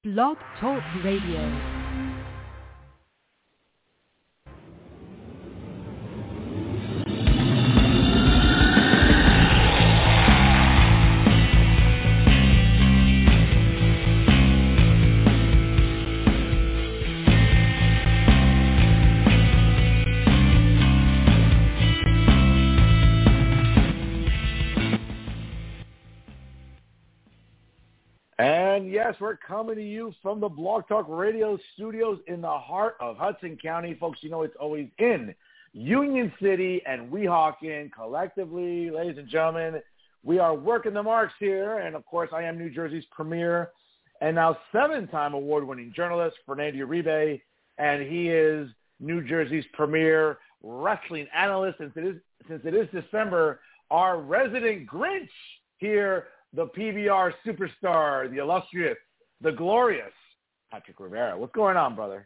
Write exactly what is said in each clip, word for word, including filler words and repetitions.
Blog Talk Radio. And yes, we're coming to you from the Blog Talk Radio studios in the heart of Hudson County. Folks, you know it's always in Union City and Weehawken. Collectively, ladies and gentlemen, we are working the marks here. And, of course, I am New Jersey's premier and now seven-time award-winning journalist, Fernando Uribe, and he is New Jersey's premier wrestling analyst. And since it is, since it is December, our resident Grinch here, the P B R superstar, the illustrious, the glorious Patrick Rivera. What's going on, brother?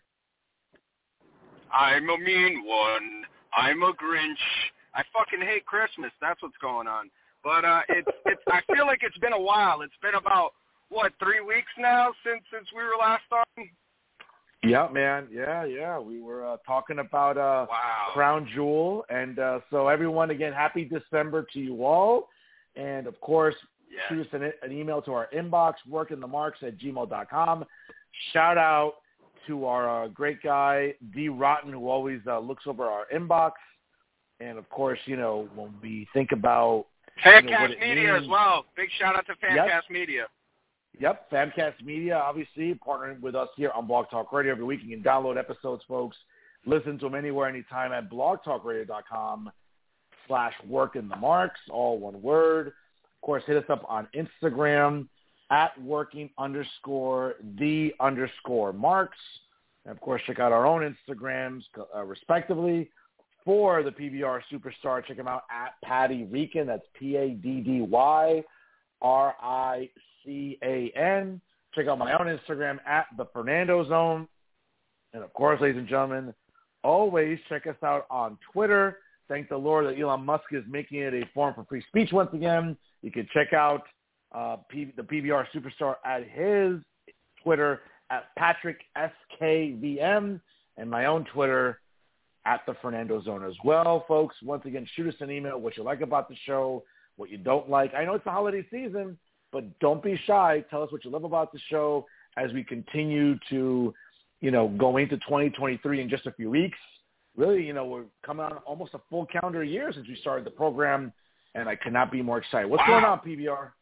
I'm a mean one. I'm a Grinch. I fucking hate Christmas. That's what's going on. But uh, it's it's. I feel like it's been a while. It's been about what three weeks now since since we were last on. Yeah, man. Yeah, yeah. We were uh, talking about uh, wow. Crown Jewel, and uh, so everyone again, happy December to you all, and of course. Yes. Shoot us an, an email to our inbox, workingthemarks at gmail dot com. Shout out to our uh, great guy, D. Rotten, who always uh, looks over our inbox. And, of course, you know, when we think about Fancast you know, what it Media means, as well. Big shout out to Fancast yep. Media. Yep, Fancast Media, obviously, partnering with us here on Blog Talk Radio every week. You can download episodes, folks. Listen to them anywhere, anytime at blogtalkradio.com slash workingthemarks, all one word. Of course, hit us up on Instagram at working underscore the underscore marks. And, of course, check out our own Instagrams, uh, respectively. For the P B R superstar, check him out at Paddy Rican. That's P A D D Y R I C A N. Check out my own Instagram at The Fernando Zone. And, of course, ladies and gentlemen, always check us out on Twitter. Thank the Lord that Elon Musk is making it a forum for free speech once again. You can check out uh, P- the P B R superstar at his Twitter at Patrick S K V M and my own Twitter at the Fernando Zone as well. Folks, once again, shoot us an email, what you like about the show, what you don't like. I know it's the holiday season, but don't be shy. Tell us what you love about the show as we continue to, you know, go into twenty twenty-three in just a few weeks. Really, you know, we're coming on almost a full calendar year since we started the program, and I could not be more excited. What's wow. going on, P B R?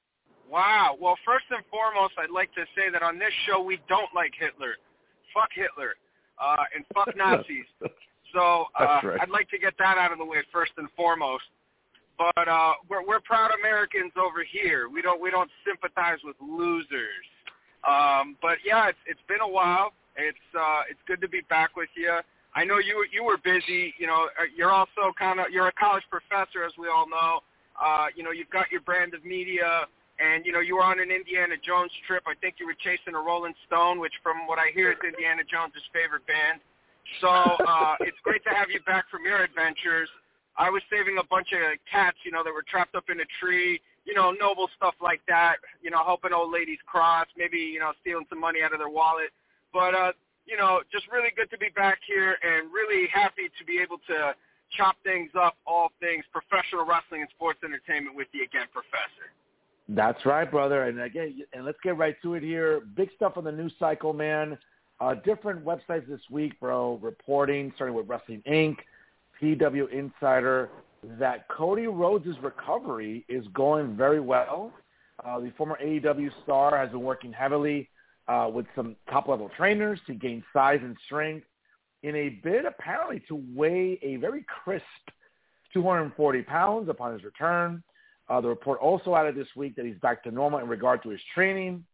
Wow. Well, first and foremost, I'd like to say that on this show, we don't like Hitler. Fuck Hitler. Uh, and fuck Nazis. So uh, right. I'd like to get that out of the way first and foremost. But uh, we're, we're proud Americans over here. We don't we don't sympathize with losers. Um, but, yeah, it's, it's been a while. It's uh, it's good to be back with you. I know you you were busy. You know, you're also kind of you're a college professor, as we all know. Uh, you know, you've got your brand of media, and you know you were on an Indiana Jones trip. I think you were chasing a Rolling Stone, which, from what I hear, is Indiana Jones' favorite band. So uh, it's great to have you back from your adventures. I was saving a bunch of cats, you know, that were trapped up in a tree. You know, noble stuff like that. You know, helping old ladies cross, maybe you know stealing some money out of their wallet, but. uh You know, just really good to be back here and really happy to be able to chop things up, all things professional wrestling and sports entertainment with you again, Professor. That's right, brother. And again, and let's get right to it here. Big stuff on the news cycle, man. Uh, different websites this week, bro, reporting, starting with Wrestling Incorporated, P W Insider, that Cody Rhodes' recovery is going very well. Uh, the former A E W star has been working heavily Uh, with some top-level trainers to gain size and strength in a bid apparently to weigh a very crisp two hundred forty pounds upon his return. Uh, the report also added this week that he's back to normal in regard to his training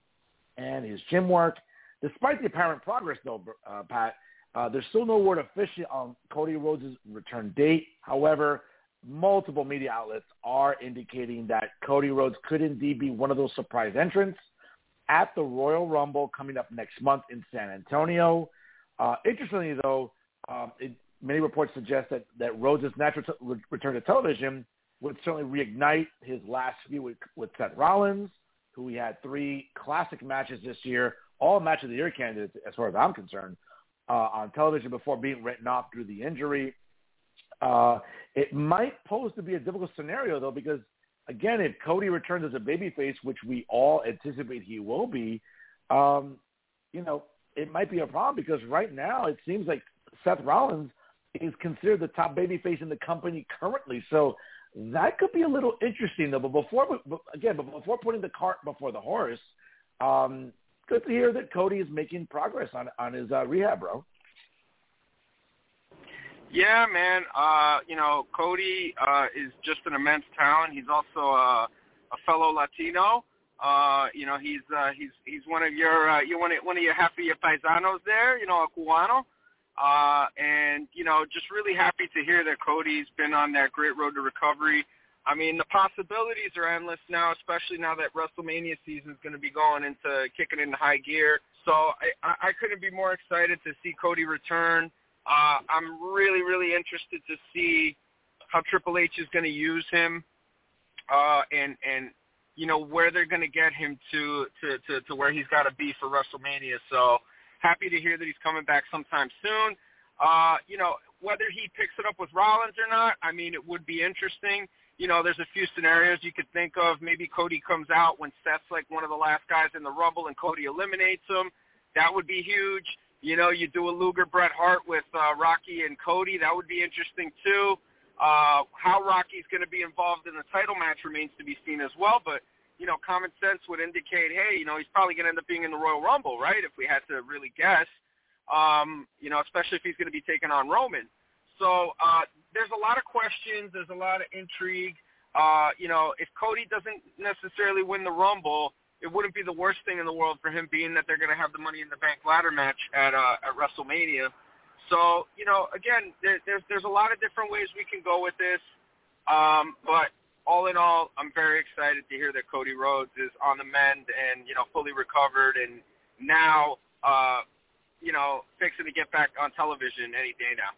and his gym work. Despite the apparent progress, though, uh, Pat, uh, there's still no word officially on Cody Rhodes' return date. However, multiple media outlets are indicating that Cody Rhodes could indeed be one of those surprise entrants at the Royal Rumble coming up next month in San Antonio. Uh, interestingly, though, um, it, many reports suggest that, that Rhodes' natural t- return to television would certainly reignite his last feud with, with Seth Rollins, who we had three classic matches this year, all match of the year candidates as far as I'm concerned, uh, on television before being written off through the injury. Uh, it might pose to be a difficult scenario, though, because, again, if Cody returns as a babyface, which we all anticipate he will be, um, you know, it might be a problem because right now it seems like Seth Rollins is considered the top babyface in the company currently. So that could be a little interesting, though. But before, but again, but before putting the cart before the horse, um, good to hear that Cody is making progress on on his uh, rehab, bro. Yeah, man. Uh, you know, Cody uh, is just an immense talent. He's also uh, a fellow Latino. Uh, you know, he's uh, he's he's one of your uh, you one of, one of your half of your paisanos there. You know, a Cubano. Uh, and, you know, just really happy to hear that Cody's been on that great road to recovery. I mean, the possibilities are endless now, especially now that WrestleMania season is going to be going into kicking into high gear. So I, I couldn't be more excited to see Cody return. Uh, I'm really, really interested to see how Triple H is going to use him uh, and, and, you know, where they're going to get him to, to, to, to where he's got to be for WrestleMania. So happy to hear that he's coming back sometime soon. Uh, you know, whether he picks it up with Rollins or not, I mean, it would be interesting. You know, there's a few scenarios you could think of. Maybe Cody comes out when Seth's like one of the last guys in the Rumble and Cody eliminates him. That would be huge. You know, you do a Luger Bret Hart with uh, Rocky and Cody. That would be interesting too. Uh, how Rocky's going to be involved in the title match remains to be seen as well. But, you know, common sense would indicate, hey, you know, he's probably going to end up being in the Royal Rumble, right, if we had to really guess, um, you know, especially if he's going to be taking on Roman. So uh, there's a lot of questions. There's a lot of intrigue. Uh, you know, if Cody doesn't necessarily win the Rumble, it wouldn't be the worst thing in the world for him, being that they're going to have the Money in the Bank ladder match at uh, at WrestleMania. So, you know, again, there, there's there's a lot of different ways we can go with this. Um, but all in all, I'm very excited to hear that Cody Rhodes is on the mend and, you know, fully recovered and now, uh, you know, fixing to get back on television any day now.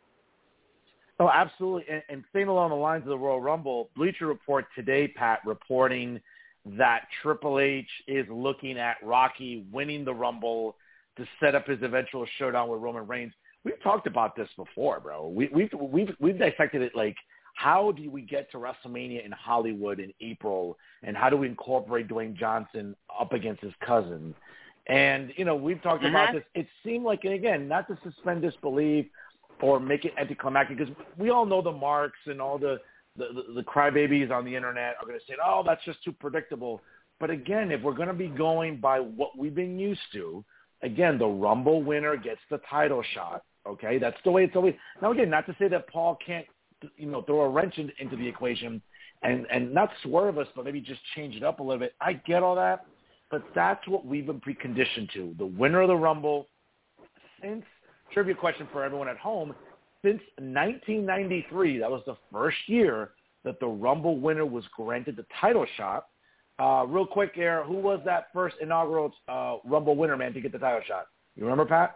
Oh, absolutely. And, and staying along the lines of the Royal Rumble, Bleacher Report today, Pat, reporting that Triple H is looking at Rocky winning the Rumble to set up his eventual showdown with Roman Reigns. We've talked about this before, bro. We, we've we've we've dissected it. Like, how do we get to WrestleMania in Hollywood in April, and how do we incorporate Dwayne Johnson up against his cousin? And you know, we've talked mm-hmm. about this. It seemed like, and again, not to suspend disbelief or make it anticlimactic, because we all know the marks and all the the, the, the crybabies on the internet are going to say, "Oh, that's just too predictable." But again, if we're going to be going by what we've been used to, again, the Rumble winner gets the title shot. Okay, that's the way it's always. Now, again, not to say that Paul can't, you know, throw a wrench in, into the equation and, and not swerve us, but maybe just change it up a little bit. I get all that, but that's what we've been preconditioned to. The winner of the Rumble, since, trivia question for everyone at home, since nineteen ninety-three, that was the first year that the Rumble winner was granted the title shot. Uh, real quick, Air, who was that first inaugural uh, Rumble winner, man, to get the title shot? You remember, Pat?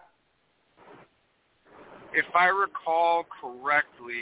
If I recall correctly,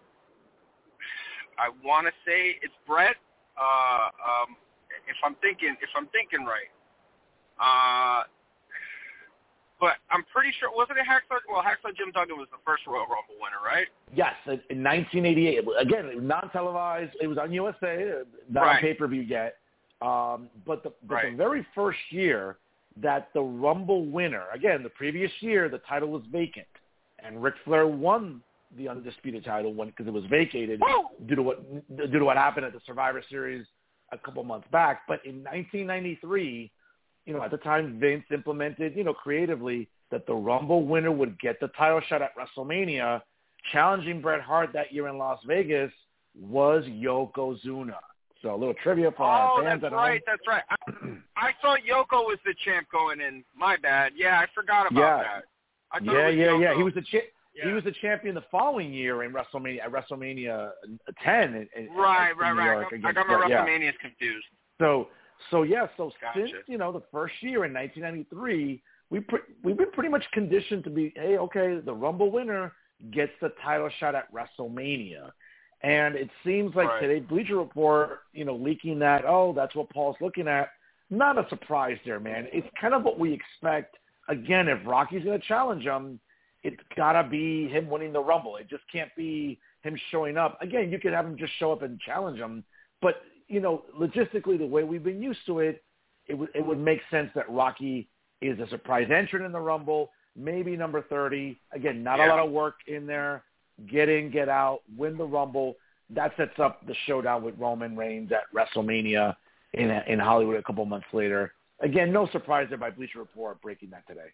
I want to say it's Brett. Uh, um, if I'm thinking, if I'm thinking right, uh, but I'm pretty sure wasn't it Hacksaw? Well, Hacksaw Jim Duggan was the first Royal Rumble winner, right? Yes, in nineteen eighty-eight. Again, non-televised. It was on U S A, not right. on pay-per-view yet. Um, but the, but right. the very first year that the Rumble winner, again, the previous year, the title was vacant. And Ric Flair won the undisputed title because it was vacated due to what due to what happened at the Survivor Series a couple months back. But in nineteen ninety-three, you know, at the time Vince implemented, you know, creatively that the Rumble winner would get the title shot at WrestleMania. Challenging Bret Hart that year in Las Vegas was Yokozuna. So a little trivia for oh, our fans that's at right, home. that's right. I, I thought Yoko was the champ going in. My bad. Yeah, I forgot about yeah. that. I Yeah, yeah, Yoko. yeah. He was the cha- yeah. he was the champion the following year in WrestleMania at WrestleMania ten in, in, right, in right, New right. York. I Against, got my yeah. WrestleManias confused. So, so yeah. So gotcha. since you know the first year in nineteen ninety-three, we pre- we've been pretty much conditioned to be, hey, okay, the Rumble winner gets the title shot at WrestleMania, and it seems like right. today Bleacher Report, you know, leaking that, oh, that's what Paul's looking at. not a surprise there, man. It's kind of what we expect. Again, if Rocky's going to challenge him, it's got to be him winning the Rumble. It just can't be him showing up. Again, you could have him just show up and challenge him. But, you know, logistically, the way we've been used to it, it, w- it would make sense that Rocky is a surprise entrant in the Rumble, maybe number thirty. Again, not yeah. a lot of work in there. Get in, get out, win the Rumble. That sets up the showdown with Roman Reigns at WrestleMania in in Hollywood a couple months later. Again, no surprise there by Bleacher Report breaking that today.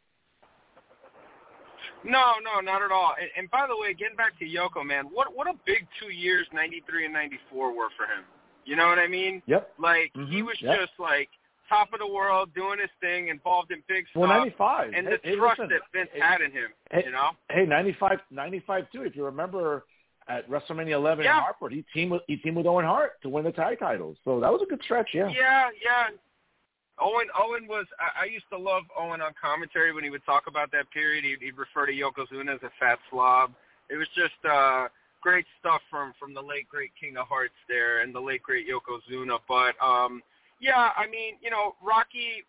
No, no, not at all. And, and by the way, getting back to Yoko, man, what what a big two years ninety-three and ninety-four were for him. You know what I mean? Yep. Like, mm-hmm. he was yep. just, like, top of the world, doing his thing, involved in big stuff. Well, ninety-five. And hey, the hey, trust listen, that Vince hey, had in him, hey, you know? Hey, ninety-five, ninety-five too. If you remember at WrestleMania eleven yeah. in Hartford, he teamed with he teamed with Owen Hart to win the tag titles. So that was a good stretch, yeah. Yeah, yeah. Owen Owen was I, I used to love Owen on commentary when he would talk about that period. He'd, he'd refer to Yokozuna as a fat slob. It was just uh, great stuff from, from the late great King of Hearts there and the late great Yokozuna. But um, yeah, I mean, you know, Rocky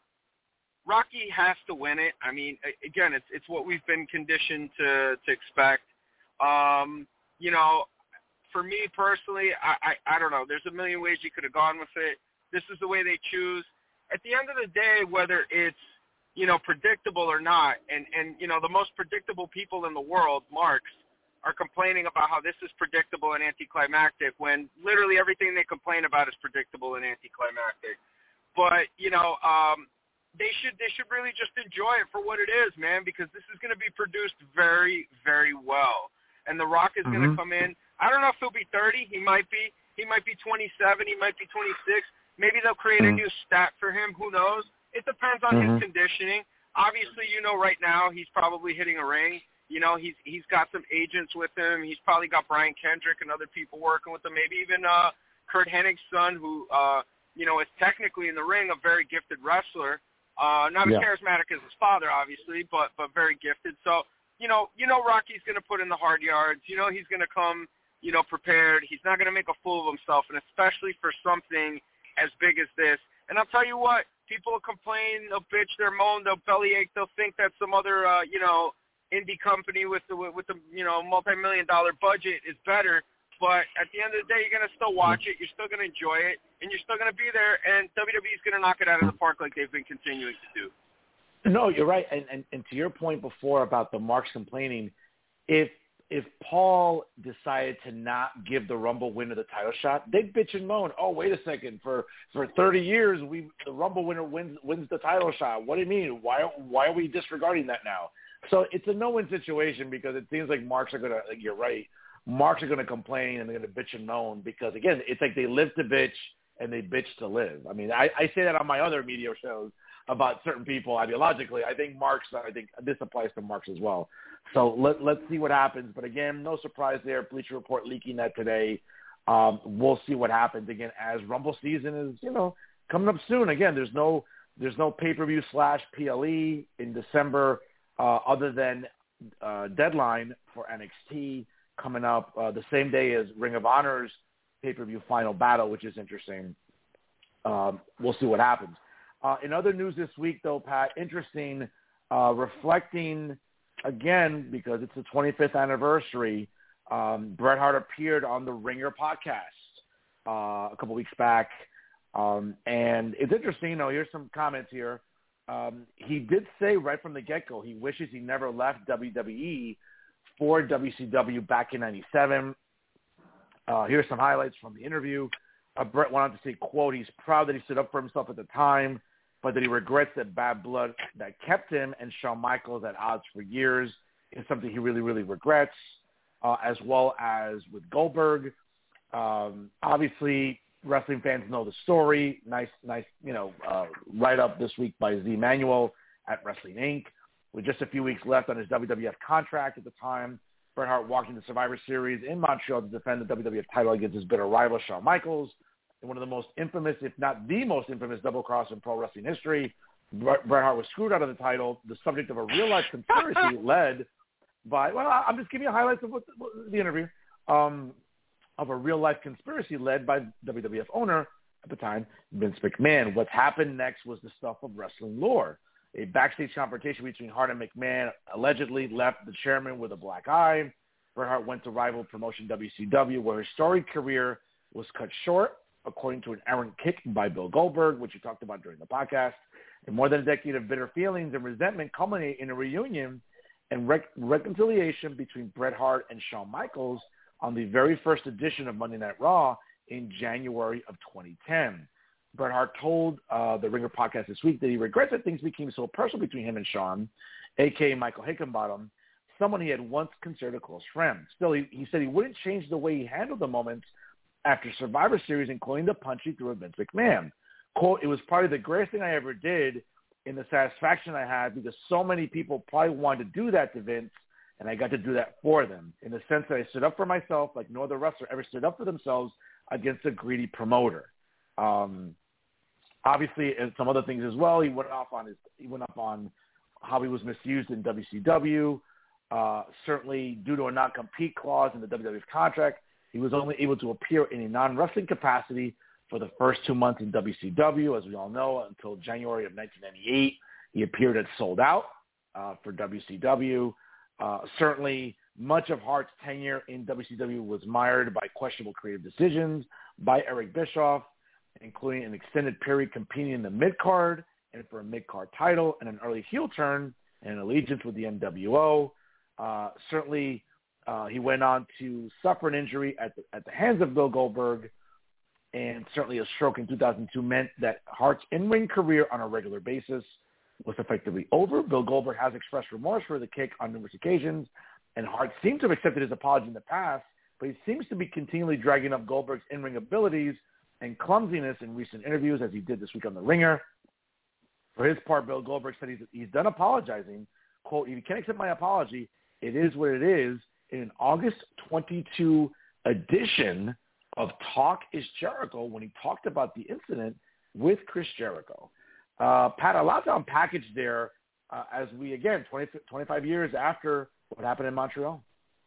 Rocky has to win it. I mean, again, it's it's what we've been conditioned to to expect. Um, you know, for me personally, I, I I don't know. There's a million ways you could have gone with it. This is the way they choose. At the end of the day, whether it's, you know, predictable or not, and, and, you know, the most predictable people in the world, marks, are complaining about how this is predictable and anticlimactic when literally everything they complain about is predictable and anticlimactic. But, you know, um, they should they should really just enjoy it for what it is, man, because this is going to be produced very, very well. And The Rock is mm-hmm. going to come in. I don't know if he'll be thirty. He might be. He might be twenty-seven. He might be twenty-six. Maybe they'll create mm-hmm. a new stat for him. Who knows? It depends on mm-hmm. his conditioning. Obviously, you know, right now he's probably hitting a ring. You know, he's he's got some agents with him. He's probably got Brian Kendrick and other people working with him. Maybe even uh, Kurt Hennig's son, who uh, you know is technically in the ring a very gifted wrestler. Uh, not as yeah. charismatic as his father, obviously, but but very gifted. So you know, you know, Rocky's going to put in the hard yards. You know, he's going to come, you know, prepared. He's not going to make a fool of himself, and especially for something as big as this. And I'll tell you what, people will complain, they'll bitch, they'll moan, they'll bellyache, they'll think that some other, uh, you know, indie company with the, with the, you know, multi-million dollar budget is better. But at the end of the day, you're going to still watch it, you're still going to enjoy it, and you're still going to be there, and W W E is going to knock it out of the park like they've been continuing to do. No, you're right. And, and, and to your point before about the marks complaining, if if Paul decided to not give the Rumble winner the title shot, they'd bitch and moan. Oh, wait a second. For for thirty years, we the Rumble winner wins wins the title shot. What do you mean? Why why are we disregarding that now? So it's a no-win situation because it seems like marks are going to, like you're right, marks are going to complain and they're going to bitch and moan because, again, it's like they live to bitch and they bitch to live. I mean, I, I say that on my other media shows about certain people ideologically. I think Marks, I think this applies to Marks as well. So let, let's see what happens. But again, no surprise there. Bleacher Report leaking that today. Um, we'll see what happens again as Rumble season is, you know, coming up soon. Again, there's no, there's no pay-per-view slash P L E in December uh, other than uh, Deadline for N X T coming up uh, the same day as Ring of Honor's pay-per-view Final Battle, which is interesting. Um, we'll see what happens. Uh, in other news this week, though, Pat, interesting, uh, reflecting, again, because it's the twenty-fifth anniversary, um, Bret Hart appeared on the Ringer podcast uh, a couple weeks back. Um, and it's interesting, you know, here's some comments here. Um, he did say right from the get-go he wishes he never left W W E for W C W back in ninety-seven. Uh, here's some highlights from the interview. Uh, Bret went on to say, quote, he's proud that he stood up for himself at the time, but that he regrets that bad blood that kept him and Shawn Michaels at odds for years is something he really, really regrets, uh, as well as with Goldberg. Um, obviously, wrestling fans know the story. Nice, nice, you know, uh, write-up this week by Z Manuel at Wrestling Incorporated. With just a few weeks left on his W W F contract at the time, Bret Hart walked into Survivor Series in Montreal to defend the W W F title against his bitter rival, Shawn Michaels, in one of the most infamous, if not the most infamous, double cross in pro wrestling history. Bret Hart was screwed out of the title, the subject of a real-life conspiracy led by, well, I'm just giving you highlights of what the, what the interview, um, of a real-life conspiracy led by W W F owner at the time, Vince McMahon. What happened next was the stuff of wrestling lore. A backstage confrontation between Hart and McMahon allegedly left the chairman with a black eye. Bret Hart went to rival promotion W C W, where his storied career was cut short, according to an errant kick by Bill Goldberg, which we talked about during the podcast. And more than a decade of bitter feelings and resentment culminate in a reunion and rec- reconciliation between Bret Hart and Shawn Michaels on the very first edition of Monday Night Raw in January of twenty ten. Bret Hart told uh, the Ringer podcast this week that he regrets that things became so personal between him and Shawn, a k a. Michael Hickenbottom, someone he had once considered a close friend. Still, he, he said he wouldn't change the way he handled the moments after Survivor Series, including the punch he threw at Vince McMahon. Quote, it was probably the greatest thing I ever did in the satisfaction I had because so many people probably wanted to do that to Vince, and I got to do that for them in the sense that I stood up for myself like no other wrestler ever stood up for themselves against a greedy promoter. Um, obviously, and some other things as well. He went off on his. He went up on how he was misused in W C W. Uh, certainly, due to a non-compete clause in the W W F contract, he was only able to appear in a non-wrestling capacity for the first two months in W C W, as we all know, until January of nineteen ninety-eight. He appeared at Sold Out uh, for W C W. Uh, certainly, much of Hart's tenure in W C W was mired by questionable creative decisions by Eric Bischoff, including an extended period competing in the mid-card and for a mid-card title and an early heel turn and an allegiance with the N W O. Uh, certainly, uh, he went on to suffer an injury at the, at the hands of Bill Goldberg, and certainly a stroke in two thousand two meant that Hart's in-ring career on a regular basis was effectively over. Bill Goldberg has expressed remorse for the kick on numerous occasions, and Hart seemed to have accepted his apology in the past, but he seems to be continually dragging up Goldberg's in-ring abilities and clumsiness in recent interviews, as he did this week on The Ringer. For his part, Bill Goldberg said he's, he's done apologizing. Quote, if you can't accept my apology, it is what it is. In an August twenty-second edition of Talk is Jericho, when he talked about the incident with Chris Jericho. Uh, Pat, a lot to unpackage there uh, as we, again, twenty, twenty-five years after what happened in Montreal.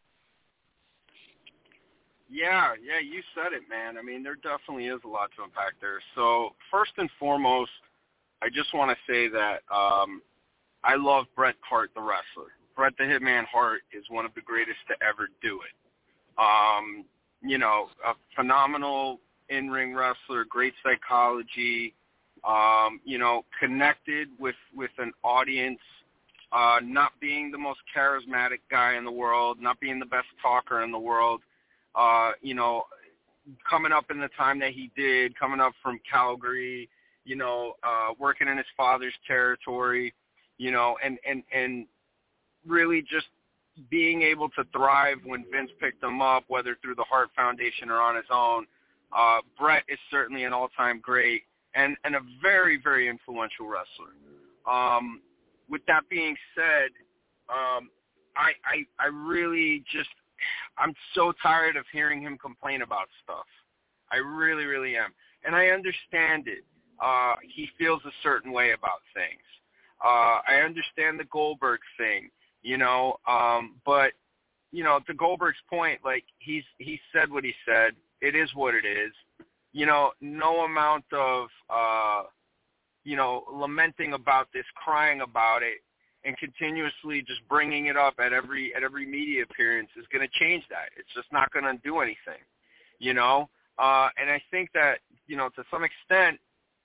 Yeah, yeah, you said it, man. I mean, there definitely is a lot to unpack there. So first and foremost, I just want to say that um, I love Bret Hart, the wrestler. Bret the Hitman Hart is one of the greatest to ever do it. Um, you know, a phenomenal in-ring wrestler, great psychology, um, you know, connected with, with an audience, uh, not being the most charismatic guy in the world, not being the best talker in the world, uh, you know, coming up in the time that he did, coming up from Calgary, you know, uh, working in his father's territory, you know, and, and, and really just being able to thrive when Vince picked him up, whether through the Hart Foundation or on his own. Uh, Bret is certainly an all-time great and, and a very, very influential wrestler. Um, with that being said, um, I, I, I really just, I'm so tired of hearing him complain about stuff. I really, really am. And I understand it. Uh, he feels a certain way about things. Uh, I understand the Goldberg thing, you know, um, but, you know, to Goldberg's point, like, he's he said what he said. It is what it is. You know, no amount of, uh, you know, lamenting about this, crying about it, and continuously just bringing it up at every at every media appearance is going to change that. It's just not going to do anything, you know. Uh, and I think that, you know, to some extent,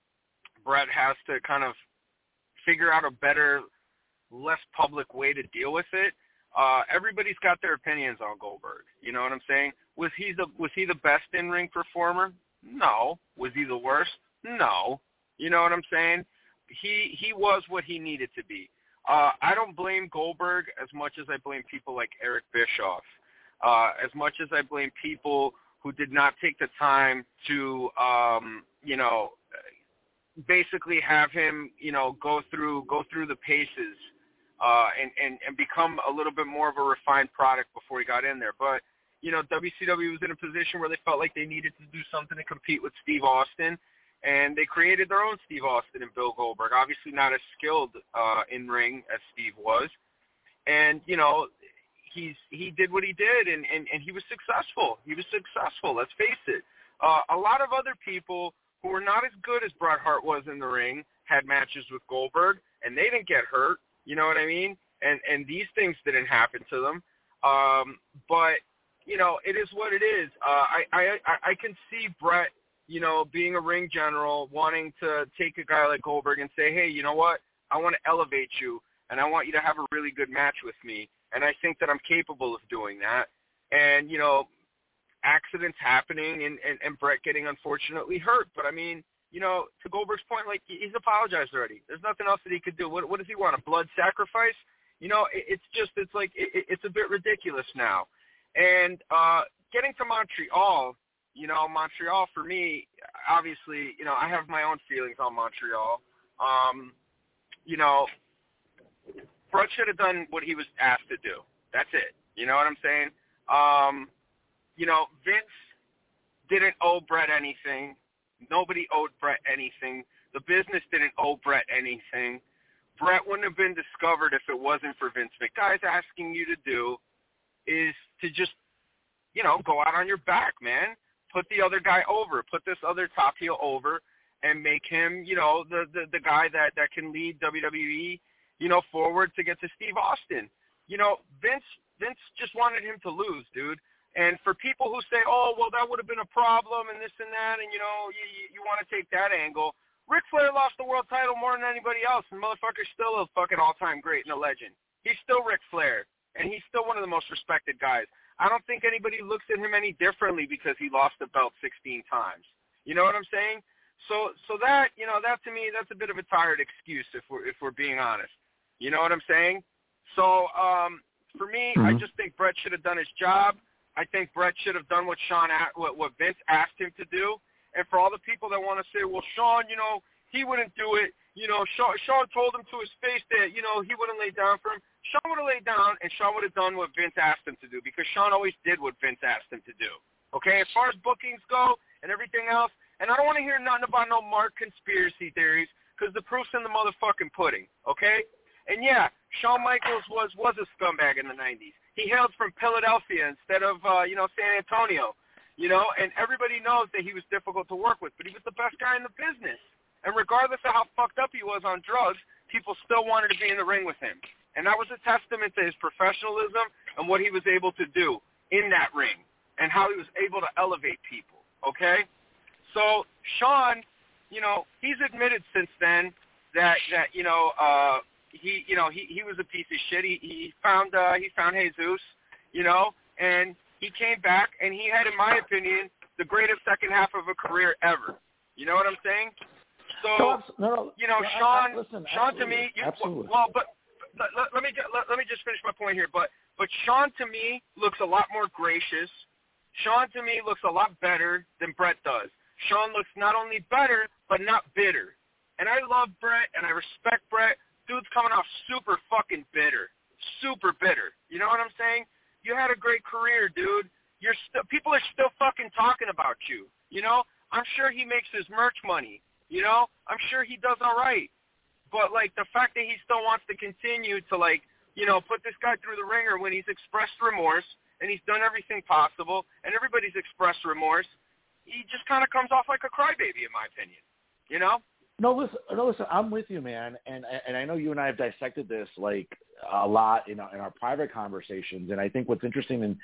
Bret has to kind of figure out a better, less public way to deal with it. Uh, everybody's got their opinions on Goldberg. You know what I'm saying? Was he the was he the best in-ring performer? No. Was he the worst? No. You know what I'm saying? He he was what he needed to be. Uh, I don't blame Goldberg as much as I blame people like Eric Bischoff, uh, as much as I blame people who did not take the time to, um, you know, basically have him, you know, go through go through the paces uh, and, and, and become a little bit more of a refined product before he got in there. But, you know, W C W was in a position where they felt like they needed to do something to compete with Steve Austin, and they created their own Steve Austin and Bill Goldberg, obviously not as skilled uh, in ring as Steve was. And, you know, he's he did what he did, and, and, and he was successful. He was successful, let's face it. Uh, a lot of other people who were not as good as Bret Hart was in the ring had matches with Goldberg, and they didn't get hurt. You know what I mean? And and these things didn't happen to them. Um, but, you know, it is what it is. Uh, I, I, I can see Bret, you know, being a ring general, wanting to take a guy like Goldberg and say, hey, you know what? I want to elevate you, and I want you to have a really good match with me. And I think that I'm capable of doing that. And, you know, accidents happening and, and, and Bret getting unfortunately hurt. But, I mean, you know, to Goldberg's point, like, he's apologized already. There's nothing else that he could do. What, what does he want, a blood sacrifice? You know, it, it's just, it's like, it, it's a bit ridiculous now. And uh, getting to Montreal, you know, Montreal for me, obviously, you know, I have my own feelings on Montreal. Um, you know, Bret should have done what he was asked to do. That's it. You know what I'm saying? Um, you know, Vince didn't owe Bret anything. Nobody owed Bret anything. The business didn't owe Bret anything. Bret wouldn't have been discovered if it wasn't for Vince. What guy's asking you to do is to just, you know, go out on your back, man. Put the other guy over. Put this other top heel over and make him, you know, the, the, the guy that, that can lead W W E, you know, forward to get to Steve Austin. You know, Vince Vince just wanted him to lose, dude. And for people who say, oh, well, that would have been a problem and this and that, and, you know, you, you want to take that angle, Ric Flair lost the world title more than anybody else, and motherfucker's still a fucking all-time great and a legend. He's still Ric Flair, and he's still one of the most respected guys. I don't think anybody looks at him any differently because he lost the belt sixteen times. You know what I'm saying? So so that, you know, that to me, that's a bit of a tired excuse if we're, if we're being honest. You know what I'm saying? So um, for me, mm-hmm. I just think Bret should have done his job. I think Bret should have done what Shawn, what, what Vince asked him to do. And for all the people that want to say, well, Shawn, you know, he wouldn't do it. You know, Shawn, Shawn told him to his face that, you know, he wouldn't lay down for him. Shawn would have laid down, and Shawn would have done what Vince asked him to do because Shawn always did what Vince asked him to do. Okay, as far as bookings go and everything else, and I don't want to hear nothing about no Mark conspiracy theories because the proof's in the motherfucking pudding, okay? And, yeah, Shawn Michaels was, was a scumbag in the nineties. He hailed from Philadelphia instead of, uh, you know, San Antonio. You know, and everybody knows that he was difficult to work with, but he was the best guy in the business. And regardless of how fucked up he was on drugs, people still wanted to be in the ring with him. And that was a testament to his professionalism and what he was able to do in that ring and how he was able to elevate people, okay? So Shawn, you know, he's admitted since then that, that you know, uh, he, you know, he, he was a piece of shit. He, he found uh, he found Jesus, you know, and he came back, and he had, in my opinion, the greatest second half of a career ever. You know what I'm saying? So, no, no, you know, no, Shawn, I, I, listen, Shawn to absolutely, me, you, absolutely. well, but let, let, let me let, let me just finish my point here. But but Shawn to me looks a lot more gracious. Shawn to me looks a lot better than Bret does. Shawn looks not only better but not bitter. And I love Bret and I respect Bret. Dude's coming off super fucking bitter, super bitter. You know what I'm saying? You had a great career, dude. You're still people are still fucking talking about you. You know, I'm sure he makes his merch money. You know, I'm sure he does all right. But like the fact that he still wants to continue to like, you know, put this guy through the ringer when he's expressed remorse and he's done everything possible and everybody's expressed remorse, he just kind of comes off like a crybaby, in my opinion. You know? No, listen, no, listen. I'm with you, man, and and I know you and I have dissected this like a lot in our, in our private conversations. And I think what's interesting, and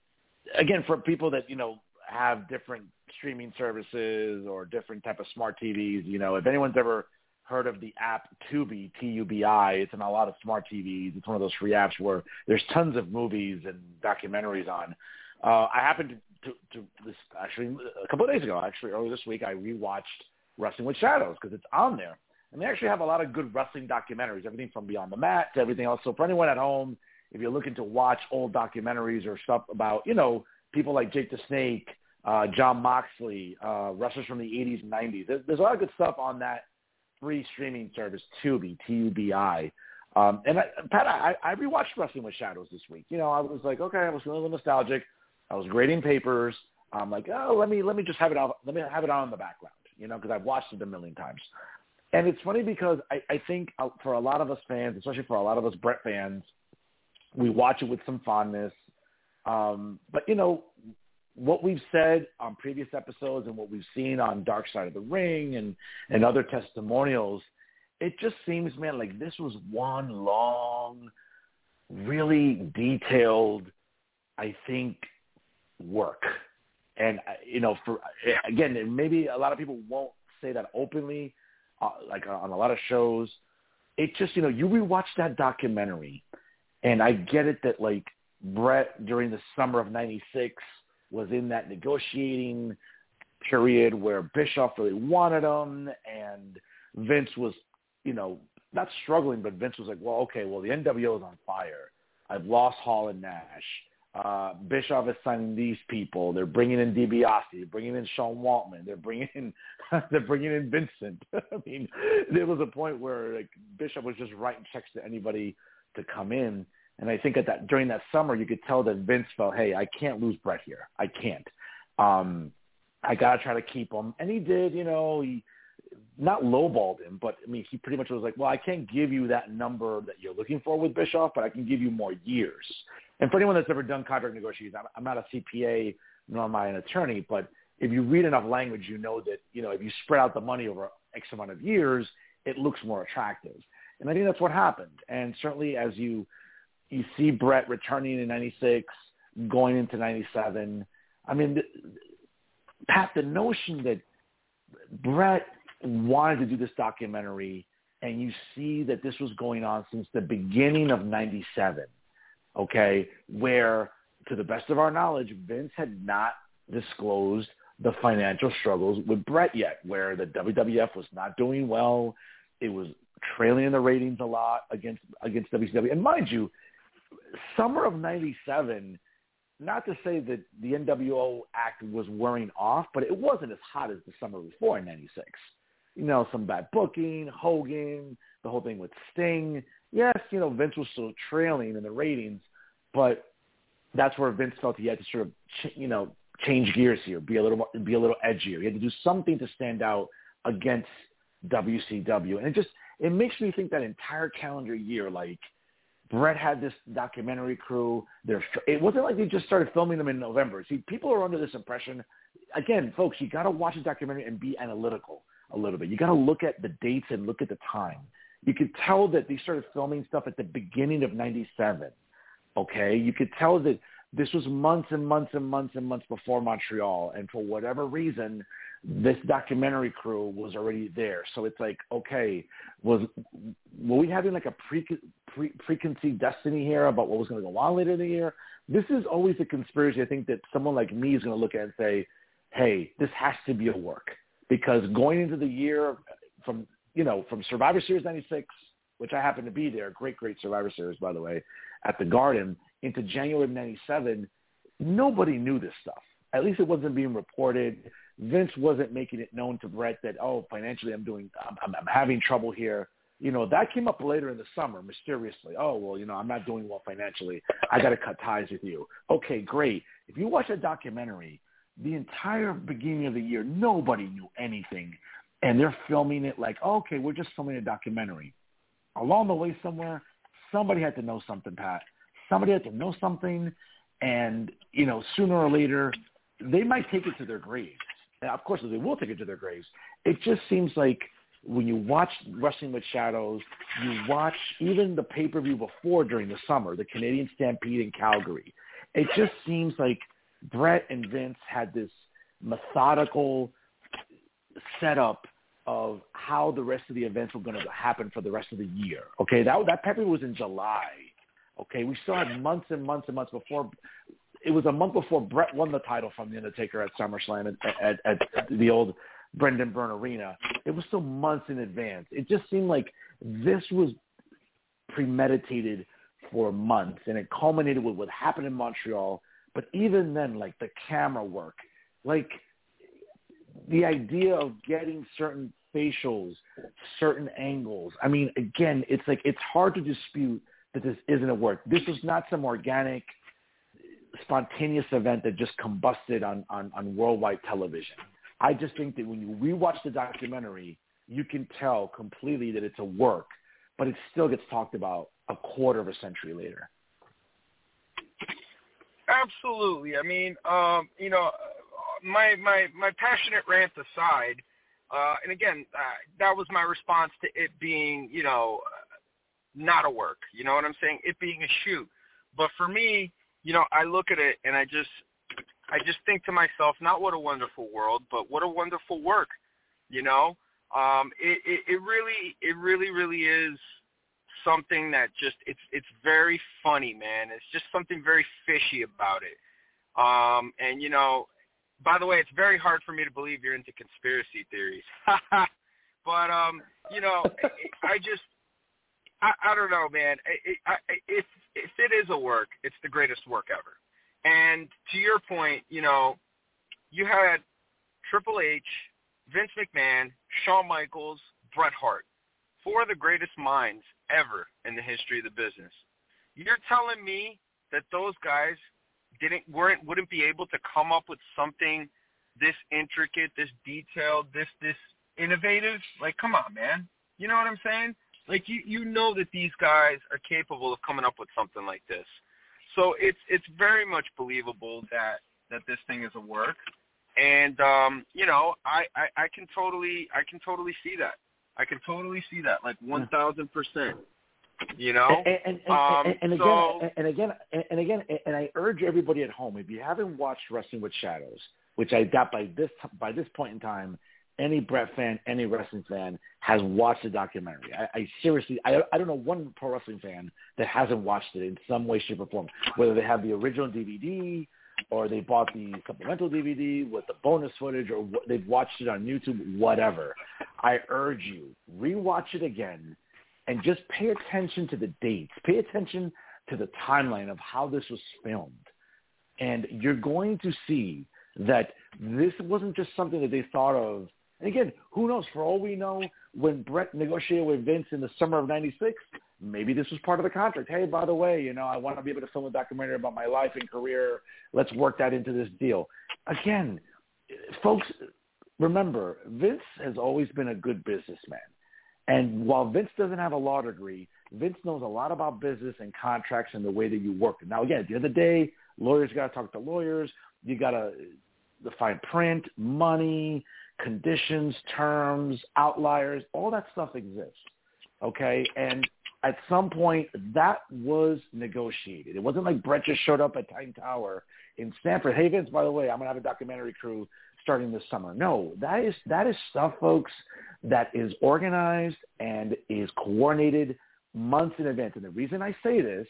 again, for people that you know have different streaming services or different type of smart T Vs, you know, if anyone's ever heard of the app Tubi, T U B I, it's on a lot of smart T Vs. It's one of those free apps where there's tons of movies and documentaries on. Uh, I happened to, to, to this actually a couple of days ago, actually earlier this week, I rewatched Wrestling with Shadows because it's on there. And they actually have a lot of good wrestling documentaries, everything from Beyond the Mat to everything else. So for anyone at home, if you're looking to watch old documentaries or stuff about, you know, people like Jake the Snake, uh, John Moxley, uh, wrestlers from the eighties and nineties, there's, there's a lot of good stuff on that free streaming service, Tubi, T U B I. Um, and I, Pat, I, I rewatched Wrestling with Shadows this week. You know, I was like, okay, I was feeling a little nostalgic. I was grading papers. I'm like, oh, let me let me just have it on. Let me have it on in the background. You know, because I've watched it a million times. And it's funny because I, I think for a lot of us fans, especially for a lot of us Bret fans, we watch it with some fondness. Um, but, you know, what we've said on previous episodes and what we've seen on Dark Side of the Ring and, and other testimonials, it just seems, man, like this was one long, really detailed, I think, work. And, you know, for again, maybe a lot of people won't say that openly, uh, like on a lot of shows. It just, you know, you rewatch that documentary, and I get it that, like, Bret during the summer of ninety-six was in that negotiating period where Bischoff really wanted him, and Vince was, you know, not struggling, but Vince was like, well, okay, well, the N W O is on fire. I've lost Hall and Nash. Uh, Bischoff is signing these people. They're bringing in DiBiase. They're bringing in Sean Waltman. They're bringing in they're bringing in Vincent. I mean, there was a point where like Bischoff was just writing checks to anybody to come in, and I think at that during that summer, you could tell that Vince felt, hey, I can't lose Bret here. I can't. Um, I gotta try to keep him, and he did. You know, he not lowballed him, but I mean, he pretty much was like, well, I can't give you that number that you're looking for with Bischoff, but I can give you more years. And for anyone that's ever done contract negotiations, I'm, I'm not a C P A, nor am I an attorney, but if you read enough language, you know that, you know, if you spread out the money over X amount of years, it looks more attractive. And I think that's what happened. And certainly as you you see Bret returning in ninety-six, going into ninety-seven, I mean, the, Pat, the notion that Bret wanted to do this documentary, and you see that this was going on since the beginning of ninety-seven, okay, where, to the best of our knowledge, Vince had not disclosed the financial struggles with Bret yet, where the W W F was not doing well. It was trailing in the ratings a lot against against W C W. And mind you, summer of ninety-seven, not to say that the N W O act was wearing off, but it wasn't as hot as the summer before in ninety-six. You know, some bad booking, Hogan, the whole thing with Sting. Yes, you know, Vince was still trailing in the ratings, but that's where Vince felt he had to sort of, you know, change gears here, be a little more, be a little edgier. He had to do something to stand out against W C W. And it just, it makes me think that entire calendar year, like, Bret had this documentary crew. They're, it wasn't like they just started filming them in November. See, people are under this impression. Again, folks, you got to watch the documentary and be analytical a little bit. You got to look at the dates and look at the time. You could tell that they started filming stuff at the beginning of ninety-seven, okay? You could tell that this was months and months and months and months before Montreal, and for whatever reason, this documentary crew was already there. So it's like, okay, was were we having like a pre, pre, preconceived destiny here about what was going to go on later in the year? This is always a conspiracy. I think that someone like me is going to look at and say, hey, this has to be a work. Because going into the year from, you know, from Survivor Series ninety-six, which I happen to be there, great, great Survivor Series, by the way, at the Garden, into January of ninety-seven, nobody knew this stuff. At least it wasn't being reported. Vince wasn't making it known to Bret that, oh, financially I'm doing, I'm, I'm having trouble here. You know, that came up later in the summer, mysteriously. Oh, well, you know, I'm not doing well financially. I got to cut ties with you. Okay, great. If you watch that documentary, the entire beginning of the year, nobody knew anything. And they're filming it like, oh, okay, we're just filming a documentary. Along the way somewhere, somebody had to know something, Pat. Somebody had to know something. And, you know, sooner or later, they might take it to their graves. And of course, they will take it to their graves. It just seems like when you watch Wrestling with Shadows, you watch even the pay-per-view before during the summer, the Canadian Stampede in Calgary. It just seems like Bret and Vince had this methodical setup of how the rest of the events were going to happen for the rest of the year. Okay, that that pay-per-view was in July. Okay, we still had months and months and months before. It was a month before Bret won the title from The Undertaker at SummerSlam at, at, at the old Brendan Byrne Arena. It was still months in advance. It just seemed like this was premeditated for months, and it culminated with what happened in Montreal. But even then, like the camera work, like the idea of getting certain facials, certain angles. I mean, again, it's like it's hard to dispute that this isn't a work. This was not some organic, spontaneous event that just combusted on, on, on worldwide television. I just think that when you rewatch the documentary, you can tell completely that it's a work, but it still gets talked about a quarter of a century later. Absolutely. I mean, um, you know, my my my passionate rant aside, uh, and again, uh, that was my response to it being, you know, not a work. You know what I'm saying? It being a shoot. But for me, you know, I look at it and I just, I just think to myself, not what a wonderful world, but what a wonderful work. You know, um, it, it it really, it really, really is something that just it's it's very funny, man. It's just something very fishy about it. Um, and you know, by the way, it's very hard for me to believe you're into conspiracy theories. But um, you know, I just I, I don't know, man. It, I, if if it is a work, it's the greatest work ever. And to your point, you know, you had Triple H, Vince McMahon, Shawn Michaels, Bret Hart, four of the greatest minds ever in the history of the business. You're telling me that those guys didn't weren't wouldn't be able to come up with something this intricate, this detailed, this this innovative? Like, come on, man. You know what I'm saying? Like, you you know that these guys are capable of coming up with something like this. So it's it's very much believable that that this thing is a work. And um, you know, I, I, I can totally I can totally see that. I can totally see that, like one thousand percent. You know, and and, and, um, and, and again, so, and again, and again, and I urge everybody at home, if you haven't watched Wrestling with Shadows, which I got by this by this point in time, any Bret fan, any wrestling fan has watched the documentary. I, I seriously, I, I don't know one pro wrestling fan that hasn't watched it in some way, shape, or form. Whether they have the original D V D or they bought the supplemental D V D with the bonus footage, or they've watched it on YouTube, whatever. I urge you, rewatch it again and just pay attention to the dates. Pay attention to the timeline of how this was filmed. And you're going to see that this wasn't just something that they thought of. And again, who knows? For all we know, when Bret negotiated with Vince in the summer of ninety-six, maybe this was part of the contract. Hey, by the way, you know, I want to be able to film a documentary about my life and career. Let's work that into this deal. Again, folks, remember, Vince has always been a good businessman. And while Vince doesn't have a law degree, Vince knows a lot about business and contracts and the way that you work. Now, again, at the end of the day, lawyers got to talk to lawyers. You got to the fine print, money, conditions, terms, outliers, all that stuff exists, okay? And at some point, that was negotiated. It wasn't like Bret just showed up at Titan Tower in Stamford. Hey, Vince, by the way, I'm going to have a documentary crew starting this summer. No, that is that is stuff, folks, that is organized and is coordinated months in advance. And the reason I say this,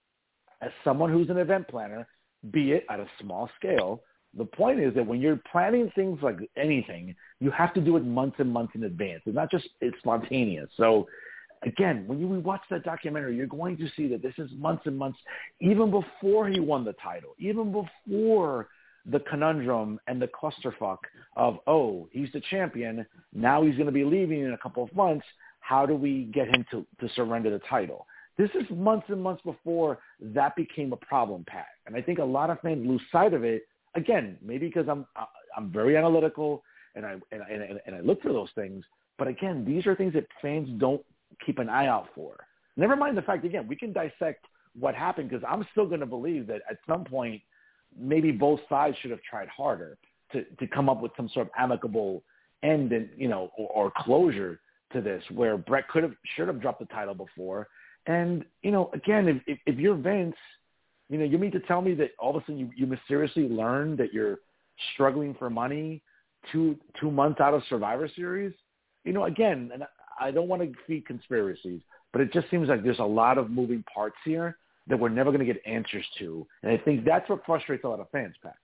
as someone who's an event planner, be it at a small scale, the point is that when you're planning things like anything, you have to do it months and months in advance. It's not just it's spontaneous. So, again, when you watch that documentary, you're going to see that this is months and months, even before he won the title, even before the conundrum and the clusterfuck of, oh, he's the champion, now he's going to be leaving in a couple of months. How do we get him to, to surrender the title? This is months and months before that became a problem, Pat. And I think a lot of fans lose sight of it. Again, maybe because I'm I'm very analytical and I and, and, and I look for those things. But again, these are things that fans don't keep an eye out for. Never mind the fact, again, we can dissect what happened because I'm still going to believe that at some point maybe both sides should have tried harder to, to come up with some sort of amicable end and, you know, or, or closure to this where Bret could have, should have dropped the title before. And, you know, again, if, if, if you're Vince, you know, you mean to tell me that all of a sudden you, you mysteriously learn that you're struggling for money two two months out of Survivor Series? You know, again, and I don't want to feed conspiracies, but it just seems like there's a lot of moving parts here that we're never going to get answers to. And I think that's what frustrates a lot of fans, Pat.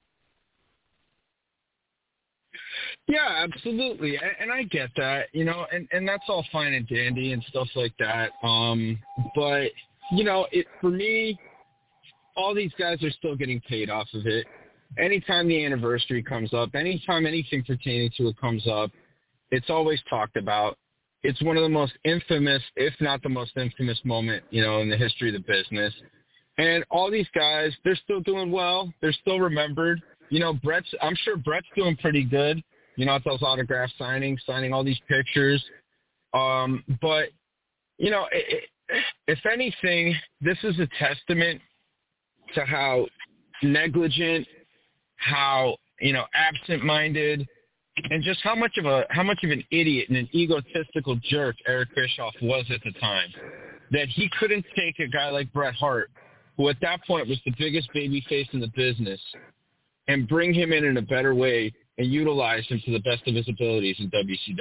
Yeah, absolutely. And, and I get that, you know, and, and that's all fine and dandy and stuff like that. Um, but, you know, it for me, all these guys are still getting paid off of it. Anytime the anniversary comes up, anytime anything pertaining to it comes up, it's always talked about. It's one of the most infamous, if not the most infamous moment, you know, in the history of the business. And all these guys, they're still doing well. They're still remembered. You know, Bret's, I'm sure Bret's doing pretty good, you know, at those autograph signings, signing all these pictures. Um, but, you know, it, it, if anything, this is a testament to how negligent, how, you know, absent-minded, and just how much of a how much of an idiot and an egotistical jerk Eric Bischoff was at the time, that he couldn't take a guy like Bret Hart, who at that point was the biggest babyface in the business, and bring him in in a better way and utilize him to the best of his abilities in W C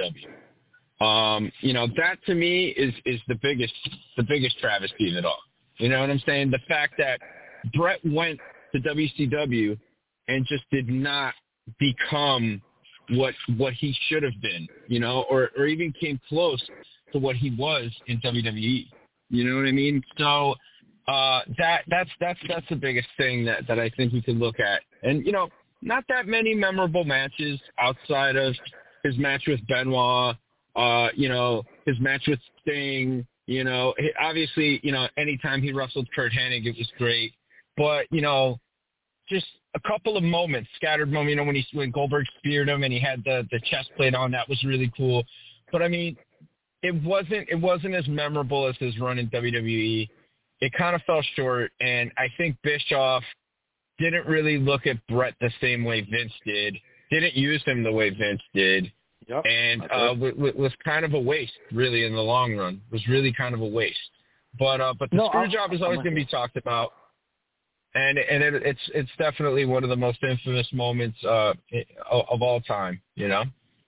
W. Um, you know, that to me is is the biggest the biggest travesty of it all. You know what I'm saying? The fact that Bret went to W C W and just did not become what what he should have been, you know, or, or even came close to what he was in W W E. You know what I mean? So uh, that that's that's that's the biggest thing that, that I think we could look at. And, you know, not that many memorable matches outside of his match with Benoit, uh, you know, his match with Sting. You know, obviously, you know, anytime he wrestled Kurt Hennig, it was great. But, you know, just a couple of moments, scattered moments, you know, when he when Goldberg speared him and he had the, the chest plate on, that was really cool. But I mean, it wasn't it wasn't as memorable as his run in W W E. It kind of fell short, and I think Bischoff didn't really look at Bret the same way Vince did, didn't use him the way Vince did, yep, and uh, w- w- was kind of a waste, really, in the long run. Was really kind of a waste. But uh, but the no, screw I'm, job is always going to be talked about. And and it, it's it's definitely one of the most infamous moments uh, of all time, you know.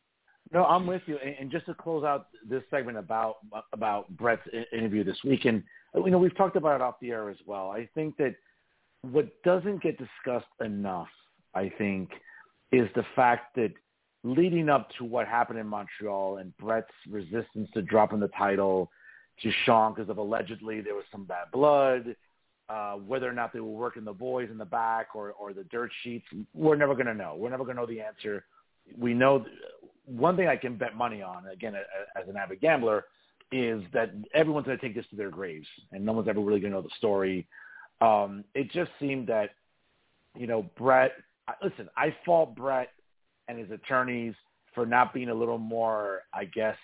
No, I'm with you. And, and just to close out this segment about about Bret's interview this week, and you know we've talked about it off the air as well. I think that what doesn't get discussed enough, I think, is the fact that leading up to what happened in Montreal and Bret's resistance to dropping the title to Shawn because of allegedly there was some bad blood. Uh, whether or not they were working the boys in the back or, or the dirt sheets, we're never going to know. We're never going to know the answer. We know one thing I can bet money on, again, as an avid gambler, is that everyone's going to take this to their graves, and no one's ever really going to know the story. Um, it just seemed that, you know, Bret – listen, I fault Bret and his attorneys for not being a little more, I guess,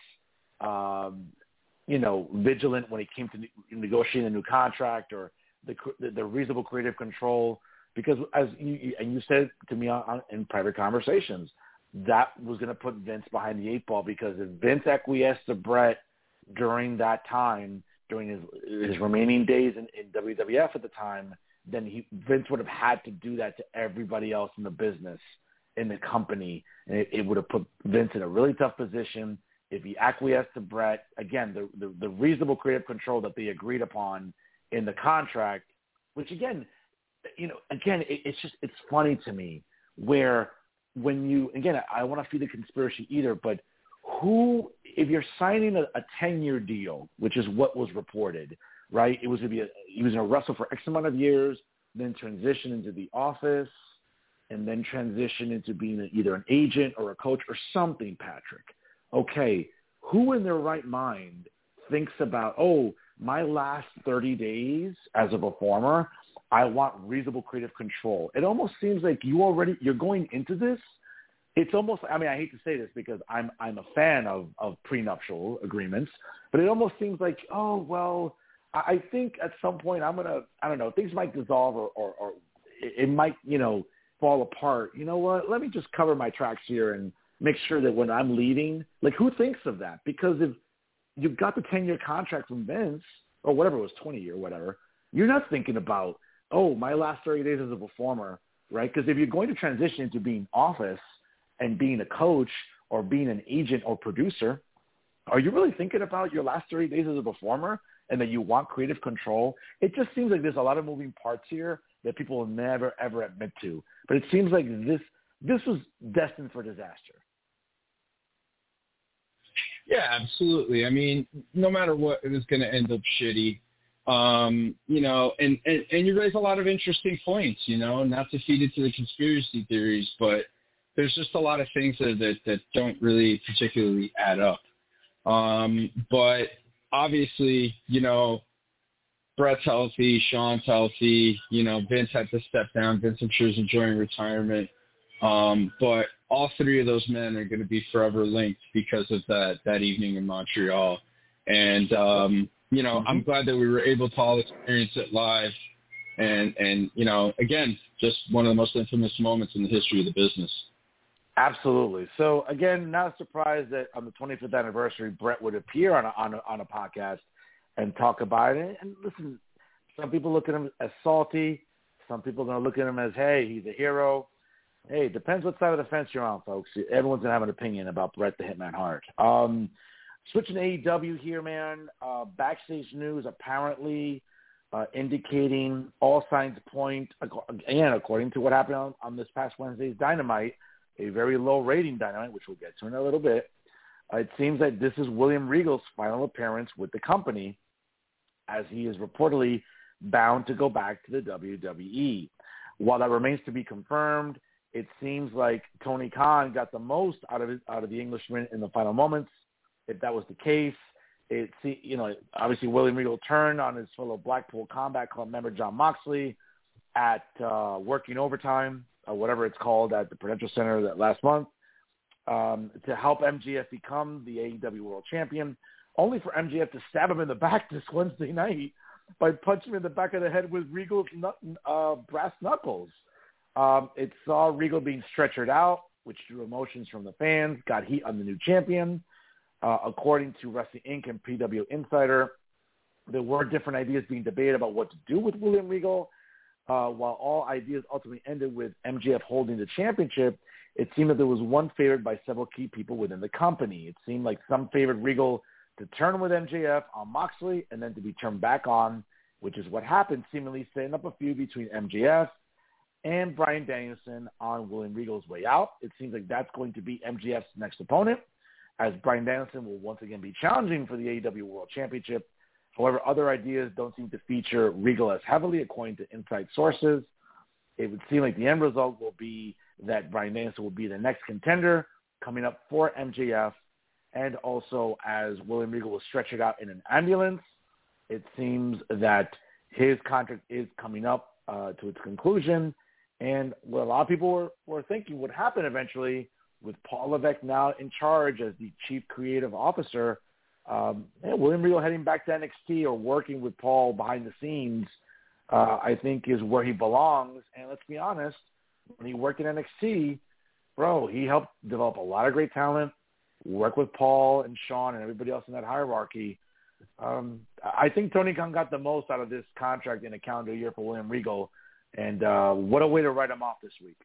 um, you know, vigilant when it came to negotiating a new contract or – The, the, the reasonable creative control, because as you, and you said to me on, on, in private conversations, that was going to put Vince behind the eight ball, because if Vince acquiesced to Bret during that time, during his, his remaining days in, in W W F at the time, then he, Vince would have had to do that to everybody else in the business, in the company, and it, it would have put Vince in a really tough position. If he acquiesced to Bret, again, the, the, the reasonable creative control that they agreed upon in the contract, which again, you know, again, it, it's just, it's funny to me where when you, again, I, I want to feed the conspiracy either, but who, if you're signing a, a ten-year deal, which is what was reported, right? It was going to be, a, he was going to wrestle for X amount of years, then transition into the office, and then transition into being a, either an agent or a coach or something, Patrick. Okay, who in their right mind thinks about, oh, my last thirty days as a performer, I want reasonable creative control. It almost seems like you already, you're going into this. It's almost, I mean, I hate to say this because I'm, I'm a fan of, of prenuptial agreements, but it almost seems like, oh, well, I think at some point I'm going to, I don't know, things might dissolve or, or, or it might, you know, fall apart. You know what? Let me just cover my tracks here and make sure that when I'm leaving, like who thinks of that? Because if you've got the ten-year contract from Vince, or whatever it was, twenty-year, whatever, you're not thinking about, oh, my last thirty days as a performer, right? Because if you're going to transition into being office and being a coach or being an agent or producer, are you really thinking about your last thirty days as a performer and that you want creative control? It just seems like there's a lot of moving parts here that people will never, ever admit to. But it seems like this this was destined for disaster. Yeah, absolutely. I mean, no matter what, it was going to end up shitty. Um, you know, and, and, and you raise a lot of interesting points, you know, not to feed into the conspiracy theories, but there's just a lot of things that, that, that don't really particularly add up. Um, but obviously, you know, Bret's healthy, Shawn's healthy, you know, Vince had to step down. Vince, I'm sure, is enjoying retirement. Um, but all three of those men are going to be forever linked because of that, that evening in Montreal. And, um, you know, mm-hmm. I'm glad that we were able to all experience it live. And, and you know, again, just one of the most infamous moments in the history of the business. Absolutely. So, again, not surprised that on the twenty-fifth anniversary, Bret would appear on a, on a, on a podcast and talk about it. And listen, some people look at him as salty. Some people are going to look at him as, hey, he's a hero. Hey, it depends what side of the fence you're on, folks. Everyone's going to have an opinion about Bret the Hitman Hart. Um, switching to A E W here, man. Uh, backstage news apparently uh, indicating all signs point, again, according to what happened on, on this past Wednesday's Dynamite, a very low-rating Dynamite, which we'll get to in a little bit. Uh, it seems that this is William Regal's final appearance with the company, as he is reportedly bound to go back to the W W E. While that remains to be confirmed, it seems like Tony Khan got the most out of it, out of the Englishman in the final moments. If that was the case, it you know obviously William Regal turned on his fellow Blackpool Combat Club member Jon Moxley at uh, working overtime, or whatever it's called, at the Prudential Center that last month, um, to help M J F become the A E W World Champion, only for M J F to stab him in the back this Wednesday night by punching him in the back of the head with Regal's uh, brass knuckles. Um, it saw Regal being stretchered out, which drew emotions from the fans, got heat on the new champion. Uh, according to Wrestling Incorporated and P W Insider, there were different ideas being debated about what to do with William Regal. Uh, while all ideas ultimately ended with M J F holding the championship, it seemed that there was one favored by several key people within the company. It seemed like some favored Regal to turn with M J F on Moxley and then to be turned back on, which is what happened, seemingly setting up a feud between M J F and Bryan Danielson on William Regal's way out. It seems like that's going to be M J F's next opponent, as Bryan Danielson will once again be challenging for the A E W World Championship. However, other ideas don't seem to feature Regal as heavily, according to inside sources. It would seem like the end result will be that Bryan Danielson will be the next contender coming up for M J F, and also as William Regal will stretch it out in an ambulance. It seems that his contract is coming up uh, to its conclusion, and what a lot of people were, were thinking would happen eventually, with Paul Levesque now in charge as the chief creative officer, um, yeah, William Regal heading back to N X T or working with Paul behind the scenes, uh, I think is where he belongs. And let's be honest, when he worked in N X T, bro, he helped develop a lot of great talent, work with Paul and Shawn and everybody else in that hierarchy. Um, I think Tony Khan got the most out of this contract in a calendar year for William Regal, and uh, what a way to write him off this week.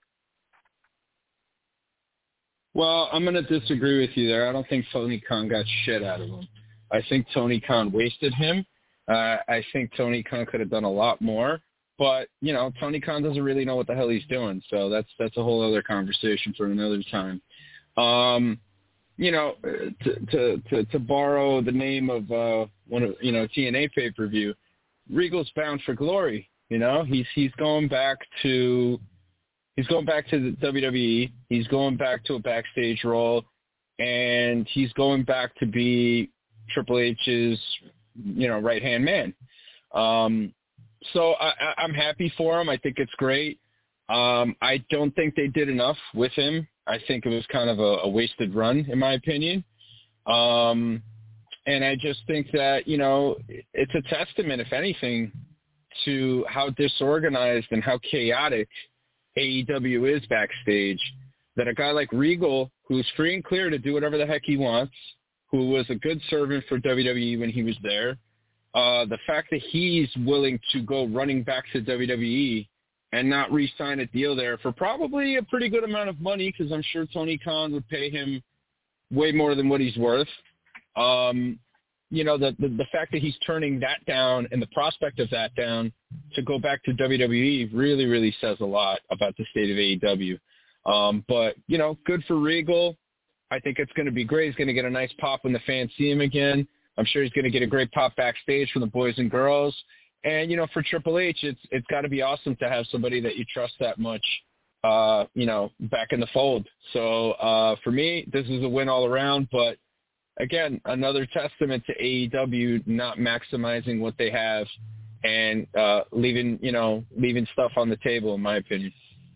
Well, I'm going to disagree with you there. I don't think Tony Khan got shit out of him. I think Tony Khan wasted him. Uh, I think Tony Khan could have done a lot more. But, you know, Tony Khan doesn't really know what the hell he's doing. So that's that's a whole other conversation for another time. Um, you know, to, to, to, to borrow the name of uh, one of, you know, T N A pay-per-view, Regal's bound for glory. You know, he's he's going back to... He's going back to the W W E. He's going back to a backstage role, and he's going back to be Triple H's, you know, right-hand man. Um, so I, I, I'm happy for him. I think it's great. Um, I don't think they did enough with him. I think it was kind of a, a wasted run, in my opinion. Um, and I just think that, you know, it's a testament, if anything, to how disorganized and how chaotic A E W is backstage, that a guy like Regal, who's free and clear to do whatever the heck he wants, who was a good servant for W W E when he was there, uh, the fact that he's willing to go running back to W W E and not re-sign a deal there for probably a pretty good amount of money, because I'm sure Tony Khan would pay him way more than what he's worth. Um, you know, the, the the fact that he's turning that down and the prospect of that down to go back to W W E really, really says a lot about the state of A E W. Um, but, you know, good for Regal. I think it's going to be great. He's going to get a nice pop when the fans see him again. I'm sure he's going to get a great pop backstage from the boys and girls. And, you know, for Triple H, it's it's got to be awesome to have somebody that you trust that much, uh, you know, back in the fold. So uh, for me, this is a win all around. But, again, another testament to A E W not maximizing what they have and uh, leaving, you know, leaving stuff on the table, in my opinion.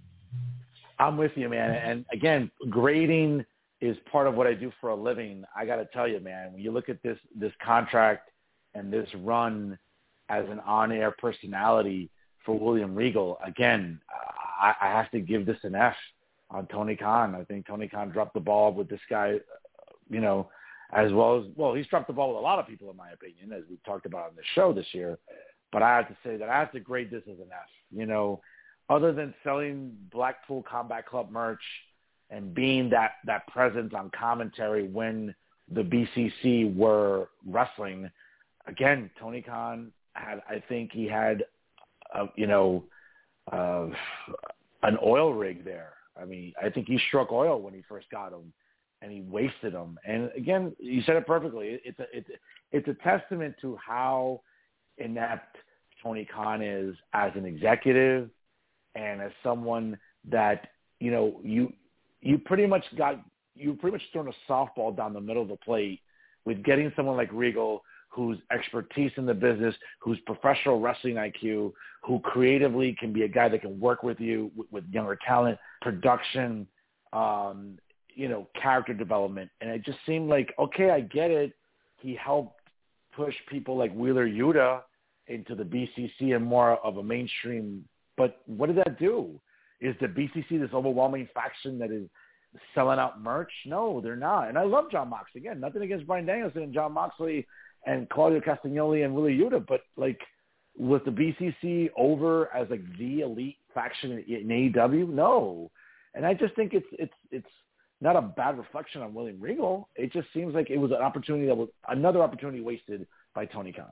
I'm with you, man. And, again, grading is part of what I do for a living. I got to tell you, man, when you look at this this contract and this run as an on-air personality for William Regal. Again, I, I have to give this an F on Tony Khan. I think Tony Khan dropped the ball with this guy, you know, as well as, well, he's dropped the ball with a lot of people, in my opinion, as we've talked about on the show this year. But I have to say that I have to grade this as an F. You know, other than selling Blackpool Combat Club merch and being that, that presence on commentary when the B C C were wrestling, again, Tony Khan had, I think he had, uh, you know, uh, an oil rig there. I mean, I think he struck oil when he first got him, and he wasted him. And again, you said it perfectly. It's a, it's, it's a testament to how inept Tony Khan is as an executive and as someone that, you know, you, you pretty much got, you pretty much thrown a softball down the middle of the plate with getting someone like Regal, whose expertise in the business, whose professional wrestling I Q, who creatively can be a guy that can work with you with, with younger talent, production, um, you know, character development. And it just seemed like, okay, I get it. He helped push people like Wheeler Yuta into the B C C and more of a mainstream. But what did that do? Is the B C C this overwhelming faction that is selling out merch? No, they're not. And I love Jon Moxley. Again, nothing against Bryan Danielson and Jon Moxley and Claudio Castagnoli and Wheeler Yuta, but like, was the B C C over as like the elite faction in A E W? No. And I just think it's it's it's not a bad reflection on William Regal. It just seems like it was an opportunity that was another opportunity wasted by Tony Khan.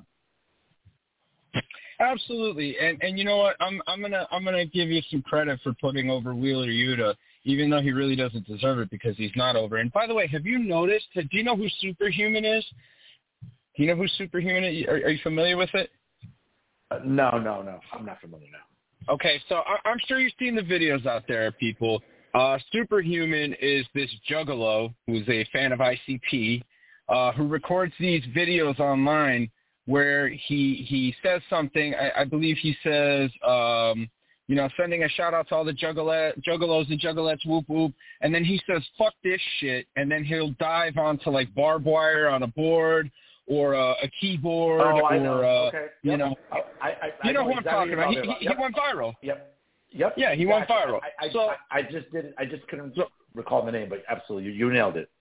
Absolutely, and and you know what? I'm I'm gonna I'm gonna give you some credit for putting over Wheeler Yuta, even though he really doesn't deserve it because he's not over. And by the way, have you noticed? Do you know who Superhuman is? Do you know who Superhuman is? Are, are you familiar with it? Uh, no, no, no. I'm not familiar now. Okay, so I, I'm sure you've seen the videos out there, people. Uh, Superhuman is this juggalo who's a fan of I C P, uh, who records these videos online where he he says something. I, I believe he says, um, you know, sending a shout out to all the juggalo, juggalos and juggalettes, whoop whoop, and then he says, "Fuck this shit," and then he'll dive onto like barbed wire on a board or a, a keyboard oh, or I know. uh, okay. you yep. know, I, I, I, you know, know who I'm talking about. He, about. he, Yep. he went viral. Yep. Yep. Yeah, he exactly. went viral. I, I, so I, I just didn't. I just couldn't recall the name, but absolutely, you, you nailed it.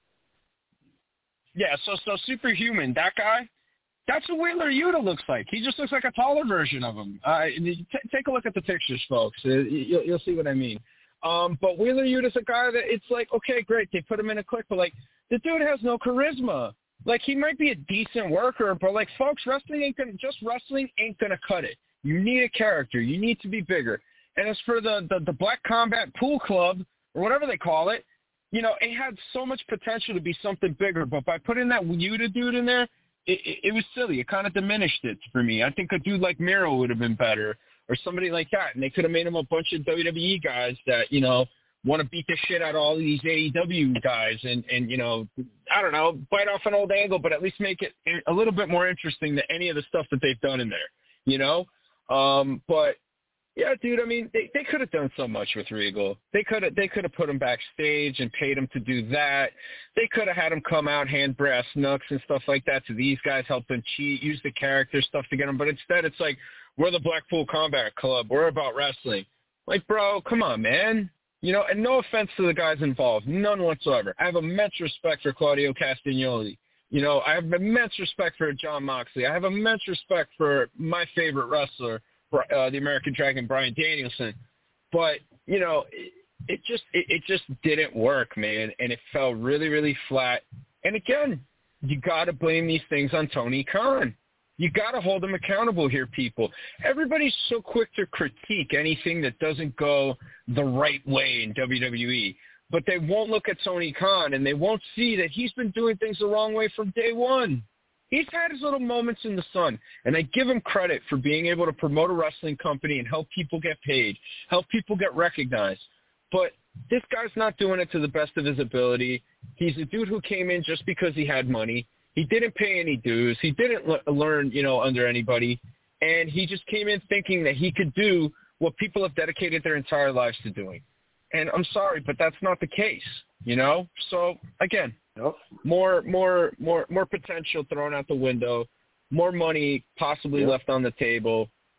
Yeah. So so Superhuman, that guy. That's what Wheeler Yuta looks like. He just looks like a taller version of him. Uh, t- take a look at the pictures, folks. Uh, you'll, you'll see what I mean. Um, but Wheeler Yuta's a guy that it's like, okay, great, they put him in a clip, but like the dude has no charisma. Like he might be a decent worker, but like folks, wrestling ain't gonna just wrestling ain't gonna cut it. You need a character. You need to be bigger. And as for the the, the Black Combat Pool Club or whatever they call it, you know, it had so much potential to be something bigger. But by putting that Yuta dude in there, It, it, it was silly. It kind of diminished it for me. I think a dude like Miro would have been better or somebody like that. And they could have made him a bunch of W W E guys that, you know, want to beat the shit out of all these A E W guys and, and, you know, I don't know, bite off an old angle, but at least make it a little bit more interesting than any of the stuff that they've done in there, you know? Um, but, yeah, dude, I mean, they, they could have done so much with Regal. They could have they could have put him backstage and paid him to do that. They could have had him come out, hand brass knucks and stuff like that to these guys, help them cheat, use the character stuff to get them. But instead, it's like, we're the Blackpool Combat Club. We're about wrestling. Like, bro, come on, man. You know, and no offense to the guys involved, none whatsoever. I have immense respect for Claudio Castagnoli. You know, I have immense respect for Jon Moxley. I have immense respect for my favorite wrestler, Uh, the American Dragon, Bryan Danielson, but you know, it, it just it, it just didn't work, man, and it fell really, really flat. And again, you got to blame these things on Tony Khan. You got to hold him accountable here, people. Everybody's so quick to critique anything that doesn't go the right way in W W E, but they won't look at Tony Khan and they won't see that he's been doing things the wrong way from day one. He's had his little moments in the sun, and I give him credit for being able to promote a wrestling company and help people get paid, help people get recognized. But this guy's not doing it to the best of his ability. He's a dude who came in just because he had money. He didn't pay any dues. He didn't le- learn, you know, under anybody. And he just came in thinking that he could do what people have dedicated their entire lives to doing. And I'm sorry, but that's not the case, you know? So, again, Nope. More, more, more, more potential thrown out the window. More money possibly yep. left on the table.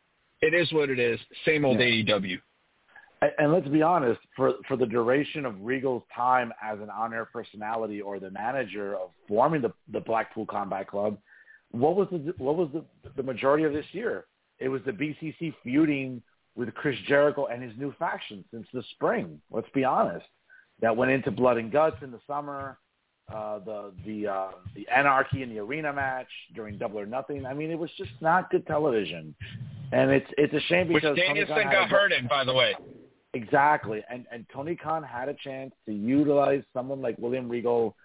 it is what it is. Same old yeah. A E W. And, and let's be honest, for for the duration of Regal's time as an on-air personality or the manager of forming the the Blackpool Combat Club, what was the what was the the majority of this year? It was the B C C feuding with Chris Jericho and his new faction since the spring. Let's be honest. That went into Blood and Guts in the summer, uh, the the uh, the Anarchy in the Arena match during Double or Nothing. I mean, it was just not good television, and it's it's a shame because which Danielson got hurt in, by the way. Exactly, and and Tony Khan had a chance to utilize someone like William Regal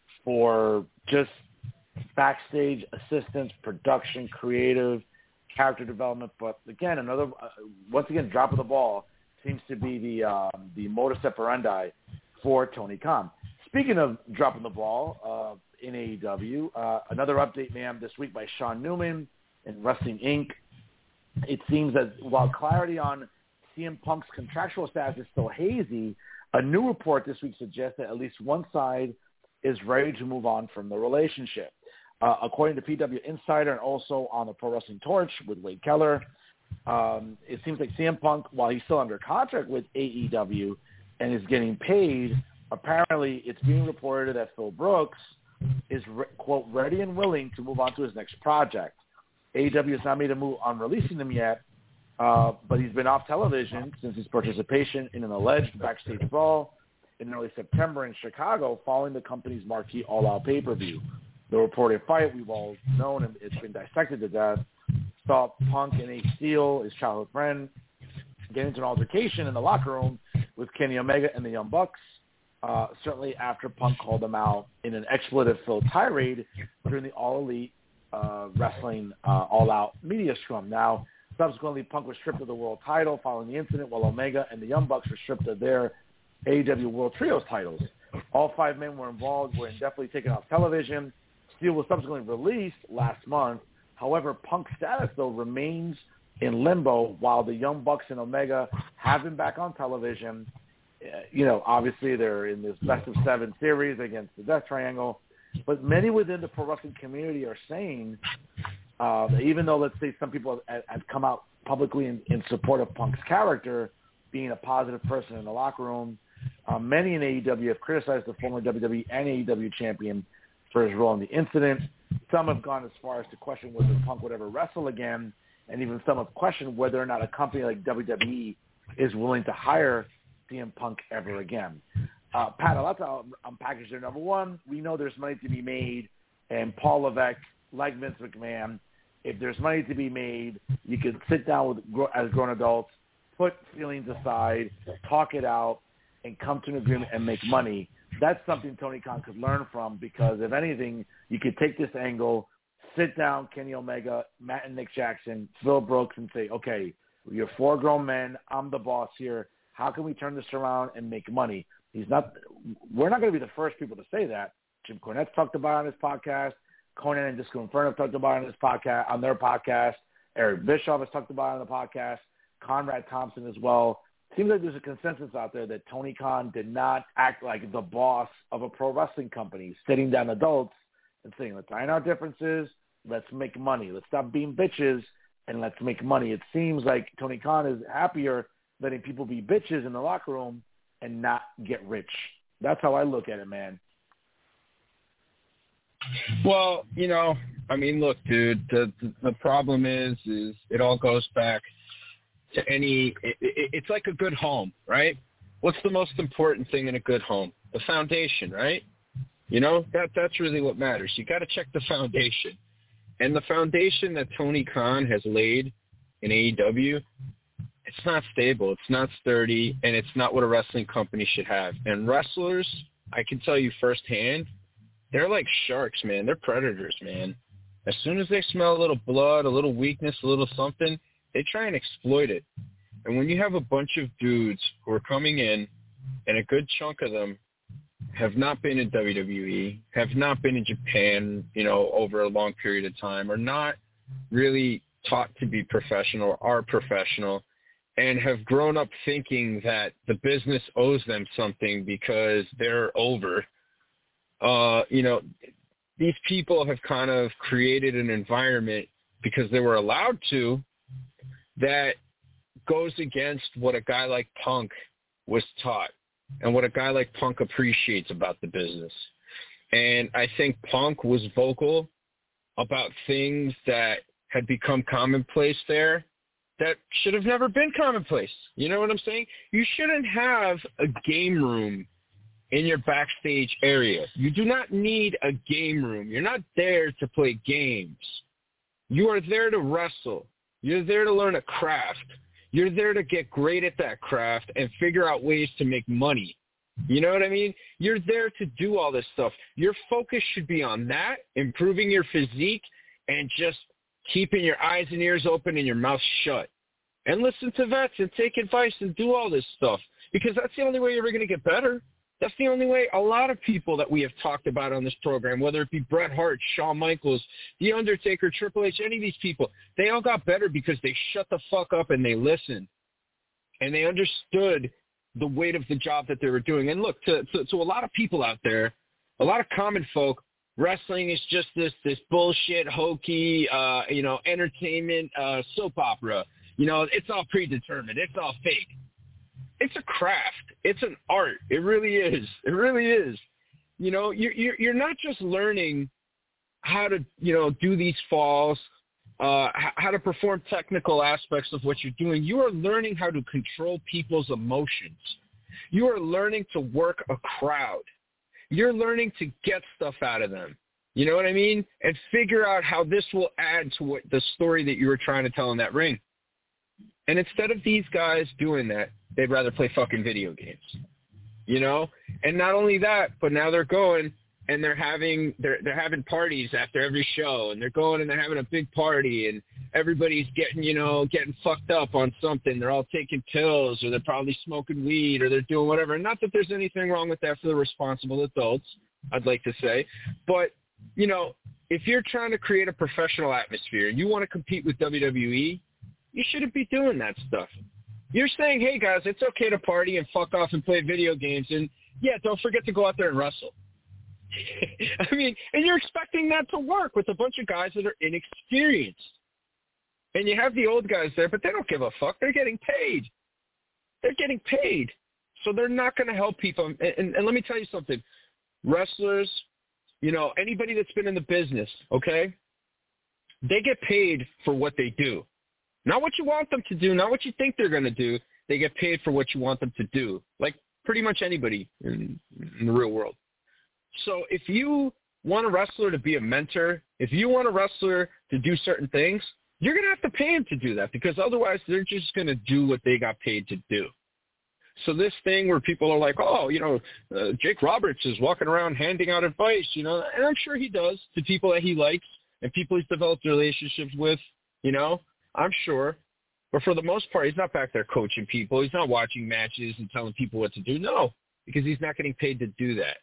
for just backstage assistance, production, creative, character development. But again, another uh, once again, drop of the ball seems to be the um, the modus operandi for Tony Khan. Speaking of dropping the ball uh, in A E W, uh, another update, ma'am, this week by Sean Newman in Wrestling Incorporated. It seems that while clarity on C M Punk's contractual status is still hazy, a new report this week suggests that at least one side is ready to move on from the relationship. Uh, according to P W Insider and also on the Pro Wrestling Torch with Wade Keller, um, it seems like C M Punk, while he's still under contract with A E W and is getting paid, apparently it's being reported that Phil Brooks is, re- quote, ready and willing to move on to his next project. A E W has not made a move on releasing him yet, uh, but he's been off television since his participation in an alleged backstage brawl in early September in Chicago following the company's marquee All-Out pay-per-view. The reported fight, we've all known, and it's been dissected to death, saw Punk and Ace Steel, his childhood friend, get into an altercation in the locker room with Kenny Omega and the Young Bucks, uh, certainly after Punk called them out in an expletive-filled tirade during the All Elite uh, Wrestling uh, All-Out media scrum. Now, subsequently, Punk was stripped of the world title following the incident, while Omega and the Young Bucks were stripped of their A E W World Trios titles. All five men were involved, were indefinitely taken off television. Steel was subsequently released last month. However, Punk's status, though, remains in limbo while the Young Bucks and Omega have been back on television. Uh, you know, obviously they're in this best of seven series against the Death Triangle. But many within the pro wrestling community are saying, uh, that even though, let's say, some people have, have come out publicly in, in support of Punk's character, being a positive person in the locker room, uh, many in A E W have criticized the former W W E and A E W champion for his role in the incident. Some have gone as far as to question whether Punk would ever wrestle again, and even some have questioned whether or not a company like W W E is willing to hire C M Punk ever again. Uh, Pat, a lot to unpackage there. Number one, we know there's money to be made, and Paul Levesque, like Vince McMahon, if there's money to be made, you can sit down with as grown adults, put feelings aside, talk it out, and come to an agreement and make money. That's something Tony Khan could learn from, because if anything, you could take this angle, sit down, Kenny Omega, Matt and Nick Jackson, Phil Brooks, and say, okay, you're four grown men. I'm the boss here. How can we turn this around and make money? He's not. We're not going to be the first people to say that. Jim Cornette's talked about it on his podcast. Conan and Disco Inferno have talked about it on his podcast, on their podcast. Eric Bischoff has talked about it on the podcast. Conrad Thompson as well. Seems like there's a consensus out there that Tony Khan did not act like the boss of a pro wrestling company, sitting down adults and saying, let's iron our differences, let's make money, let's stop being bitches, and let's make money. It seems like Tony Khan is happier letting people be bitches in the locker room and not get rich. That's how I look at it, man. Well, you know, I mean, look, dude, the the problem is, is it all goes back to any, it, it, it's like a good home, right? What's the most important thing in a good home? The foundation, right? You know, that that's really what matters. You got to check the foundation. And the foundation that Tony Khan has laid in A E W, it's not stable, it's not sturdy, and it's not what a wrestling company should have. And wrestlers, I can tell you firsthand, they're like sharks, man. They're predators, man. As soon as they smell a little blood, a little weakness, a little something, they try and exploit it. And when you have a bunch of dudes who are coming in, and a good chunk of them have not been in W W E, have not been in Japan, you know, over a long period of time, are not really taught to be professional, are professional, and have grown up thinking that the business owes them something because they're over, uh, you know, these people have kind of created an environment because they were allowed to, that goes against what a guy like Punk was taught and what a guy like Punk appreciates about the business. And I think Punk was vocal about things that had become commonplace there that should have never been commonplace. You know what I'm saying? You shouldn't have a game room in your backstage area. You do not need a game room. You're not there to play games. You are there to wrestle. You're there to learn a craft. You're there to get great at that craft and figure out ways to make money. You know what I mean? You're there to do all this stuff. Your focus should be on that, improving your physique, and just keeping your eyes and ears open and your mouth shut. And listen to vets and take advice and do all this stuff, because that's the only way you're going to get better. That's the only way a lot of people that we have talked about on this program, whether it be Bret Hart, Shawn Michaels, The Undertaker, Triple H, any of these people, they all got better because they shut the fuck up and they listened. And they understood the weight of the job that they were doing. And look, to, to, to a lot of people out there, a lot of common folk, wrestling is just this this bullshit, hokey, uh, you know, entertainment uh, soap opera. You know, it's all predetermined. It's all fake. It's a craft. It's an art. It really is. It really is. You know, you're you're, you're not just learning how to, you know, do these falls, uh, how to perform technical aspects of what you're doing. You are learning how to control people's emotions. You are learning to work a crowd. You're learning to get stuff out of them. You know what I mean? And figure out how this will add to what the story that you were trying to tell in that ring. And instead of these guys doing that, they'd rather play fucking video games, you know? And not only that, but now they're going and they're having they're they're having parties after every show, and they're going and they're having a big party, and everybody's getting, you know, getting fucked up on something. They're all taking pills, or they're probably smoking weed, or they're doing whatever. And not that there's anything wrong with that for the responsible adults, I'd like to say. But, you know, if you're trying to create a professional atmosphere and you want to compete with W W E, you shouldn't be doing that stuff. You're saying, hey, guys, it's okay to party and fuck off and play video games. And, yeah, don't forget to go out there and wrestle. I mean, and you're expecting that to work with a bunch of guys that are inexperienced. And you have the old guys there, but they don't give a fuck. They're getting paid. They're getting paid. So they're not going to help people. And, and, and let me tell you something. Wrestlers, you know, anybody that's been in the business, okay, they get paid for what they do. Not what you want them to do, not what you think they're going to do. They get paid for what you want them to do, like pretty much anybody in, in the real world. So if you want a wrestler to be a mentor, if you want a wrestler to do certain things, you're going to have to pay him to do that, because otherwise they're just going to do what they got paid to do. So this thing where people are like, oh, you know, uh, Jake Roberts is walking around handing out advice, you know, and I'm sure he does to people that he likes and people he's developed relationships with, you know. I'm sure. But for the most part, he's not back there coaching people. He's not watching matches and telling people what to do. No, because he's not getting paid to do that.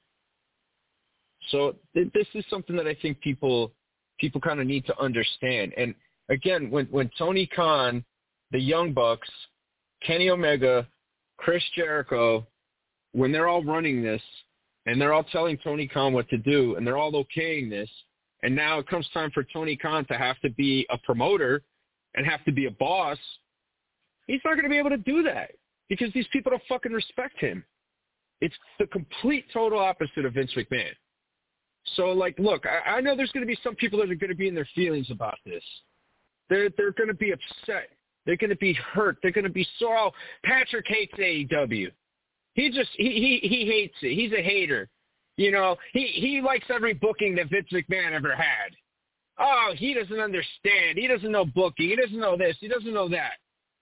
So th- this is something that I think people people kind of need to understand. And, again, when, when Tony Khan, the Young Bucks, Kenny Omega, Chris Jericho, when they're all running this and they're all telling Tony Khan what to do and they're all okaying this, and now it comes time for Tony Khan to have to be a promoter and have to be a boss, he's not going to be able to do that because these people don't fucking respect him. It's the complete total opposite of Vince McMahon. So, like, look, I, I know there's going to be some people that are going to be in their feelings about this. They're, they're going to be upset. They're going to be hurt. They're going to be so, oh, Patrick hates A E W. He just, he, he, he hates it. He's a hater. You know, he, he likes every booking that Vince McMahon ever had. Oh, he doesn't understand. He doesn't know booking. He doesn't know this. He doesn't know that.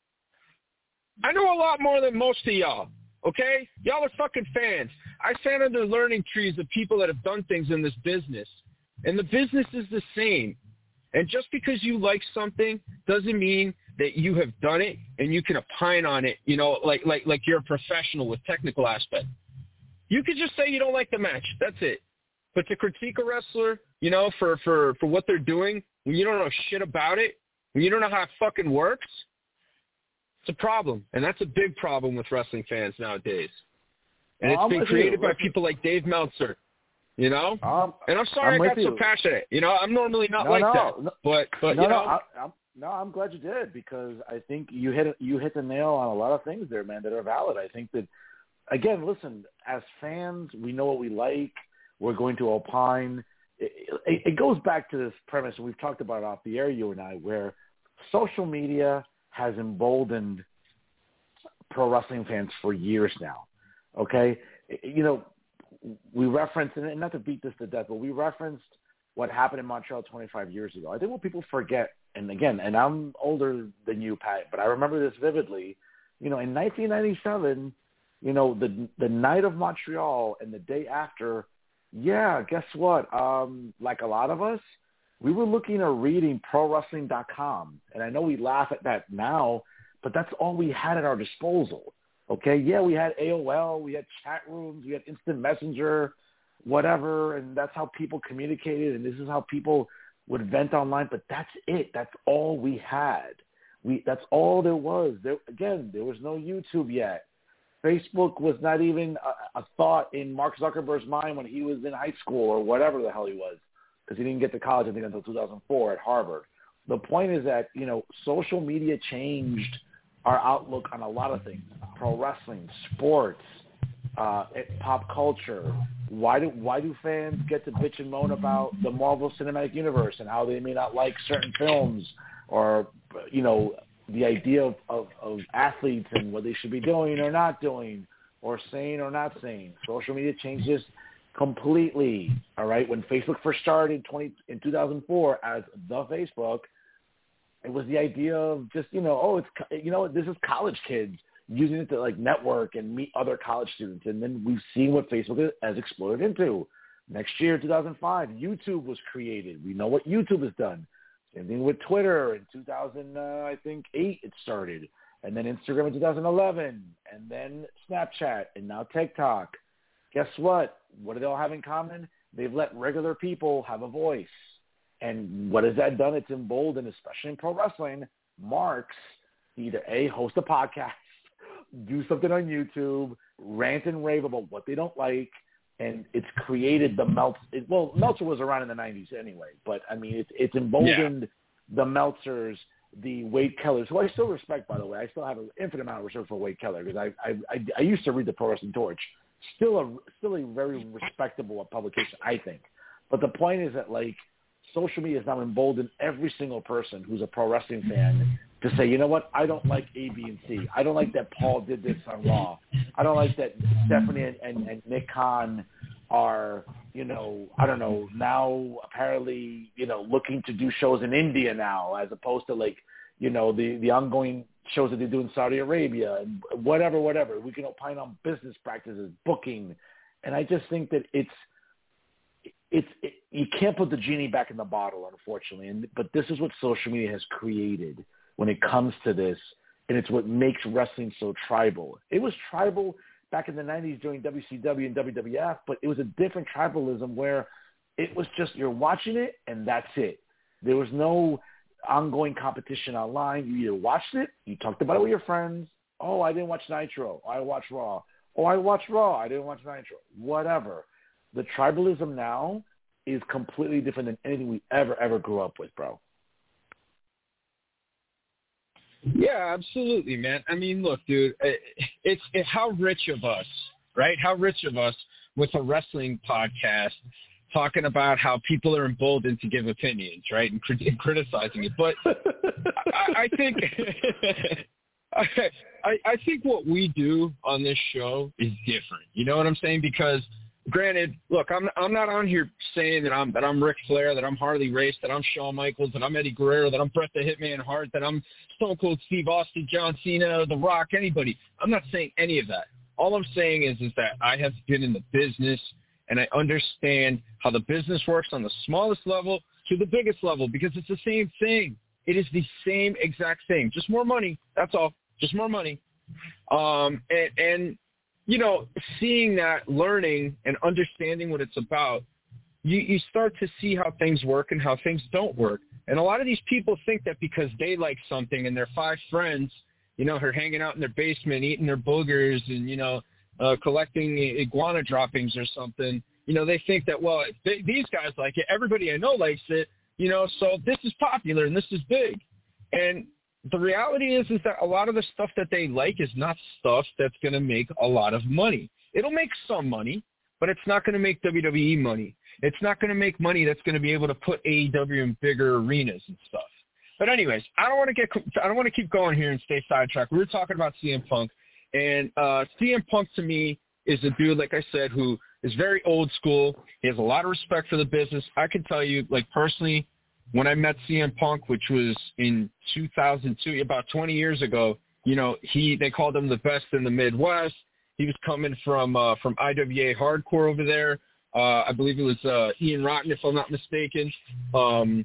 I know a lot more than most of y'all, okay? Y'all are fucking fans. I stand under learning trees of people that have done things in this business, and the business is the same. And just because you like something doesn't mean that you have done it and you can opine on it, you know, like like like you're a professional with technical aspect. You could just say you don't like the match. That's it. But to critique a wrestler, you know, for, for, for what they're doing, when you don't know shit about it, when you don't know how it fucking works, it's a problem. And that's a big problem with wrestling fans nowadays. And well, it's I'm been created you. by people like Dave Meltzer, you know? Um, and I'm sorry I'm I got you. so passionate. You know, I'm normally not no, like no, that. No, but, but no, you know. No, I, I'm, No, I'm glad you did because I think you hit you hit the nail on a lot of things there, man, that are valid. I think that, again, listen, as fans, we know what we like. We're going to opine. It, it, it goes back to this premise, and we've talked about it off the air, you and I, where social media has emboldened pro wrestling fans for years now, okay? You know, we referenced, and not to beat this to death, but we referenced what happened in Montreal twenty-five years ago. I think what people forget, and again, and I'm older than you, Pat, but I remember this vividly, you know, in nineteen ninety-seven, you know, the the night of Montreal and the day after, yeah, guess what? Um, like a lot of us, we were looking or reading pro wrestling dot com. And I know we laugh at that now, but that's all we had at our disposal. Okay, yeah, we had A O L, we had chat rooms, we had instant messenger, whatever, and that's how people communicated, and this is how people would vent online, but that's it. That's all we had. We That's all there was. There, again, there was no YouTube yet. Facebook was not even a, a thought in Mark Zuckerberg's mind when he was in high school or whatever the hell he was, because he didn't get to college, I think, until two thousand four at Harvard. The point is that, you know, social media changed our outlook on a lot of things, pro wrestling, sports, uh, pop culture. Why do why do fans get to bitch and moan about the Marvel Cinematic Universe and how they may not like certain films, or, you know, the idea of, of, of athletes and what they should be doing or not doing, or saying or not saying? Social media changed this completely, all right? When Facebook first started twenty, in two thousand four as the Facebook, it was the idea of just, you know, oh, it's, you know, this is college kids using it to, like, network and meet other college students. And then we've seen what Facebook has exploded into. Next year, two thousand five, YouTube was created. We know what YouTube has done. Same thing with Twitter. In two thousand, uh, I think, eight it started. And then Instagram in two thousand eleven. And then Snapchat. And now TikTok. Guess what? What do they all have in common? They've let regular people have a voice. And what has that done? It's emboldened, especially in pro wrestling, marks either A, host a podcast, do something on YouTube, rant and rave about what they don't like, and it's created the Meltzer. It, well, Meltzer was around in the nineties anyway, but, I mean, it's, it's emboldened yeah. the Meltzers, the Wade Kellers, who I still respect, by the way. I still have an infinite amount of respect for Wade Keller because I, I, I, I used to read the Pro Wrestling Torch. Still a, still a very respectable publication, I think. But the point is that, like, social media has now emboldened every single person who's a pro wrestling fan to say, you know what, I don't like A, B, and C. I don't like that Paul did this on Raw. I don't like that Stephanie and, and, and Nick Khan are, you know, I don't know, now apparently, you know, looking to do shows in India now as opposed to, like, you know, the, the ongoing shows that they do in Saudi Arabia and whatever, whatever. We can opine on business practices, booking. And I just think that it's, It's it, you can't put the genie back in the bottle, unfortunately. And but this is what social media has created when it comes to this, and it's what makes wrestling so tribal. It was tribal back in the nineties during W C W and W W F, but it was a different tribalism where it was just you're watching it and that's it. There was no ongoing competition online. You either watched it, you talked about it with your friends. Oh, I didn't watch Nitro. I watched Raw. Oh, I watched Raw. I didn't watch Nitro. Whatever. The tribalism now is completely different than anything we ever, ever grew up with, bro. Yeah, absolutely, man. I mean, look, dude, it's, it's how rich of us, right? How rich of us with a wrestling podcast talking about how people are emboldened to give opinions, right, and, crit- and criticizing it. But I, I think I, I think what we do on this show is different. You know what I'm saying? Because granted, look, I'm I'm not on here saying that I'm that I'm Ric Flair, that I'm Harley Race, that I'm Shawn Michaels, that I'm Eddie Guerrero, that I'm Bret the Hitman Hart, that I'm Stone Cold Steve Austin, John Cena, The Rock, anybody. I'm not saying any of that. All I'm saying is is that I have been in the business and I understand how the business works on the smallest level to the biggest level because it's the same thing. It is the same exact thing, just more money. That's all, just more money. Um, and, and you know, seeing that, learning and understanding what it's about, you, you start to see how things work and how things don't work. And a lot of these people think that because they like something and their five friends, you know, are hanging out in their basement, eating their boogers and, you know, uh, collecting iguana droppings or something, you know, they think that, well, they, these guys like it. Everybody I know likes it, you know, so this is popular and this is big. And the reality is, is that a lot of the stuff that they like is not stuff that's going to make a lot of money. It'll make some money, but it's not going to make W W E money. It's not going to make money that's going to be able to put A E W in bigger arenas and stuff. But anyways, I don't want to get, I don't want to keep going here and stay sidetracked. We were talking about C M Punk, and uh, C M Punk to me is a dude, like I said, who is very old school. He has a lot of respect for the business. I can tell you, like personally, when I met C M Punk, which was in two thousand two, about twenty years ago, you know, he they called him the best in the Midwest. He was coming from uh, from I W A Hardcore over there. Uh, I believe it was uh, Ian Rotten, if I'm not mistaken. Um,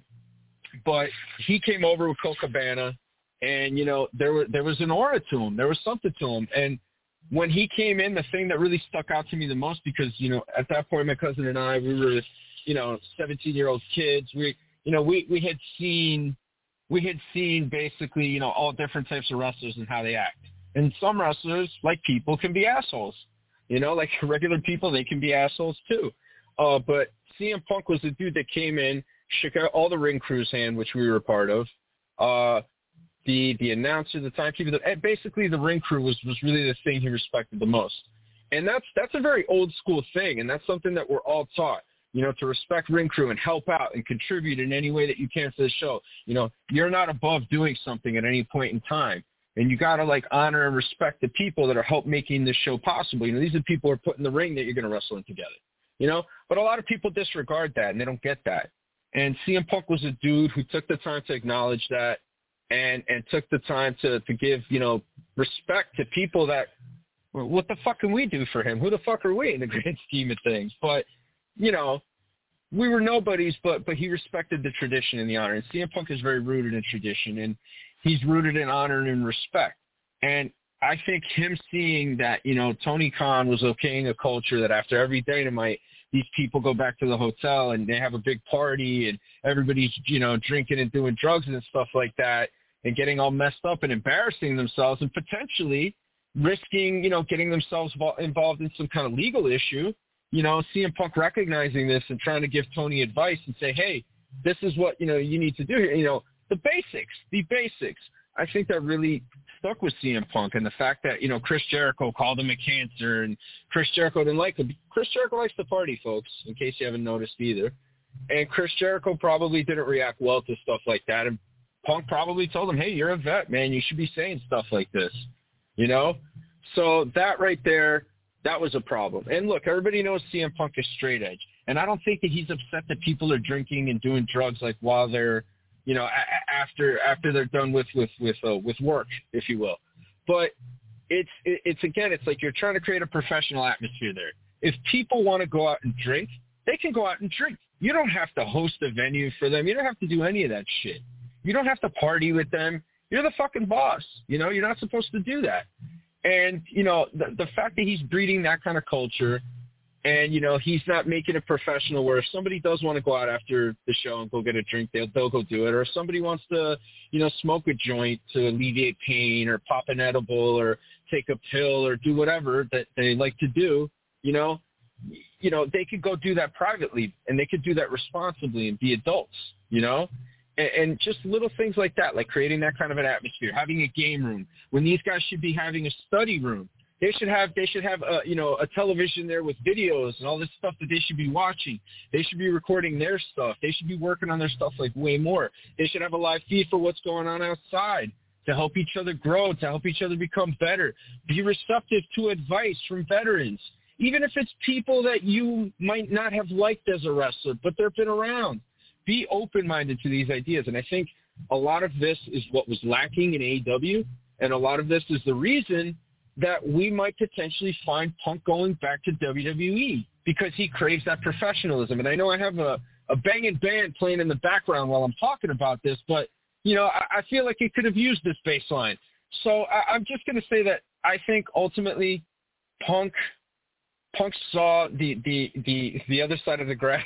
but he came over with Colt Cabana, and you know there was there was an aura to him. There was something to him. And when he came in, the thing that really stuck out to me the most, because you know at that point my cousin and I, we were you know seventeen-year-old kids. We you know we we had seen we had seen basically you know all different types of wrestlers and how they act. And some wrestlers, like people, can be assholes. You know, like regular people, they can be assholes too. Uh, but C M Punk was the dude that came in, shook out all the ring crew's hand, which we were a part of. Uh, the the announcer, the timekeeper, the, basically the ring crew was, was really the thing he respected the most. And that's that's a very old school thing, and that's something that we're all taught. You know, to respect ring crew and help out and contribute in any way that you can for the show. You know, you're not above doing something at any point in time. And you got to, like, honor and respect the people that are help making this show possible. You know, these are the people who are put in the ring that you're going to wrestle in together, you know? But a lot of people disregard that, and they don't get that. And C M Punk was a dude who took the time to acknowledge that and, and took the time to, to give, you know, respect to people that, well, what the fuck can we do for him? Who the fuck are we in the grand scheme of things? But, you know, we were nobodies, but, but he respected the tradition and the honor. And C M Punk is very rooted in tradition, and he's rooted in honor and respect. And I think him seeing that, you know, Tony Khan was okaying a culture that after every Dynamite, these people go back to the hotel and they have a big party and everybody's, you know, drinking and doing drugs and stuff like that and getting all messed up and embarrassing themselves and potentially risking, you know, getting themselves involved in some kind of legal issue. You know, C M Punk recognizing this and trying to give Tony advice and say, hey, this is what, you know, you need to do here. You know, the basics, the basics. I think that really stuck with C M Punk, and the fact that, you know, Chris Jericho called him a cancer, and Chris Jericho didn't like him. Chris Jericho likes to party, folks, in case you haven't noticed either. And Chris Jericho probably didn't react well to stuff like that, and Punk probably told him, hey, you're a vet, man. You should be saying stuff like this, you know? So that right there, that was a problem. And look, everybody knows C M Punk is straight edge, and I don't think that he's upset that people are drinking and doing drugs like while they're, you know, a- after after they're done with with with uh, with work, if you will. But it's it's again, it's like you're trying to create a professional atmosphere there. If people want to go out and drink, they can go out and drink. You don't have to host a venue for them. You don't have to do any of that shit. You don't have to party with them. You're the fucking boss. You know, you're not supposed to do that. And you know, the the fact that he's breeding that kind of culture. And, you know, he's not making it professional where if somebody does want to go out after the show and go get a drink, they'll, they'll go do it. Or if somebody wants to, you know, smoke a joint to alleviate pain or pop an edible or take a pill or do whatever that they like to do, you know, you know, they could go do that privately and they could do that responsibly and be adults, you know. And, and just little things like that, like creating that kind of an atmosphere, having a game room when these guys should be having a study room. They should have, they should have, a, you know, a television there with videos and all this stuff that they should be watching. They should be recording their stuff. They should be working on their stuff like way more. They should have a live feed for what's going on outside to help each other grow, to help each other become better. Be receptive to advice from veterans, even if it's people that you might not have liked as a wrestler, but they've been around. Be open-minded to these ideas. And I think a lot of this is what was lacking in A E W, and a lot of this is the reason that we might potentially find Punk going back to W W E because he craves that professionalism. And I know I have a, a banging band playing in the background while I'm talking about this, but, you know, I, I feel like he could have used this bass line. So I, I'm just going to say that I think ultimately Punk Punk saw the, the, the, the other side of the grass,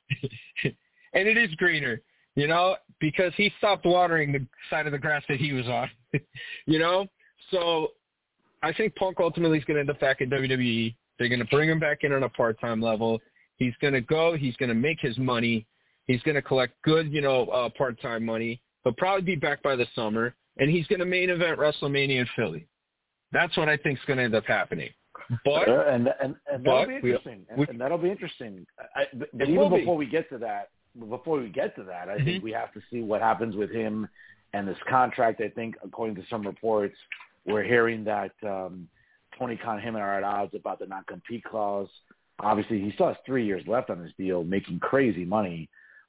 and it is greener, you know, because he stopped watering the side of the grass that he was on, you know. So I think Punk ultimately is going to end up back at W W E. They're going to bring him back in on a part-time level. He's going to go. He's going to make his money. He's going to collect good, you know, uh, part-time money. He'll probably be back by the summer, and he's going to main event WrestleMania in Philly. That's what I think is going to end up happening. But uh, and and, and that'll but be interesting. We, and, and that'll be interesting. I, but but it even will before be. we get to that, before we get to that, I Mm-hmm. think we have to see what happens with him and this contract. I think, according to some reports, we're hearing that um, Tony Khan and him are at odds about the non-compete clause. Obviously, he still has three years left on his deal, making crazy money.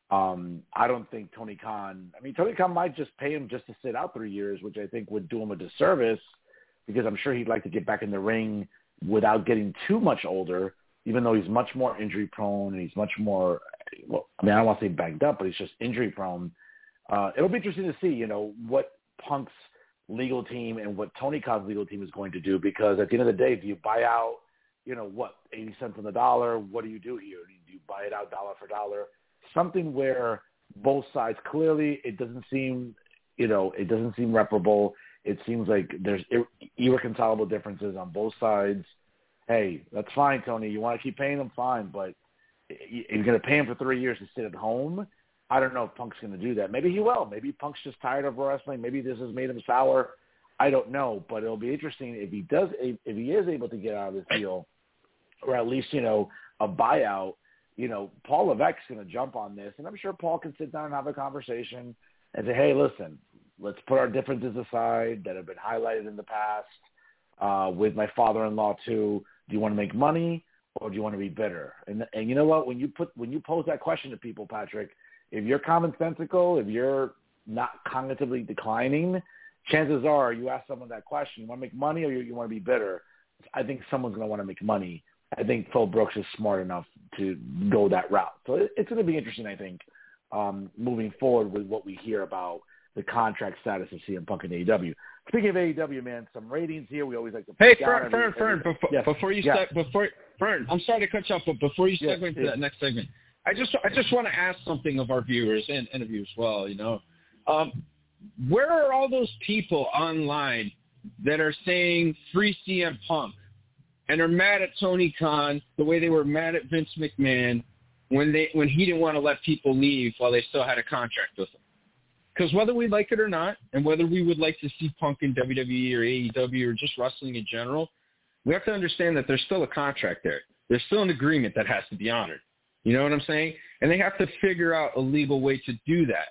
Um, I don't think Tony Khan – I mean, Tony Khan might just pay him just to sit out three years, which I think would do him a disservice because I'm sure he'd like to get back in the ring without getting too much older, even though he's much more injury-prone and he's much more – well, I mean, I don't want to say banged up, but he's just injury-prone. Uh, it'll be interesting to see, you know, what Punk's legal team and what Tony Khan's legal team is going to do because at the end of the day, do you buy out, you know, what, eighty cents on the dollar? What do you do here? Do you buy it out dollar for dollar? Something where both sides clearly it doesn't seem, you know, it doesn't seem reparable. It seems like there's ir- irreconcilable differences on both sides. Hey, that's fine, Tony. You want to keep paying him, fine, but you're going to pay him for three years to sit at home. I don't know if Punk's going to do that. Maybe he will. Maybe Punk's just tired of wrestling. Maybe this has made him sour. I don't know, but it'll be interesting if he does. If he is able to get out of this deal, or at least you know a buyout. You know, Paul Levesque's going to jump on this, and I'm sure Paul can sit down and have a conversation and say, "Hey, listen, let's put our differences aside that have been highlighted in the past. Uh, with my father-in-law too, do you want to make money or do you want to be bitter?" And and you know what? When you put when you pose that question to people, Patrick, if you're commonsensical, if you're not cognitively declining, chances are you ask someone that question: you want to make money or you, you want to be bitter? I think someone's going to want to make money. I think Phil Brooks is smart enough to go that route. So it, it's going to be interesting, I think, um, moving forward with what we hear about the contract status of C M Punk and A E W. Speaking of A E W, man, some ratings here. We always like to Hey, pick Fern, out Fern, every, Fern, every, before, yes, before you yes. start, before Fern, I'm sorry to cut you off, but before you Yes, segue into yes. that next segment, I just I just want to ask something of our viewers and, and of you as well. You know, um, where are all those people online that are saying free C M Punk and are mad at Tony Khan the way they were mad at Vince McMahon when they when he didn't want to let people leave while they still had a contract with him? Because whether we like it or not, and whether we would like to see Punk in W W E or A E W or just wrestling in general, we have to understand that there's still a contract there. There's still an agreement that has to be honored. You know what I'm saying? And they have to figure out a legal way to do that.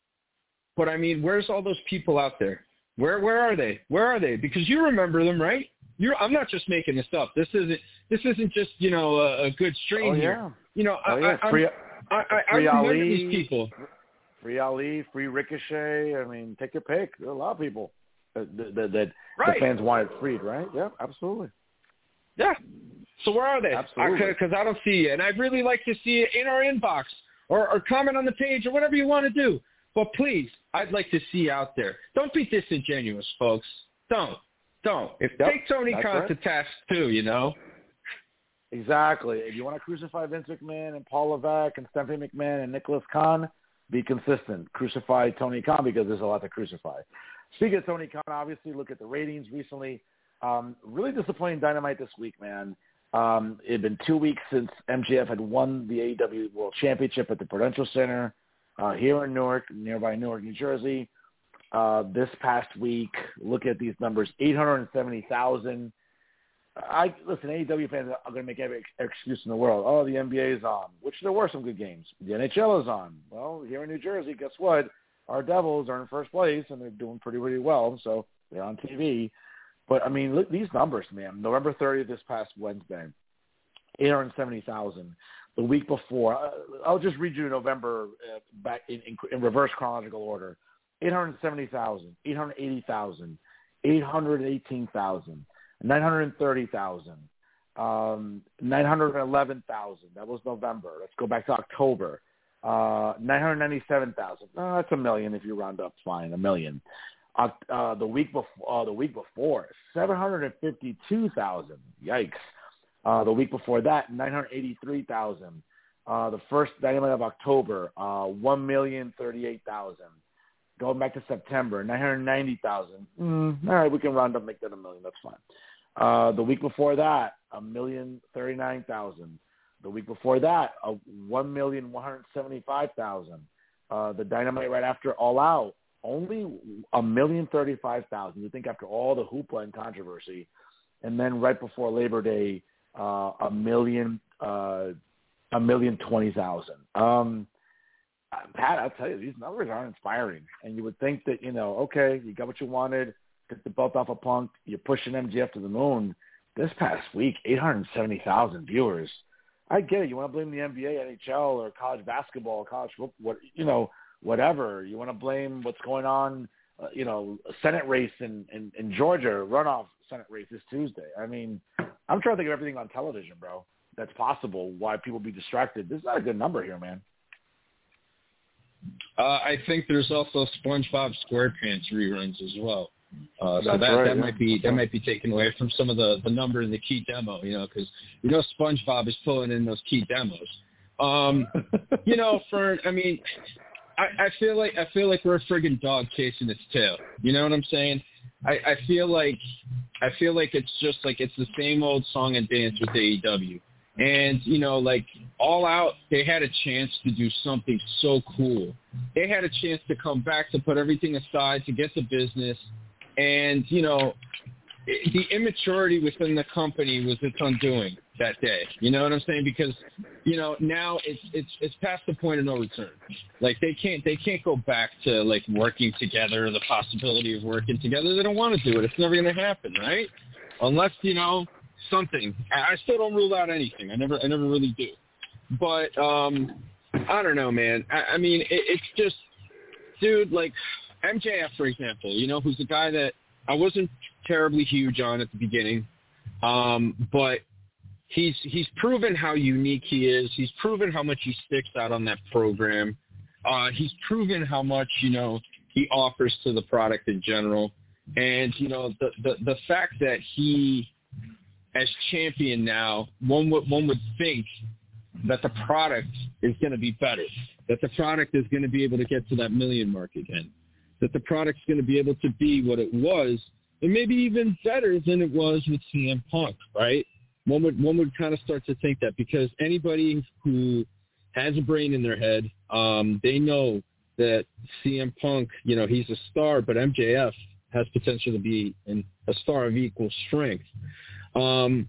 But, I mean, where's all those people out there? Where where are they? Where are they? Because you remember them, right? You're, I'm not just making this up. This isn't this isn't just, you know, a, a good strain Oh, here. yeah. You know, Oh, I, yeah. I, Free, I, I, I free remember Ali, these people. Free Ali, free Ricochet. I mean, take your pick. There are a lot of people that, that, that Right. the fans wanted freed, right? Yeah, absolutely. Yeah. So where are they? Absolutely. Because I, I don't see it. And I'd really like to see it in our inbox or, or comment on the page or whatever you want to do. But please, I'd like to see out there. Don't be disingenuous, folks. Don't. Don't. If Yep, take Tony that's Khan right. to task too, you know. Exactly. If you want to crucify Vince McMahon and Paul Levesque and Stephanie McMahon and Nicholas Khan, be consistent. Crucify Tony Khan because there's a lot to crucify. Speaking of Tony Khan, obviously look at the ratings recently. Um, really disappointing Dynamite this week, man. Um, it had been two weeks since M J F had won the A E W World Championship at the Prudential Center uh, here in Newark, nearby Newark, New Jersey. Uh, this past week, look at these numbers, eight hundred seventy thousand. I listen, A E W fans are going to make every excuse in the world. Oh, the N B A is on, which there were some good games. The N H L is on. Well, here in New Jersey, guess what? Our Devils are in first place, and they're doing pretty, pretty well, so they're on T V. But, I mean, look, these numbers, man. November thirtieth, this past Wednesday, eight hundred seventy thousand. The week before, uh, I'll just read you November uh, back in, in, in reverse chronological order. eight hundred seventy thousand, eight hundred eighty thousand, eight hundred eighteen thousand. nine hundred thirty thousand, um, nine hundred eleven thousand. That was November. Let's go back to October. Uh, nine hundred ninety-seven thousand. Oh, that's a million if you round up. Fine, a million. Uh, uh, the week before, uh, the week before, seven hundred fifty-two thousand. Yikes. Uh, the week before that, nine hundred eighty-three thousand. Uh, the first Dynamite of October, uh, one million thirty-eight thousand. Going back to September, nine hundred ninety thousand. Mm, all right, we can round up, make that a million. That's fine. Uh, the week before that, a million thirty-nine thousand. The week before that, a one million one hundred seventy-five thousand. Uh, the Dynamite right after All Out, only a million thirty-five thousand. You think after all the hoopla and controversy, and then right before Labor Day, uh, a million, uh, a million twenty thousand. Um, Pat, I'll tell you, these numbers aren't inspiring. And you would think that, you know, okay, you got what you wanted, get the belt off of Punk, you're pushing M J F to the moon. This past week, eight hundred seventy thousand viewers. I get it. You want to blame the N B A, N H L, or college basketball, college football, what, you know, whatever. You want to blame what's going on, uh, you know, a Senate race in, in, in Georgia, runoff Senate race this Tuesday. I mean, I'm trying to think of everything on television, bro, that's possible, why people be distracted. This is not a good number here, man. Uh, I think there's also SpongeBob SquarePants reruns as well. Uh, so that, right, that yeah. might be that might be taken away from some of the, the number in the key demo, you know, because you know SpongeBob is pulling in those key demos. Um, you know, for I mean, I, I feel like I feel like we're a friggin' dog chasing its tail. You know what I'm saying? I, I feel like I feel like it's just like it's the same old song and dance with A E W. And, you know, like, All Out, they had a chance to do something so cool. They had a chance to come back, to put everything aside, to get the business. And, you know, the immaturity within the company was its undoing that day. You know what I'm saying? Because, you know, now it's it's it's past the point of no return. Like, they can't they can't go back to, like, working together, the possibility of working together. They don't want to do it. It's never going to happen, right? Unless, you know, something. I still don't rule out anything. I never, I never really do. But um, I don't know, man. I, I mean, it, it's just, dude. Like M J F, for example. You know, who's a guy that I wasn't terribly huge on at the beginning, um, but he's he's proven how unique he is. He's proven how much he sticks out on that program. Uh, he's proven how much, you know, he offers to the product in general. And you know, the the the fact that he, as champion now, one would one would think that the product is going to be better, that the product is going to be able to get to that million mark again, that the product's going to be able to be what it was, and maybe even better than it was with C M Punk, right? One would one would kind of start to think that, because anybody who has a brain in their head, um, they know that C M Punk, you know, he's a star, but M J F has potential to be an, a star of equal strength. Um,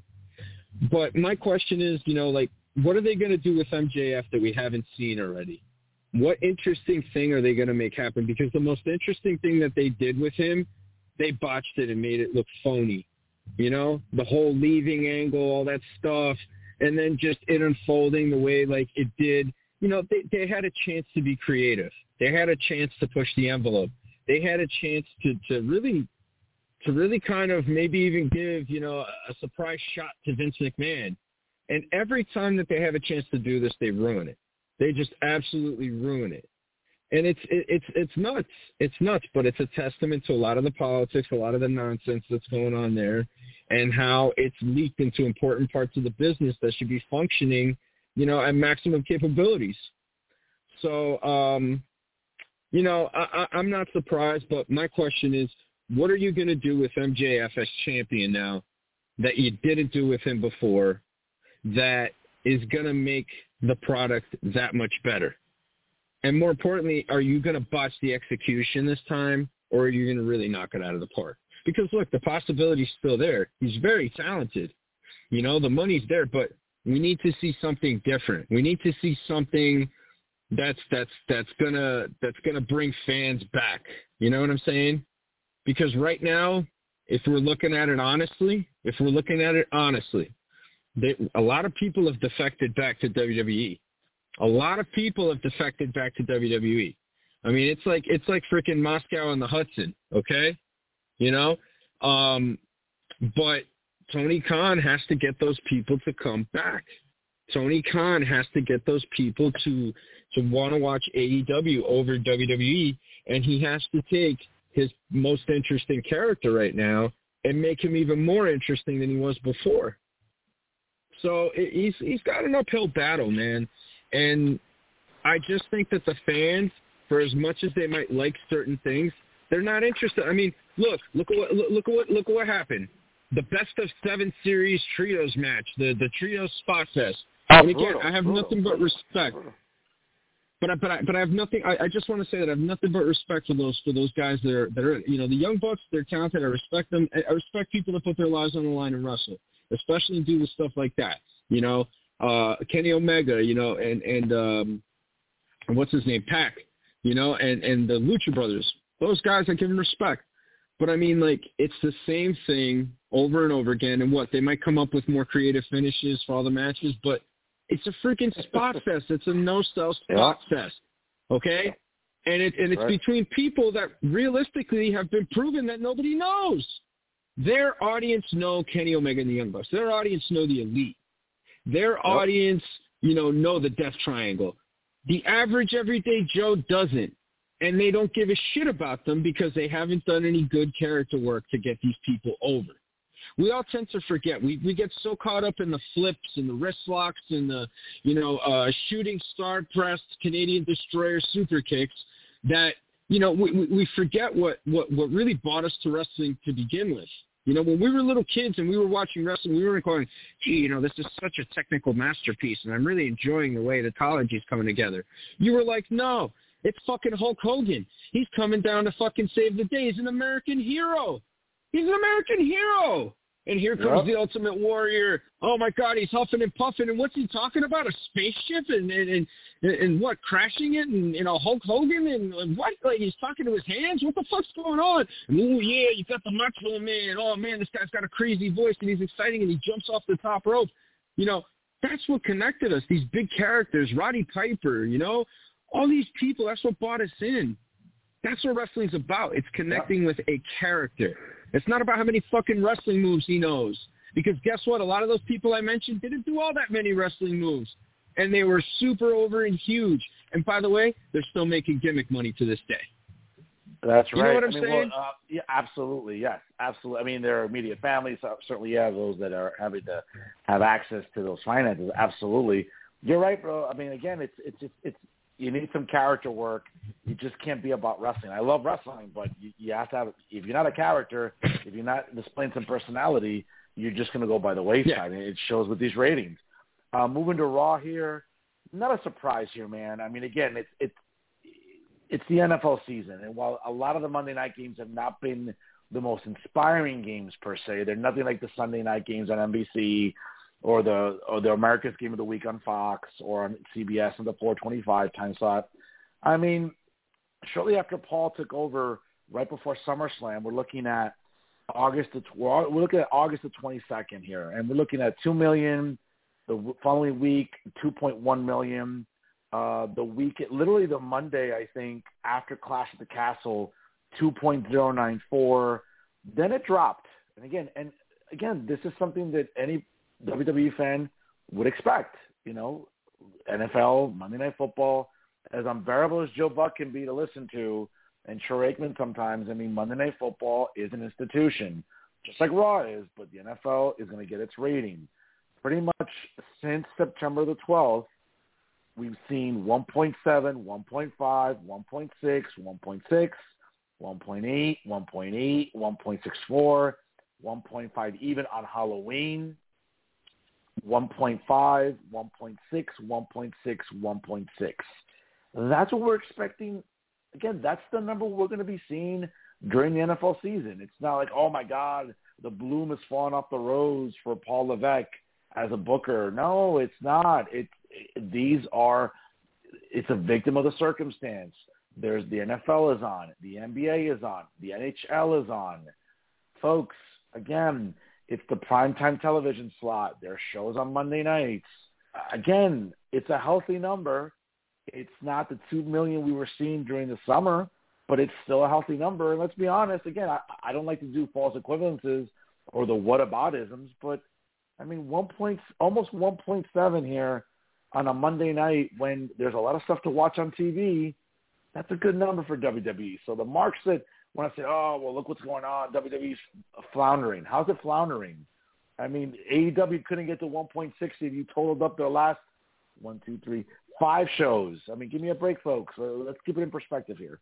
but my question is, you know, like, what are they going to do with M J F that we haven't seen already? What interesting thing are they going to make happen? Because the most interesting thing that they did with him, they botched it and made it look phony. You know, the whole leaving angle, all that stuff, and then just it unfolding the way like it did. You know, they, they had a chance to be creative. They had a chance to push the envelope. They had a chance to, to really to really kind of maybe even give, you know, a surprise shot to Vince McMahon. And every time that they have a chance to do this, they ruin it. They just absolutely ruin it. And it's it, it's it's nuts. It's nuts, but it's a testament to a lot of the politics, a lot of the nonsense that's going on there, and how it's leaked into important parts of the business that should be functioning, you know, at maximum capabilities. So, um, you know, I, I, I'm not surprised, but my question is, what are you going to do with M J F as champion now that you didn't do with him before, that is going to make the product that much better? And more importantly, are you going to botch the execution this time, or are you going to really knock it out of the park? Because, look, the possibility's still there. He's very talented. You know, the money's there, but we need to see something different. We need to see something that's that's that's gonna that's gonna bring fans back. You know what I'm saying? Because right now, if we're looking at it honestly, if we're looking at it honestly, they, a lot of people have defected back to W W E. A lot of people have defected back to W W E. I mean, it's like it's like freaking Moscow and the Hudson, okay? You know, um, but Tony Khan has to get those people to come back. Tony Khan has to get those people to to want to watch A E W over W W E, and he has to take his most interesting character right now and make him even more interesting than he was before. So it, he's he's got an uphill battle, man. And I just think that the fans, for as much as they might like certain things, they're not interested. I mean, look, look at what look, look at what look at what happened. The best of seven series trios match, the the trios spot fest. Oh, and again, brutal, I have brutal, nothing but respect. brutal. But I, but I, but I have nothing. I, I just want to say that I have nothing but respect for those for those guys that are that are you know the Young Bucks. They're talented. I respect them. I, I respect people that put their lives on the line and wrestle, especially do with stuff like that. You know, uh, Kenny Omega. You know, and and um, and what's his name, Pac. You know, and and the Lucha Brothers. Those guys, I give them respect. But I mean, like, it's the same thing over and over again. And what they might come up with more creative finishes for all the matches, but it's a freaking spot fest. It's a no-sell spot yeah. fest, okay? And it and it's right. between people that realistically have been proven that nobody knows. Their audience know Kenny Omega and the Young Bucks. Their audience know the Elite. Their yep. audience, you know, know the Death Triangle. The average everyday Joe doesn't, and they don't give a shit about them because they haven't done any good character work to get these people over. We all tend to forget. We we get so caught up in the flips and the wrist locks and the, you know, uh, shooting star press, Canadian destroyer super kicks that, you know, we, we forget what, what, what really brought us to wrestling to begin with. You know, when we were little kids and we were watching wrestling, we were going, gee, you know, this is such a technical masterpiece, and I'm really enjoying the way the technology is coming together. You were like, no, it's fucking Hulk Hogan. He's coming down to fucking save the day. He's an American hero. He's an American hero. And here comes yep. the Ultimate Warrior. Oh, my God, he's huffing and puffing. And what's he talking about? A spaceship and and, and, and what, crashing it? And, you know, Hulk Hogan? And, and what? Like, he's talking to his hands? What the fuck's going on? And, oh, yeah, you got the Macho Man. Oh, man, this guy's got a crazy voice, and he's exciting, and he jumps off the top rope. You know, that's what connected us, these big characters, Roddy Piper, you know. All these people, that's what brought us in. That's what wrestling's about. It's connecting with a character. It's not about how many fucking wrestling moves he knows. Because guess what? A lot of those people I mentioned didn't do all that many wrestling moves. And they were super over and huge. And by the way, they're still making gimmick money to this day. That's right. You know what I'm I mean, saying? Well, uh, yeah, absolutely, yes. Absolutely. I mean, there are immediate families. So certainly, yeah, those that are having to have access to those finances. Absolutely. You're right, bro. I mean, again, it's it's it's, it's you need some character work. You just can't be about wrestling. I love wrestling, but you, you have to have, if you're not a character, if you're not displaying some personality, you're just going to go by the wayside. Yeah. And it shows with these ratings. Uh, moving to Raw here, not a surprise here, man. I mean, again, it's, it's, it's the N F L season. And while a lot of the Monday night games have not been the most inspiring games per se, they're nothing like the Sunday night games on N B C or the or the America's Game of the Week on Fox or on C B S in the four twenty-five time slot. I mean, shortly after Paul took over, right before SummerSlam, we're looking at August. The, we're looking at August the twenty-second here, and we're looking at two million. The following week, two point one million. Uh, the week, literally the Monday, I think, after Clash at the Castle, two point oh nine four. Then it dropped, and again, and again, this is something that any W W E fan would expect. You know, N F L, Monday Night Football, as unbearable as Joe Buck can be to listen to, and Troy Aikman sometimes, I mean, Monday Night Football is an institution, just like Raw is, but the N F L is going to get its rating. Pretty much since September the twelfth, we've seen one point seven, one point five, one point six, one point six, one point eight, one point eight, one point six four, one point five even on Halloween, one point five, one point six, one point six, one point six. That's what we're expecting. Again, that's the number we're going to be seeing during the N F L season. It's not like, oh, my God, the bloom has fallen off the rose for Paul Levesque as a booker. No, it's not. It's it, these are – it's a victim of the circumstance. There's the N F L is on. The N B A is on. The N H L is on. Folks, again, it's the primetime television slot. There are shows on Monday nights. Again, it's a healthy number. It's not the two million we were seeing during the summer, but it's still a healthy number. And let's be honest, again, I, I don't like to do false equivalences or the whataboutisms, but, I mean, one point, almost one point seven here on a Monday night when there's a lot of stuff to watch on T V, that's a good number for W W E. So the marks that when I say, oh, well, look what's going on, W W E's floundering. How's it floundering? I mean, A E W couldn't get to one point six if you totaled up their last one, two, three, five shows. I mean, give me a break, folks. Let's keep it in perspective here.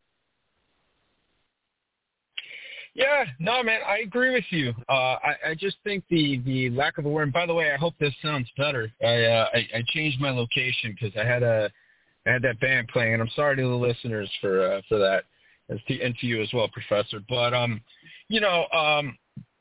Yeah, no, man, I agree with you. Uh, I, I just think the, the lack of awareness. By the way, I hope this sounds better. I uh, I, I changed my location because I had a I had that band playing, and I'm sorry to the listeners for uh, for that, and to, and to you as well, Professor. But um, you know, um,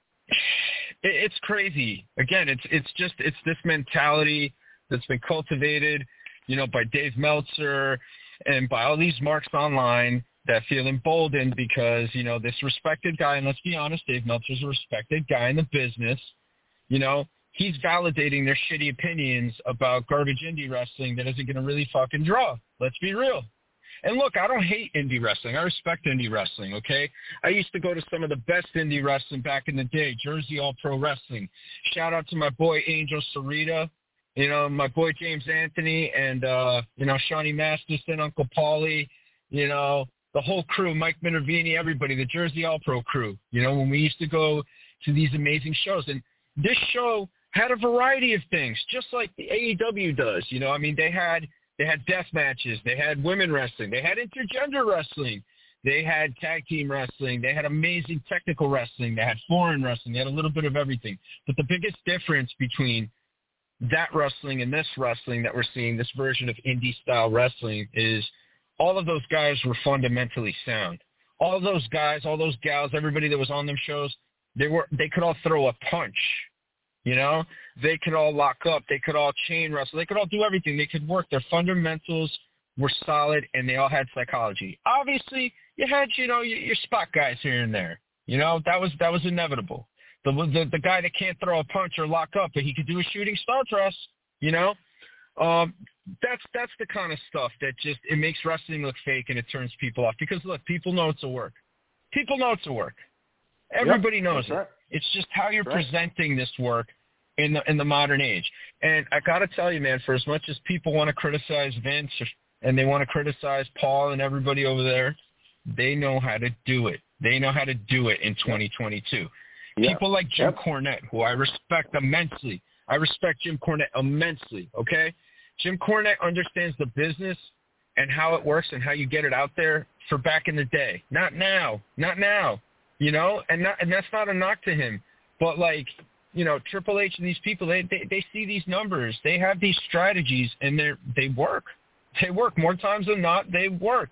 it, it's crazy. Again, it's it's just it's this mentality that's been cultivated, you know, by Dave Meltzer and by all these marks online that feel emboldened because, you know, this respected guy, and let's be honest, Dave Meltzer's a respected guy in the business, you know, he's validating their shitty opinions about garbage indie wrestling that isn't going to really fucking draw. Let's be real. And look, I don't hate indie wrestling. I respect indie wrestling, okay? I used to go to some of the best indie wrestling back in the day, Jersey All Pro Wrestling. Shout out to my boy Angel Sarita, you know, my boy James Anthony, and, uh, you know, Shawnee Masterson, Uncle Paulie, you know, the whole crew, Mike Minervini, everybody, the Jersey All Pro crew, you know, when we used to go to these amazing shows. And this show had a variety of things, just like the A E W does. You know, I mean, they had they had death matches, they had women wrestling, they had intergender wrestling, they had tag team wrestling, they had amazing technical wrestling, they had foreign wrestling, they had a little bit of everything. But the biggest difference between that wrestling and this wrestling that we're seeing, this version of indie-style wrestling, is all of those guys were fundamentally sound. All of those guys, all those gals, everybody that was on them shows, they were they could all throw a punch. You know, they could all lock up. They could all chain wrestle. They could all do everything. They could work. Their fundamentals were solid, and they all had psychology. Obviously, you had, you know, your, your spot guys here and there. You know, that was that was inevitable. The, the the guy that can't throw a punch or lock up, but he could do a shooting star press. You know, um, that's that's the kind of stuff that just it makes wrestling look fake and it turns people off. Because look, people know it's a work. People know it's a work. Everybody yep, knows it. Right. It's just how you're right. presenting this work in the in the modern age. And I got to tell you, man, for as much as people want to criticize Vince and they want to criticize Paul and everybody over there, they know how to do it. They know how to do it in twenty twenty-two. Yep. People like Jim yep. Cornette, who I respect immensely. I respect Jim Cornette immensely, okay? Jim Cornette understands the business and how it works and how you get it out there for back in the day. Not now. Not now. You know, and not, and that's not a knock to him. But, like, you know, Triple H and these people, they, they, they see these numbers. They have these strategies, and they they work. They work. More times than not, they work.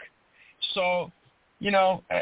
So, you know, uh,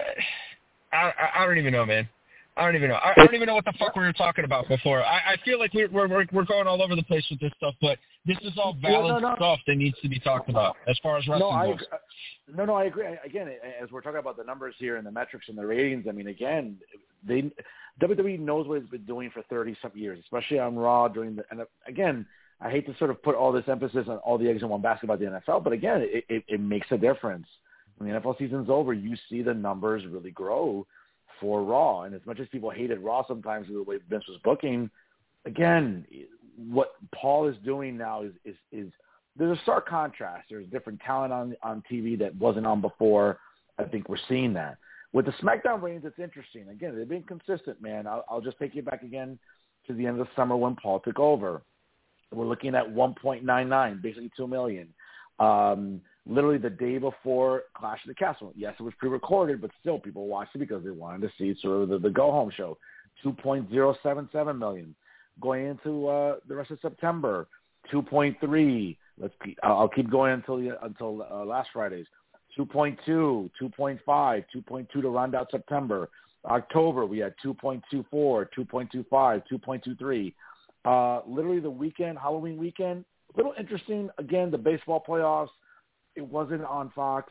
I, I don't even know, man. I don't even know. I, I don't even know what the fuck we were talking about before. I, I feel like we're, we're we're going all over the place with this stuff, but this is all valid no, no, no. stuff that needs to be talked about as far as wrestling no, I goes. Agree. No, no, I agree. Again, as we're talking about the numbers here and the metrics and the ratings, I mean, again, they W W E knows what it's been doing for thirty-something years, especially on Raw during the – and again, I hate to sort of put all this emphasis on all the eggs in one basket about the N F L, but again, it, it, it makes a difference. When the N F L season's over, you see the numbers really grow for Raw. And as much as people hated Raw sometimes with the way Vince was booking, again, what Paul is doing now is is, is there's a stark contrast. There's different talent on on T V that wasn't on before. I think we're seeing that. With the SmackDown ratings, it's interesting. Again, they've been consistent, man. I'll, I'll just take you back again to the end of the summer when Paul took over. We're looking at one point nine nine, basically two million. Um, literally the day before Clash of the Castle. Yes, it was pre-recorded, but still people watched it because they wanted to see sort of the, the go-home show. two point oh seven seven million. Going into uh, the rest of September, two point three. Let's keep, I'll keep going until the, until uh, last Friday's. two point two, two point five, two point two to round out September. October, we had two point two four, two point two five, two point two three. Uh, literally the weekend, Halloween weekend, a little interesting. Again, the baseball playoffs, it wasn't on Fox.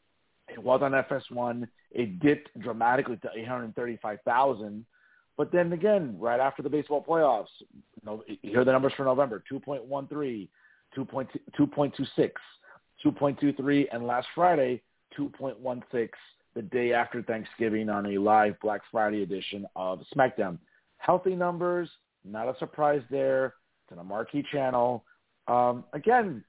It was on F S one. It dipped dramatically to eight hundred thirty-five thousand. But then again, right after the baseball playoffs, you know, here are the numbers for November, two point one three, two point two six, two point two three, and last Friday, two point one six, the day after Thanksgiving on a live Black Friday edition of SmackDown. Healthy numbers, not a surprise there. It's on a marquee channel. Um, again,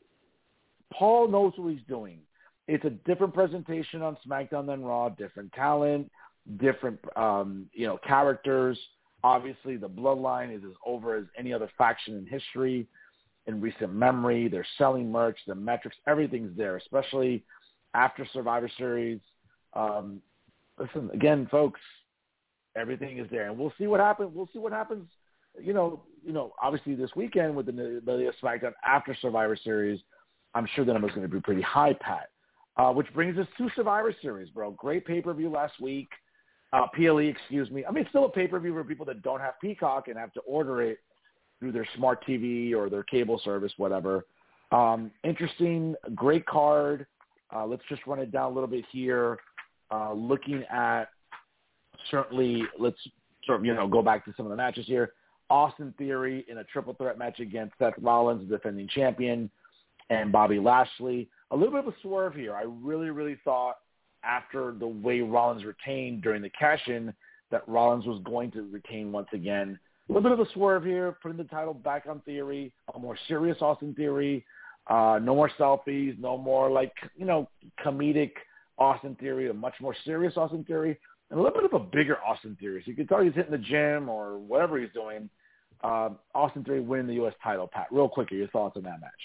Paul knows what he's doing. It's a different presentation on SmackDown than Raw, different talent, different, um, you know, characters. Obviously, the Bloodline is as over as any other faction in history, in recent memory. They're selling merch, the metrics, everything's there, especially after Survivor Series. Um, listen, again, folks, everything is there, and we'll see what happens. We'll see what happens. You know, you know, obviously this weekend with the, the SmackDown after Survivor Series. I'm sure the number's going to be pretty high, Pat. Uh, which brings us to Survivor Series, bro. Great pay-per-view last week. Uh, P L E, excuse me. I mean, it's still a pay-per-view for people that don't have Peacock and have to order it through their smart T V or their cable service, whatever. Um, interesting, great card. Uh, let's just run it down a little bit here. Uh, looking at certainly, let's sort of, you know, go back to some of the matches here. Austin Theory in a triple threat match against Seth Rollins, the defending champion, and Bobby Lashley. A little bit of a swerve here. I really, really thought after the way Rollins retained during the cash-in that Rollins was going to retain once again. A little bit of a swerve here, putting the title back on Theory, a more serious Austin Theory. Uh, no more selfies, no more, like, you know, comedic Austin Theory, a much more serious Austin Theory, and a little bit of a bigger Austin Theory. So you can tell he's hitting the gym or whatever he's doing. Uh, Austin Theory winning the U S title. Pat, real quickly, your thoughts on that match?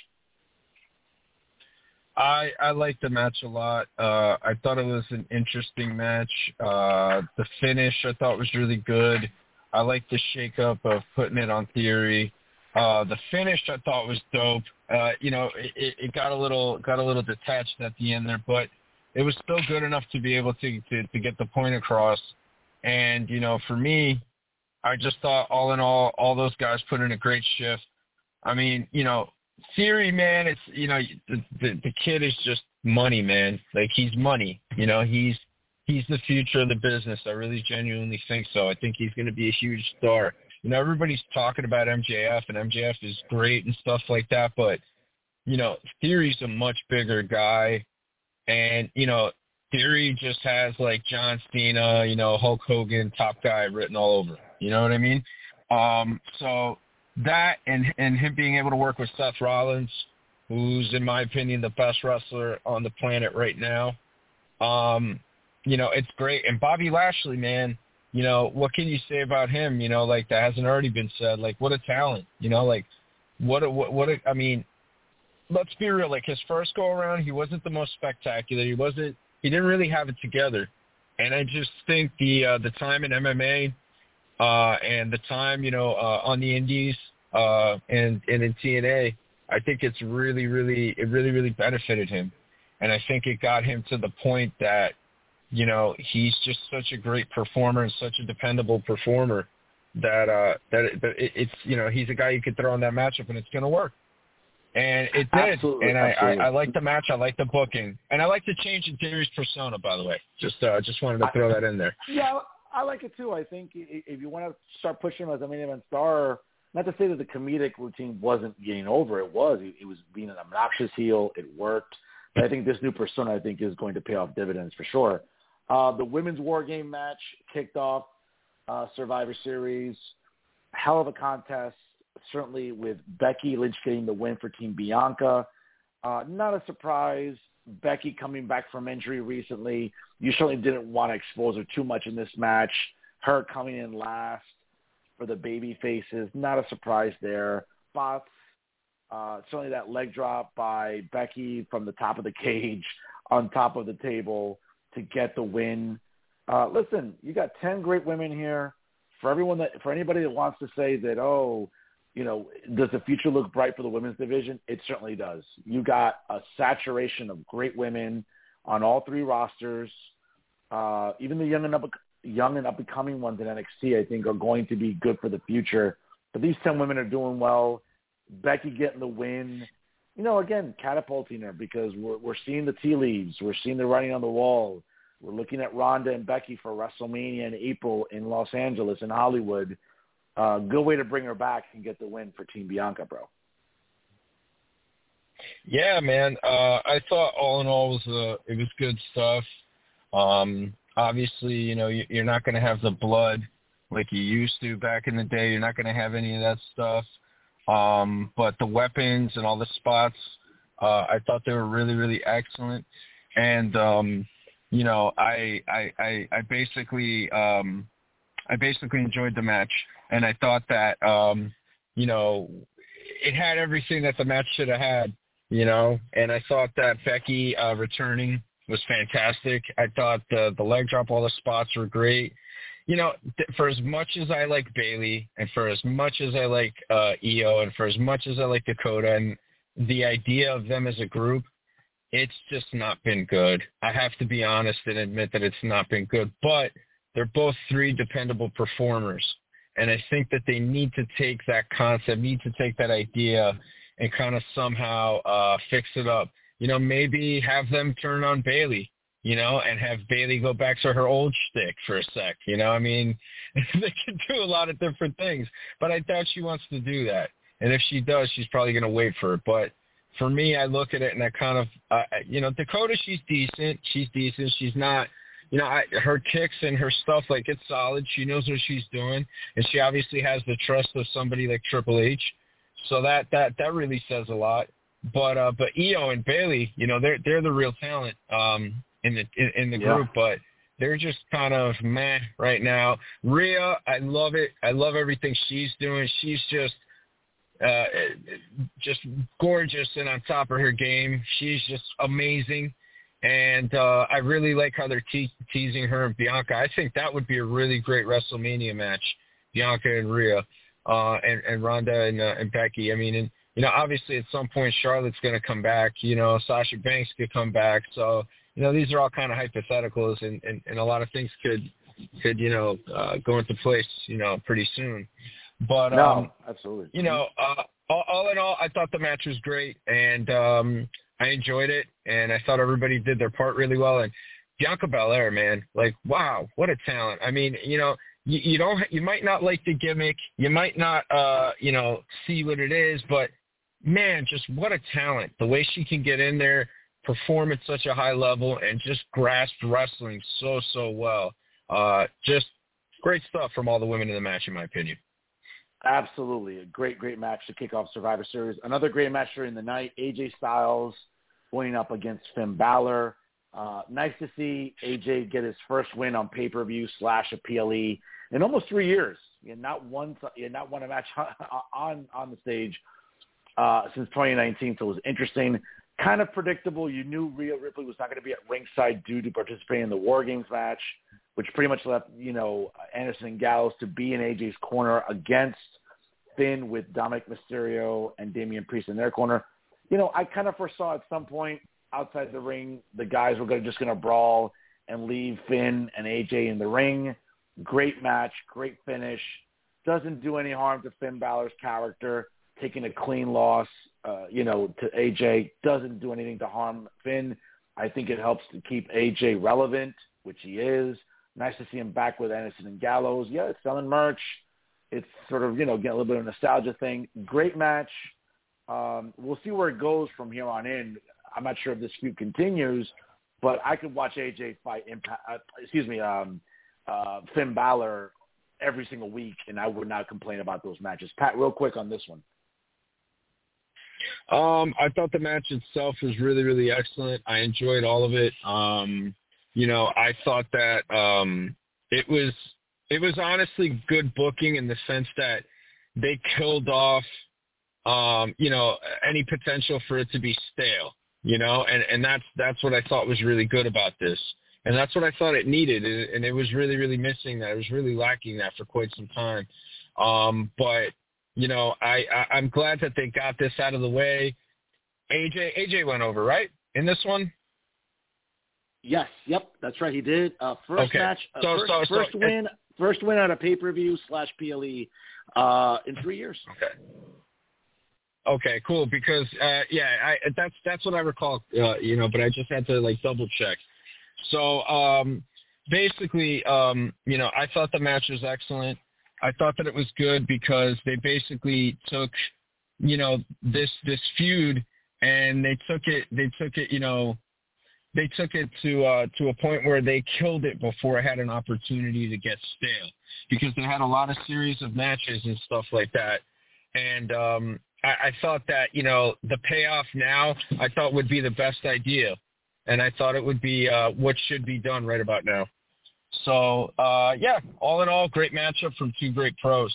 I, I liked the match a lot. Uh, I thought it was an interesting match. Uh, the finish I thought was really good. I liked the shakeup of putting it on Theory. Uh, the finish I thought was dope. Uh, you know, it, it got a little got a little detached at the end there, but it was still good enough to be able to, to, to get the point across. And, you know, for me, I just thought all in all, all those guys put in a great shift. I mean, you know, Theory, man, it's, you know, the, the the kid is just money, man. Like, he's money. You know, he's he's the future of the business. I really genuinely think so. I think he's going to be a huge star. You know, everybody's talking about M J F, and M J F is great and stuff like that, but, you know, Theory's a much bigger guy, and, you know, Theory just has, like, John Cena, you know, Hulk Hogan, top guy written all over. You know what I mean? Um, so that and and him being able to work with Seth Rollins, who's, in my opinion, the best wrestler on the planet right now, um, you know, it's great. And Bobby Lashley, man, you know, what can you say about him, you know, like, that hasn't already been said? Like, what a talent, you know, like, what a, what, what a, I mean, let's be real, like, his first go-around, he wasn't the most spectacular. He wasn't, he didn't really have it together. And I just think the uh, the time in M M A uh, and the time, you know, uh, on the Indies uh, and, and in T N A, I think it's really, really, it really, really benefited him. And I think it got him to the point that, you know, he's just such a great performer and such a dependable performer that uh, that, it, that it, it's, you know, he's a guy you could throw in that matchup and it's going to work. And it did. Absolutely, and I, absolutely. I, I like the match. I like the booking. And I like the change in Theory's persona, by the way. Just uh, just wanted to throw that in there. Yeah, I like it too. I think if you want to start pushing him as a main event star, not to say that the comedic routine wasn't getting over. It was. It was being an obnoxious heel. It worked. But I think this new persona, I think, is going to pay off dividends for sure. Uh, the women's War Game match kicked off uh, Survivor Series. Hell of a contest, certainly with Becky Lynch getting the win for Team Bianca. Uh, not a surprise. Becky coming back from injury recently. You certainly didn't want to expose her too much in this match. Her coming in last for the baby faces, not a surprise there. Spots, uh, certainly that leg drop by Becky from the top of the cage on top of the table to get the win. Uh, listen, you got ten great women here. For everyone that, for anybody that wants to say that, oh, you know, does the future look bright for the women's division? It certainly does. You got a saturation of great women on all three rosters. Uh, even the young and up, young and up and coming ones in N X T, I think, are going to be good for the future. But these ten women are doing well. Becky getting the win. You know, again, catapulting her because we're we're seeing the tea leaves. We're seeing the writing on the wall. We're looking at Ronda and Becky for WrestleMania in April in Los Angeles and Hollywood. Uh, good way to bring her back and get the win for Team Bianca, bro. Yeah, man. Uh, I thought all in all was uh, it was good stuff. Um, obviously, you know, you, you're not going to have the blood like you used to back in the day. You're not going to have any of that stuff. Um, but the weapons and all the spots, uh, I thought they were really, really excellent. And um, you know, I I I, I basically um, I basically enjoyed the match. And I thought that, um, you know, it had everything that the match should have had, you know. And I thought that Becky uh, returning was fantastic. I thought the, the leg drop, all the spots were great. You know, th- for as much as I like Bayley and for as much as I like uh, Io and for as much as I like Dakota and, the idea of them as a group, it's just not been good. I have to be honest and admit that it's not been good. But they're both three dependable performers. And I think that they need to take that concept, need to take that idea and kind of somehow uh, fix it up. You know, maybe have them turn on Bayley, you know, and have Bayley go back to her old shtick for a sec. You know, I mean, they can do a lot of different things, but I doubt she wants to do that. And if she does, she's probably going to wait for it. But for me, I look at it and I kind of, uh, you know, Dakota, she's decent. She's decent. She's not, you know, I, her kicks and her stuff, like, it's solid. She knows what she's doing, and she obviously has the trust of somebody like Triple H. So that that that really says a lot. But uh, but Io and Bayley, you know, they're they're the real talent um, in the in, in the yeah. group, but they're just kind of meh right now. Rhea, I love it. I love everything she's doing. She's just uh, just gorgeous and on top of her game. She's just amazing. And uh, I really like how they're te- teasing her and Bianca. I think that would be a really great WrestleMania match, Bianca and Rhea, uh, and, and Ronda and, uh, and Becky. I mean, and, you know, obviously at some point Charlotte's going to come back. You know, Sasha Banks could come back. So, you know, these are all kind of hypotheticals, and, and, and a lot of things could, could you know, uh, go into place, you know, pretty soon. But, no, um, absolutely. You know, uh, all, all in all, I thought the match was great, and um, I enjoyed it, and I thought everybody did their part really well. And Bianca Belair, man, like, wow, what a talent. I mean, you know, you, you don't, you might not like the gimmick, you might not, uh, you know, see what it is, but man, just what a talent. The way she can get in there, perform at such a high level, and just grasp wrestling so, so well. Uh, just great stuff from all the women in the match, in my opinion. Absolutely. A great, great match to kick off Survivor Series. Another great match during the night, A J Styles going up against Finn Balor. Uh, nice to see A J get his first win on pay-per-view slash a P L E in almost three years. He had not won, he had not won a match on, on the stage uh, since twenty nineteen, so it was interesting. Kind of predictable. You knew Rhea Ripley was not going to be at ringside due to participating in the War Games match, which pretty much left, you know, Anderson and Gallows to be in A J's corner against Finn with Dominic Mysterio and Damian Priest in their corner. You know, I kind of foresaw at some point outside the ring, the guys were gonna, just going to brawl and leave Finn and A J in the ring. Great match, great finish. Doesn't do any harm to Finn Balor's character. Taking a clean loss, uh, you know, to A J doesn't do anything to harm Finn. I think it helps to keep A J relevant, which he is. Nice to see him back with Anderson and Gallows. Yeah, it's selling merch. It's sort of, you know, getting a little bit of a nostalgia thing. Great match. Um, we'll see where it goes from here on in. I'm not sure if this feud continues, but I could watch A J fight, Impact, uh, excuse me, um, uh, Finn Balor every single week, and I would not complain about those matches. Pat, real quick on this one. Um, I thought the match itself was really, really excellent. I enjoyed all of it. Um, you know, I thought that um, it was it was honestly good booking in the sense that they killed off, um, you know, any potential for it to be stale. You know, and, and that's that's what I thought was really good about this. And that's what I thought it needed, and it was really, really missing that. It was really lacking that for quite some time. Um, but You know, I, I, I'm glad that they got this out of the way. A J A J went over, right, in this one? Yes, yep, that's right. He did. Uh, first okay. match, uh, so, first, so, first so, win, uh, first win out of pay-per-view slash P L E uh, in three years. Okay. Okay, cool. Because uh, yeah, I, that's that's what I recall. Uh, you know, but I just had to like double check. So um, basically, um, you know, I thought the match was excellent. I thought that it was good because they basically took, you know, this this feud and they took it they took it, you know, they took it to uh, to a point where they killed it before it had an opportunity to get stale, because they had a lot of series of matches and stuff like that. And um, I, I thought that, you know, the payoff now I thought would be the best idea, and I thought it would be uh, what should be done right about now. So, uh, yeah, all in all, great matchup from two great pros.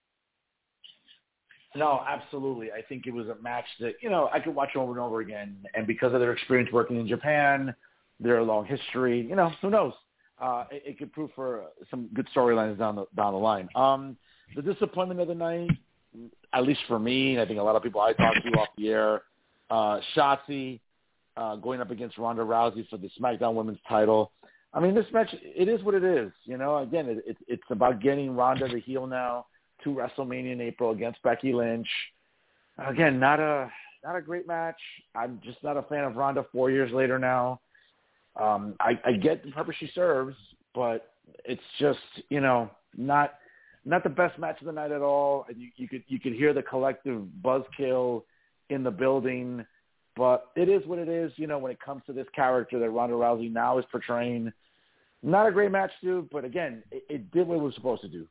No, absolutely. I think it was a match that, you know, I could watch over and over again. And because of their experience working in Japan, their long history, you know, who knows? Uh, it, it could prove for some good storylines down the down the line. Um, the disappointment of the night, at least for me, and I think a lot of people I talked to off the air, uh, Shotzi uh, going up against Ronda Rousey for the SmackDown Women's title. I mean, this match, it is what it is. You know, again, it, it, it's about getting Ronda the heel now to WrestleMania in April against Becky Lynch. Again, not a not a great match. I'm just not a fan of Ronda four years later now. Um, I, I get the purpose she serves, but it's just, you know, not not the best match of the night at all. You, you could you could hear the collective buzzkill in the building, but it is what it is. You know, when it comes to this character that Ronda Rousey now is portraying, not a great match, dude. But again, it, it did what it was supposed to do.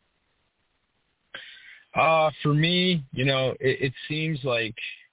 Uh, for me, you know, it, it seems like,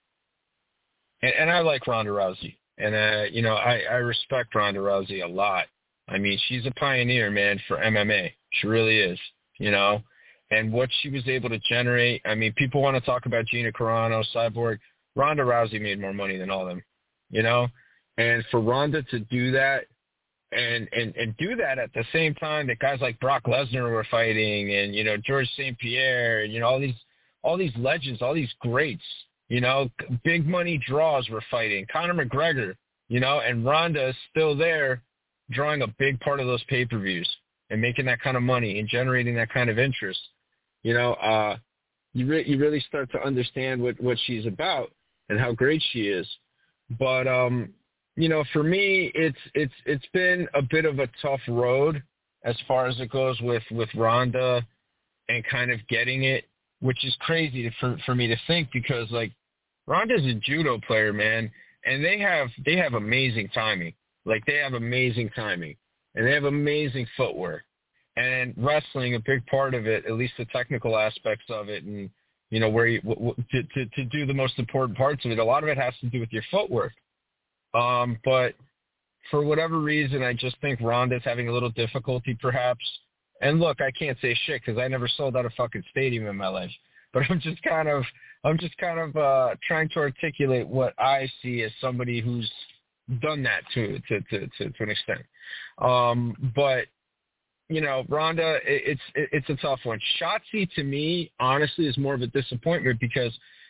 and, and I like Ronda Rousey, and uh, you know, I, I respect Ronda Rousey a lot. I mean, she's a pioneer, man, for M M A. She really is, you know, and what she was able to generate. I mean, people want to talk about Gina Carano, Cyborg. Ronda Rousey made more money than all of them, you know, and for Ronda to do that and, and, and do that at the same time that guys like Brock Lesnar were fighting and, you know, George Saint Pierre and, you know, all these, all these legends, all these greats, you know, big money draws were fighting. Conor McGregor, you know, and Ronda is still there drawing a big part of those pay-per-views and making that kind of money and generating that kind of interest. You know, uh, you, re- you really start to understand what, what she's about and how great she is. But, um, you know, for me, it's it's it's been a bit of a tough road as far as it goes with, with Ronda and kind of getting it, which is crazy to, for for me to think because, like, Ronda's a judo player, man, and they have they have amazing timing. Like, they have amazing timing, and they have amazing footwork. And wrestling, a big part of it, at least the technical aspects of it, and, you know, where you, w- w- to, to, to do the most important parts of it, a lot of it has to do with your footwork. Um, but for whatever reason, I just think Ronda's having a little difficulty perhaps. And look, I can't say shit because I never sold out a fucking stadium in my life. But I'm just kind of, I'm just kind of uh, trying to articulate what I see as somebody who's done that to to to, to, to an extent. Um, but you know, Ronda, it, it's it, it's a tough one. Shotzi, to me, honestly, is more of a disappointment because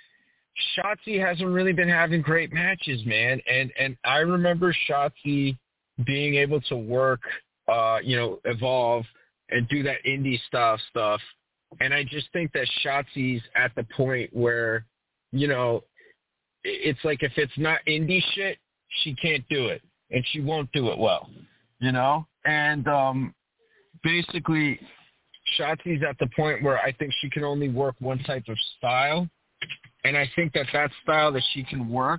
Shotzi hasn't really been having great matches, man. And and I remember Shotzi being able to work, uh, you know, evolve and do that indie style stuff. And I just think that Shotzi's at the point where, you know, it's like if it's not indie shit, she can't do it, and she won't do it well, you know? And um, basically, Shotzi's at the point where I think she can only work one type of style, and I think that that style that she can work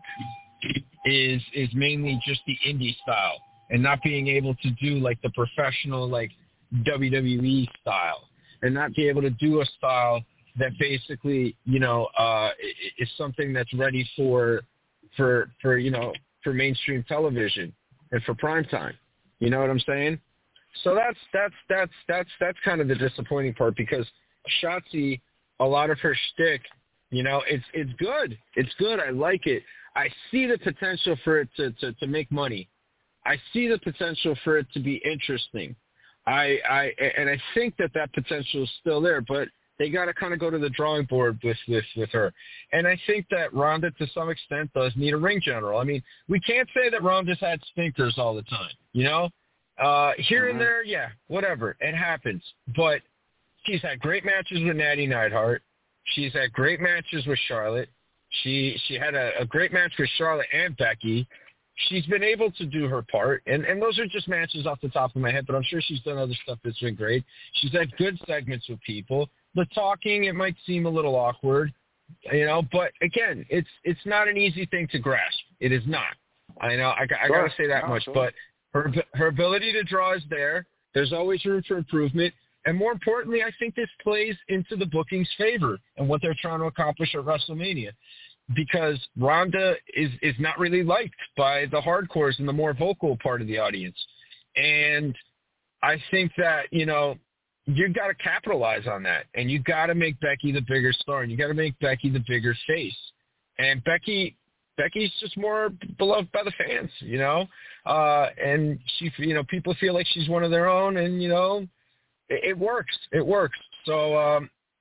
is is mainly just the indie style and not being able to do, like, the professional, like, W W E style and not be able to do a style that basically, you know, uh, is something that's ready for, for, for, you know, for mainstream television and for prime time. You know what I'm saying? So that's, that's, that's, that's, that's kind of the disappointing part because Shotzi, a lot of her shtick, you know, it's, it's good. It's good. I like it. I see the potential for it to, to, to make money. I see the potential for it to be interesting. I, I, and I think that that potential is still there, but they got to kind of go to the drawing board with, with, with her. And I think that Ronda, to some extent, does need a ring general. I mean, we can't say that Ronda's had stinkers all the time, you know? Uh, here and there, yeah, whatever. It happens. But she's had great matches with Natty Neidhart. She's had great matches with Charlotte. She she had a, a great match with Charlotte and Becky. She's been able to do her part, and, and those are just matches off the top of my head, but I'm sure she's done other stuff that's been great. She's had good segments with people. The talking, it might seem a little awkward, you know, but again, it's it's not an easy thing to grasp. It is not. I know, I, I Sure. got to say that No, much, sure. but her her ability to draw is there. There's always room for improvement. And more importantly, I think this plays into the booking's favor and what they're trying to accomplish at WrestleMania. Because Ronda is, is not really liked by the hardcores and the more vocal part of the audience. And I think that, you know, you've got to capitalize on that. And you've got to make Becky the bigger star. And you've got to make Becky the bigger face. And Becky, Becky's just more beloved by the fans, you know. Uh, and, she, you know, people feel like she's one of their own. And, you know, it, it works. It works. So, um,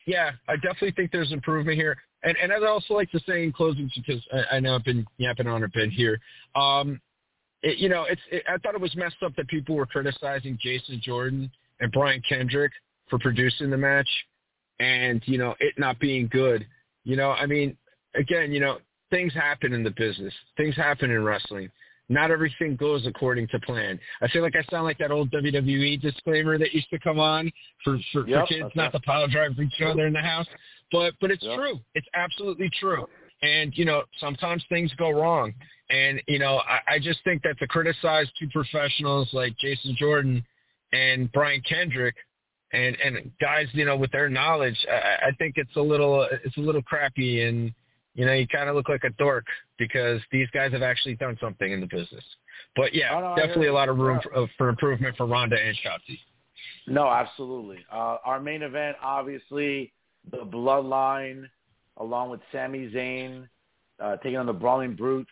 yeah, I definitely think there's improvement here. And and I'd also like to say in closing, because I, I know I've been yapping on a bit here. Um, it, you know, it's it, I thought it was messed up that people were criticizing Jason Jordan and Brian Kendrick for producing the match, and you know it not being good. You know, I mean, again, you know, things happen in the business. Things happen in wrestling. Not everything goes according to plan. I feel like I sound like that old W W E disclaimer that used to come on for, for, Yep, for kids not to pile drive for each other in the house. But but it's yep. true. It's absolutely true. And, you know, sometimes things go wrong. And, you know, I, I just think that to criticize two professionals like Jason Jordan and Brian Kendrick and, and guys, you know, with their knowledge, I, I think it's a little it's a little crappy, and you know, you kind of look like a dork because these guys have actually done something in the business. But, yeah, oh, no, definitely a lot of room yeah. for, for improvement for Ronda and Shotzi. No, absolutely. Uh, our main event, obviously, the Bloodline, along with Sami Zayn, uh, taking on the Brawling Brutes,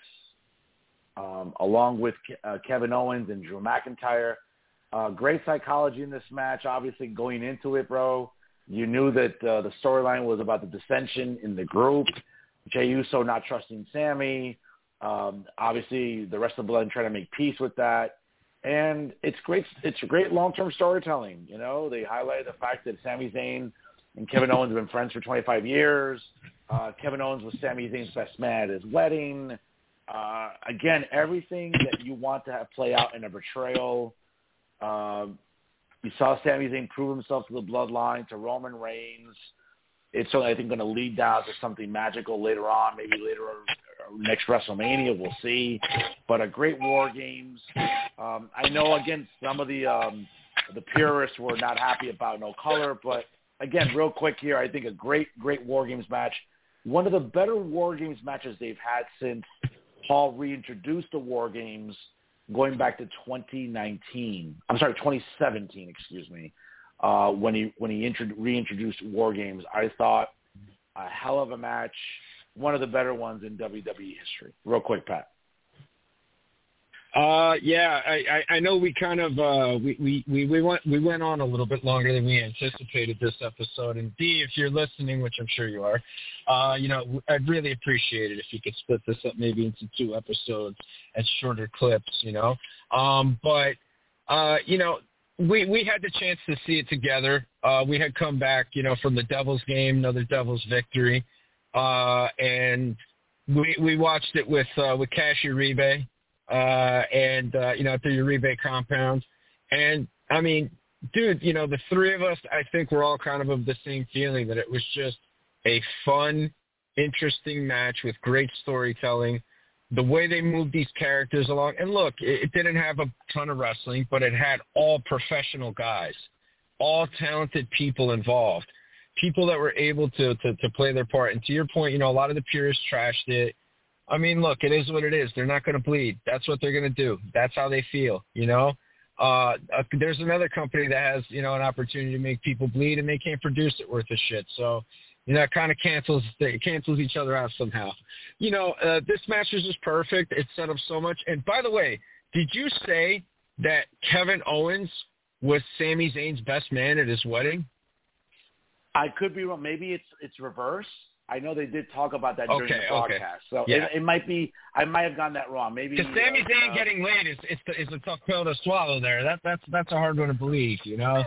um, along with uh, Kevin Owens and Drew McIntyre. Uh, great psychology in this match. Obviously, going into it, bro, you knew that uh, the storyline was about the dissension in the group. Jey Uso not trusting Sammy. Um, obviously, the rest of the Blood trying to make peace with that. And it's great. It's great long-term storytelling. You know, they highlighted the fact that Sami Zayn and Kevin Owens have been friends for twenty-five years. Uh, Kevin Owens was Sami Zayn's best man at his wedding. Uh, again, everything that you want to have play out in a betrayal. Um, you saw Sami Zayn prove himself to the Bloodline, to Roman Reigns. It's certainly, I think, going to lead down to something magical later on, maybe later next WrestleMania. We'll see. But a great War Games. Um, I know, again, some of the um, the purists were not happy about no color, but again, real quick here, I think a great, great War Games match. One of the better War Games matches they've had since Paul reintroduced the War Games, going back to twenty nineteen. I'm sorry, twenty seventeen. Excuse me. Uh, when he when he intro- reintroduced War Games, I thought a hell of a match, one of the better ones in W W E history. Real quick, Pat. Uh, yeah, I, I, I know we kind of uh, we, we, we, we went we went on a little bit longer than we anticipated this episode. And D, if you're listening, which I'm sure you are, uh, you know, I'd really appreciate it if you could split this up maybe into two episodes as shorter clips. You know, um, but uh, you know. We we had the chance to see it together. Uh, we had come back, you know, from the Devils game, another Devils victory, uh, and we we watched it with uh, with Cash Uribe, uh, and uh, you know, at the Uribe compound. And I mean, dude, you know, the three of us, I think we're all kind of of the same feeling that it was just a fun, interesting match with great storytelling. The way they moved these characters along. And look, it, it didn't have a ton of wrestling, but it had all professional guys, all talented people involved, people that were able to, to, to play their part. And to your point, you know, a lot of the purists trashed it. I mean, look, it is what it is. They're not going to bleed. That's what they're going to do. That's how they feel, you know. Uh, uh, there's another company that has, you know, an opportunity to make people bleed, and they can't produce it worth a shit. So, you know, it kind of cancels it cancels each other out somehow. You know, uh, this match was just perfect. It set up so much. And by the way, did you say that Kevin Owens was Sami Zayn's best man at his wedding? I could be wrong. Maybe it's it's reverse. I know they did talk about that during okay, the broadcast. Okay. So yeah. it, it might be – I might have gotten that wrong. Maybe Because Sami uh, Zayn uh, getting laid is it's, the, it's a tough pill to swallow there. That, that's, that's a hard one to believe, you know?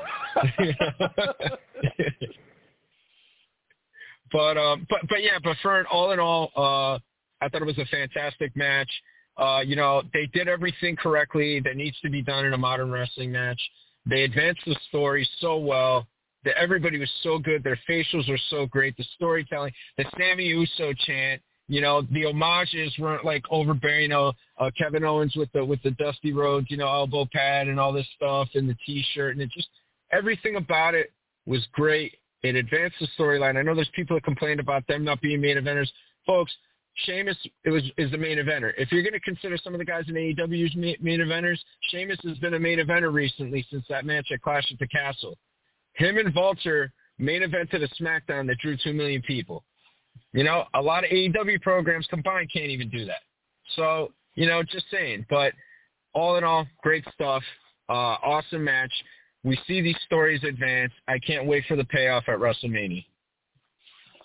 But um, but but yeah, but for all in all, uh, I thought it was a fantastic match. Uh, you know, they did everything correctly that needs to be done in a modern wrestling match. They advanced the story so well. That everybody was so good. Their facials were so great. The storytelling, the Sammy Uso chant. You know, the homages weren't like overbearing. You know, uh, Kevin Owens with the with the Dusty Rhodes, you know, elbow pad and all this stuff, and the T-shirt, and it just everything about it was great. It advanced the storyline. I know there's people that complained about them not being main eventers. Folks, Sheamus it was, is the main eventer. If you're going to consider some of the guys in A E W's main eventers, Sheamus has been a main eventer recently since that match at Clash at the Castle. Him and Vulture main evented a SmackDown that drew two million people. You know, a lot of A E W programs combined can't even do that. So, you know, just saying. But all in all, great stuff. Uh, awesome match. We see these stories advance. I can't wait for the payoff at WrestleMania.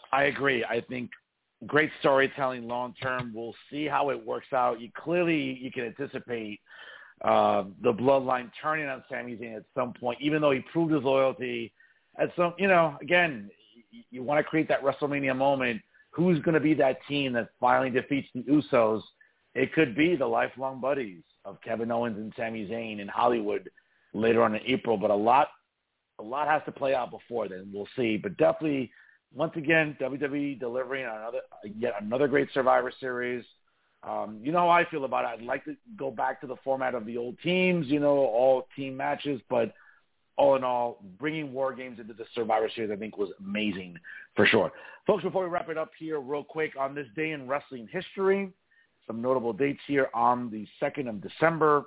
I agree. I think great storytelling long term. We'll see how it works out. You clearly you can anticipate uh, the bloodline turning on Sami Zayn at some point, even though he proved his loyalty. At some, you know, again, you, you want to create that WrestleMania moment. Who's going to be that team that finally defeats the Usos? It could be the lifelong buddies of Kevin Owens and Sami Zayn in Hollywood later on in April. But a lot, a lot has to play out before then. We'll see. But definitely, once again, W W E delivering on another yet another great Survivor Series. Um, you know how I feel about it. I'd like to go back to the format of the old teams, you know, all team matches. But all in all, bringing War Games into the Survivor Series, I think, was amazing for sure. Folks, before we wrap it up here real quick, on this day in wrestling history, some notable dates here. On the second of December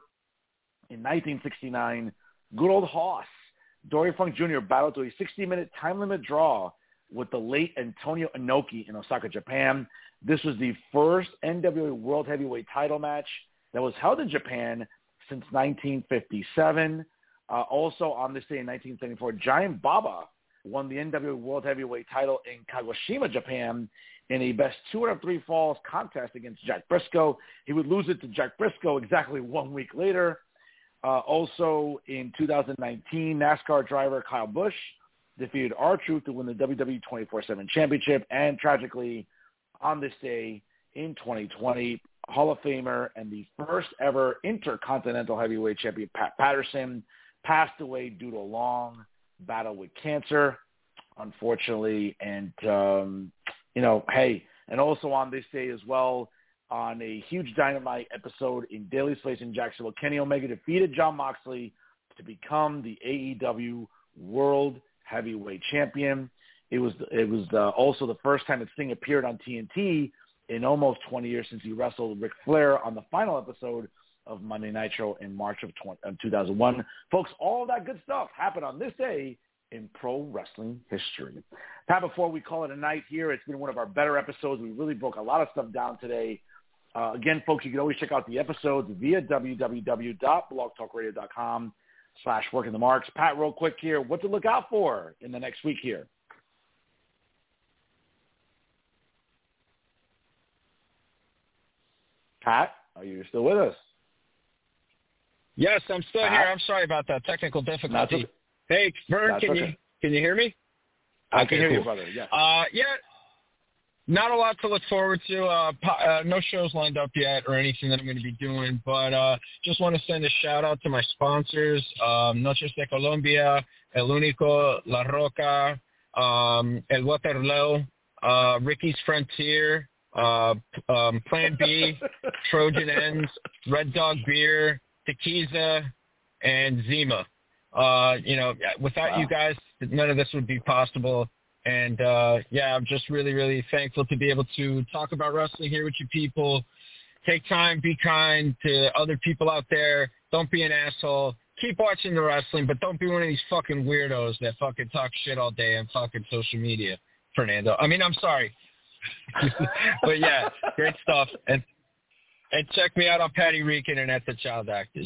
in nineteen sixty-nine, good old Hoss, Dory Funk Junior battled to a sixty-minute time limit draw with the late Antonio Inoki in Osaka, Japan. This was the first N W A World Heavyweight title match that was held in Japan since nineteen fifty-seven. Uh, also on this day in nineteen seventy-four, Giant Baba won the N W A World Heavyweight title in Kagoshima, Japan, in a best two out of three falls contest against Jack Briscoe. He would lose it to Jack Briscoe exactly one week later. Uh, also in two thousand nineteen, NASCAR driver Kyle Busch defeated R-Truth to win the W W E twenty-four seven Championship. And tragically, on this day in twenty twenty, Hall of Famer and the first ever Intercontinental Heavyweight Champion Pat Patterson passed away due to a long battle with cancer, unfortunately. And, um, you know, hey, and also on this day as well, on a huge Dynamite episode in Daly's Place in Jacksonville, Kenny Omega defeated Jon Moxley to become the A E W World Heavyweight Champion. It was it was uh, also the first time that Sting appeared on T N T in almost twenty years since he wrestled Ric Flair on the final episode of Monday Nitro in March of two thousand one. Folks, all that good stuff happened on this day in pro wrestling history. Pat, before we call it a night here, it's been one of our better episodes. We really broke a lot of stuff down today. Uh, again, folks, you can always check out the episodes via www.blogtalkradio.com slash working the marks. Pat, real quick here, what to look out for in the next week here? Pat, are you still with us? Yes, I'm still Pat? here. I'm sorry about that technical difficulty. Okay. Hey, Vern, That's can okay. you can you hear me? I Okay, can hear cool. you, brother. Yeah. Uh, yeah. Not a lot to look forward to. Uh, po- uh, no shows lined up yet or anything that I'm going to be doing, but uh, just want to send a shout out to my sponsors, um, Noches de Colombia, El Único, La Roca, um, El Waterloo, uh, Ricky's Frontier, uh, um, Plan B, Trojan Ends, Red Dog Beer, Tequiza, and Zima. Uh, you know, without Wow. you guys, none of this would be possible. And, uh, yeah, I'm just really, really thankful to be able to talk about wrestling here with you people. Take time, be kind to other people out there. Don't be an asshole. Keep watching the wrestling, but don't be one of these fucking weirdos that fucking talk shit all day on fucking social media, Fernando. I mean, I'm sorry. But, yeah, great stuff. And and check me out on Patty Rican and at the Child Actors.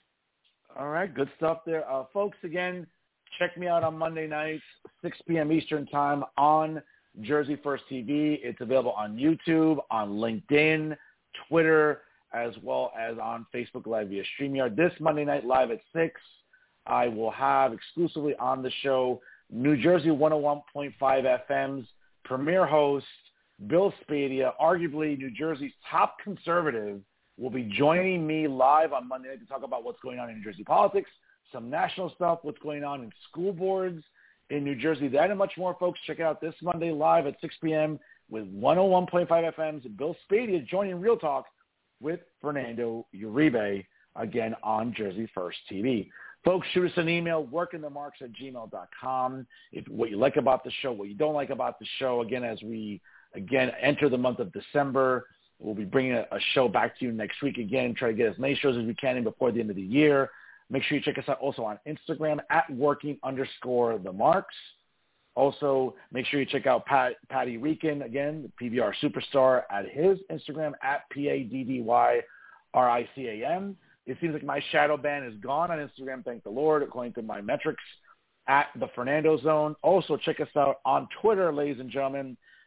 All right, good stuff there. Uh, folks, again, check me out on Monday nights, six p.m. Eastern time on Jersey First T V. It's available on YouTube, on LinkedIn, Twitter, as well as on Facebook Live via StreamYard. This Monday night live at six, I will have exclusively on the show New Jersey one oh one point five F M's premier host, Bill Spadia, arguably New Jersey's top conservative, will be joining me live on Monday night to talk about what's going on in New Jersey politics, some national stuff, what's going on in school boards in New Jersey, that and much more, folks. Check it out this Monday live at six p.m. with one oh one point five F M's Bill Spadia joining Real Talk with Fernando Uribe, again on Jersey First T V. Folks, shoot us an email, workingthemarks at gmail dot com. If what you like about the show, what you don't like about the show, again, as we, again, enter the month of December, we'll be bringing a, a show back to you next week again, try to get as many shows as we can in before the end of the year. Make sure you check us out also on Instagram at working underscore the marks. Also, make sure you check out Pat, Patty Rican, again, the P V R superstar, at his Instagram at P A D D Y R I C A M. It seems like my shadow ban is gone on Instagram, thank the Lord, according to my metrics, at the Fernando Zone. Also, check us out on Twitter, ladies and gentlemen,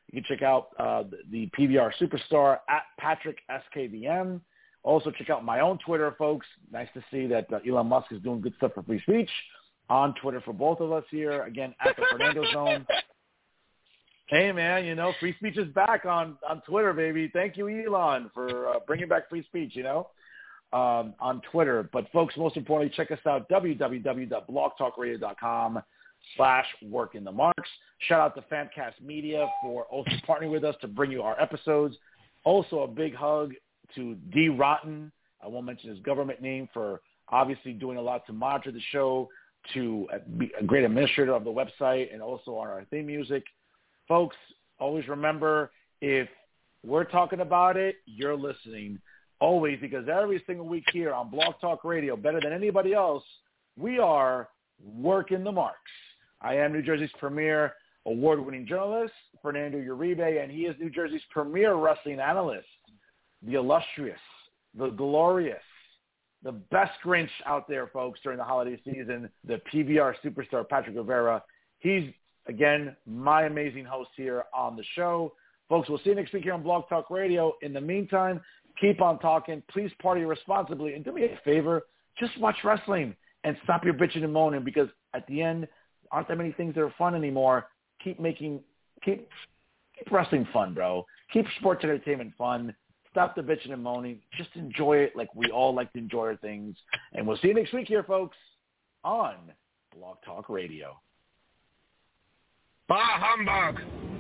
You can check out uh, the, the P V R Superstar at Patrick S K V M. Also, check out my own Twitter, folks. Nice to see that uh, Elon Musk is doing good stuff for free speech on Twitter for both of us here. Again, at the Fernando Zone. Hey, man, you know, free speech is back on, on Twitter, baby. Thank you, Elon, for uh, bringing back free speech, you know, um, on Twitter. But, folks, most importantly, check us out, w w w dot blog talk radio dot com slash work in the marks. Shout out to Famcast Media for also partnering with us to bring you our episodes. Also, a big hug to D. Rotten, I won't mention his government name, for obviously doing a lot to monitor the show, to be a great administrator of the website and also on our theme music. Folks, always remember, if we're talking about it, you're listening. Always, because every single week here on Blog Talk Radio, better than anybody else, we are working the marks. I am New Jersey's premier award-winning journalist, Fernando Uribe, and he is New Jersey's premier wrestling analyst, the illustrious, the glorious, the best Grinch out there, folks, during the holiday season, the P V R superstar, Patrick Rivera. He's, again, my amazing host here on the show. Folks, we'll see you next week here on Blog Talk Radio. In the meantime, keep on talking. Please party responsibly. And do me a favor, just watch wrestling and stop your bitching and moaning, because at the end, aren't there many things that are fun anymore? Keep making, keep, keep wrestling fun, bro. Keep sports entertainment fun. Stop the bitching and moaning. Just enjoy it like we all like to enjoy our things. And we'll see you next week here, folks, on Blog Talk Radio. Bah humbug!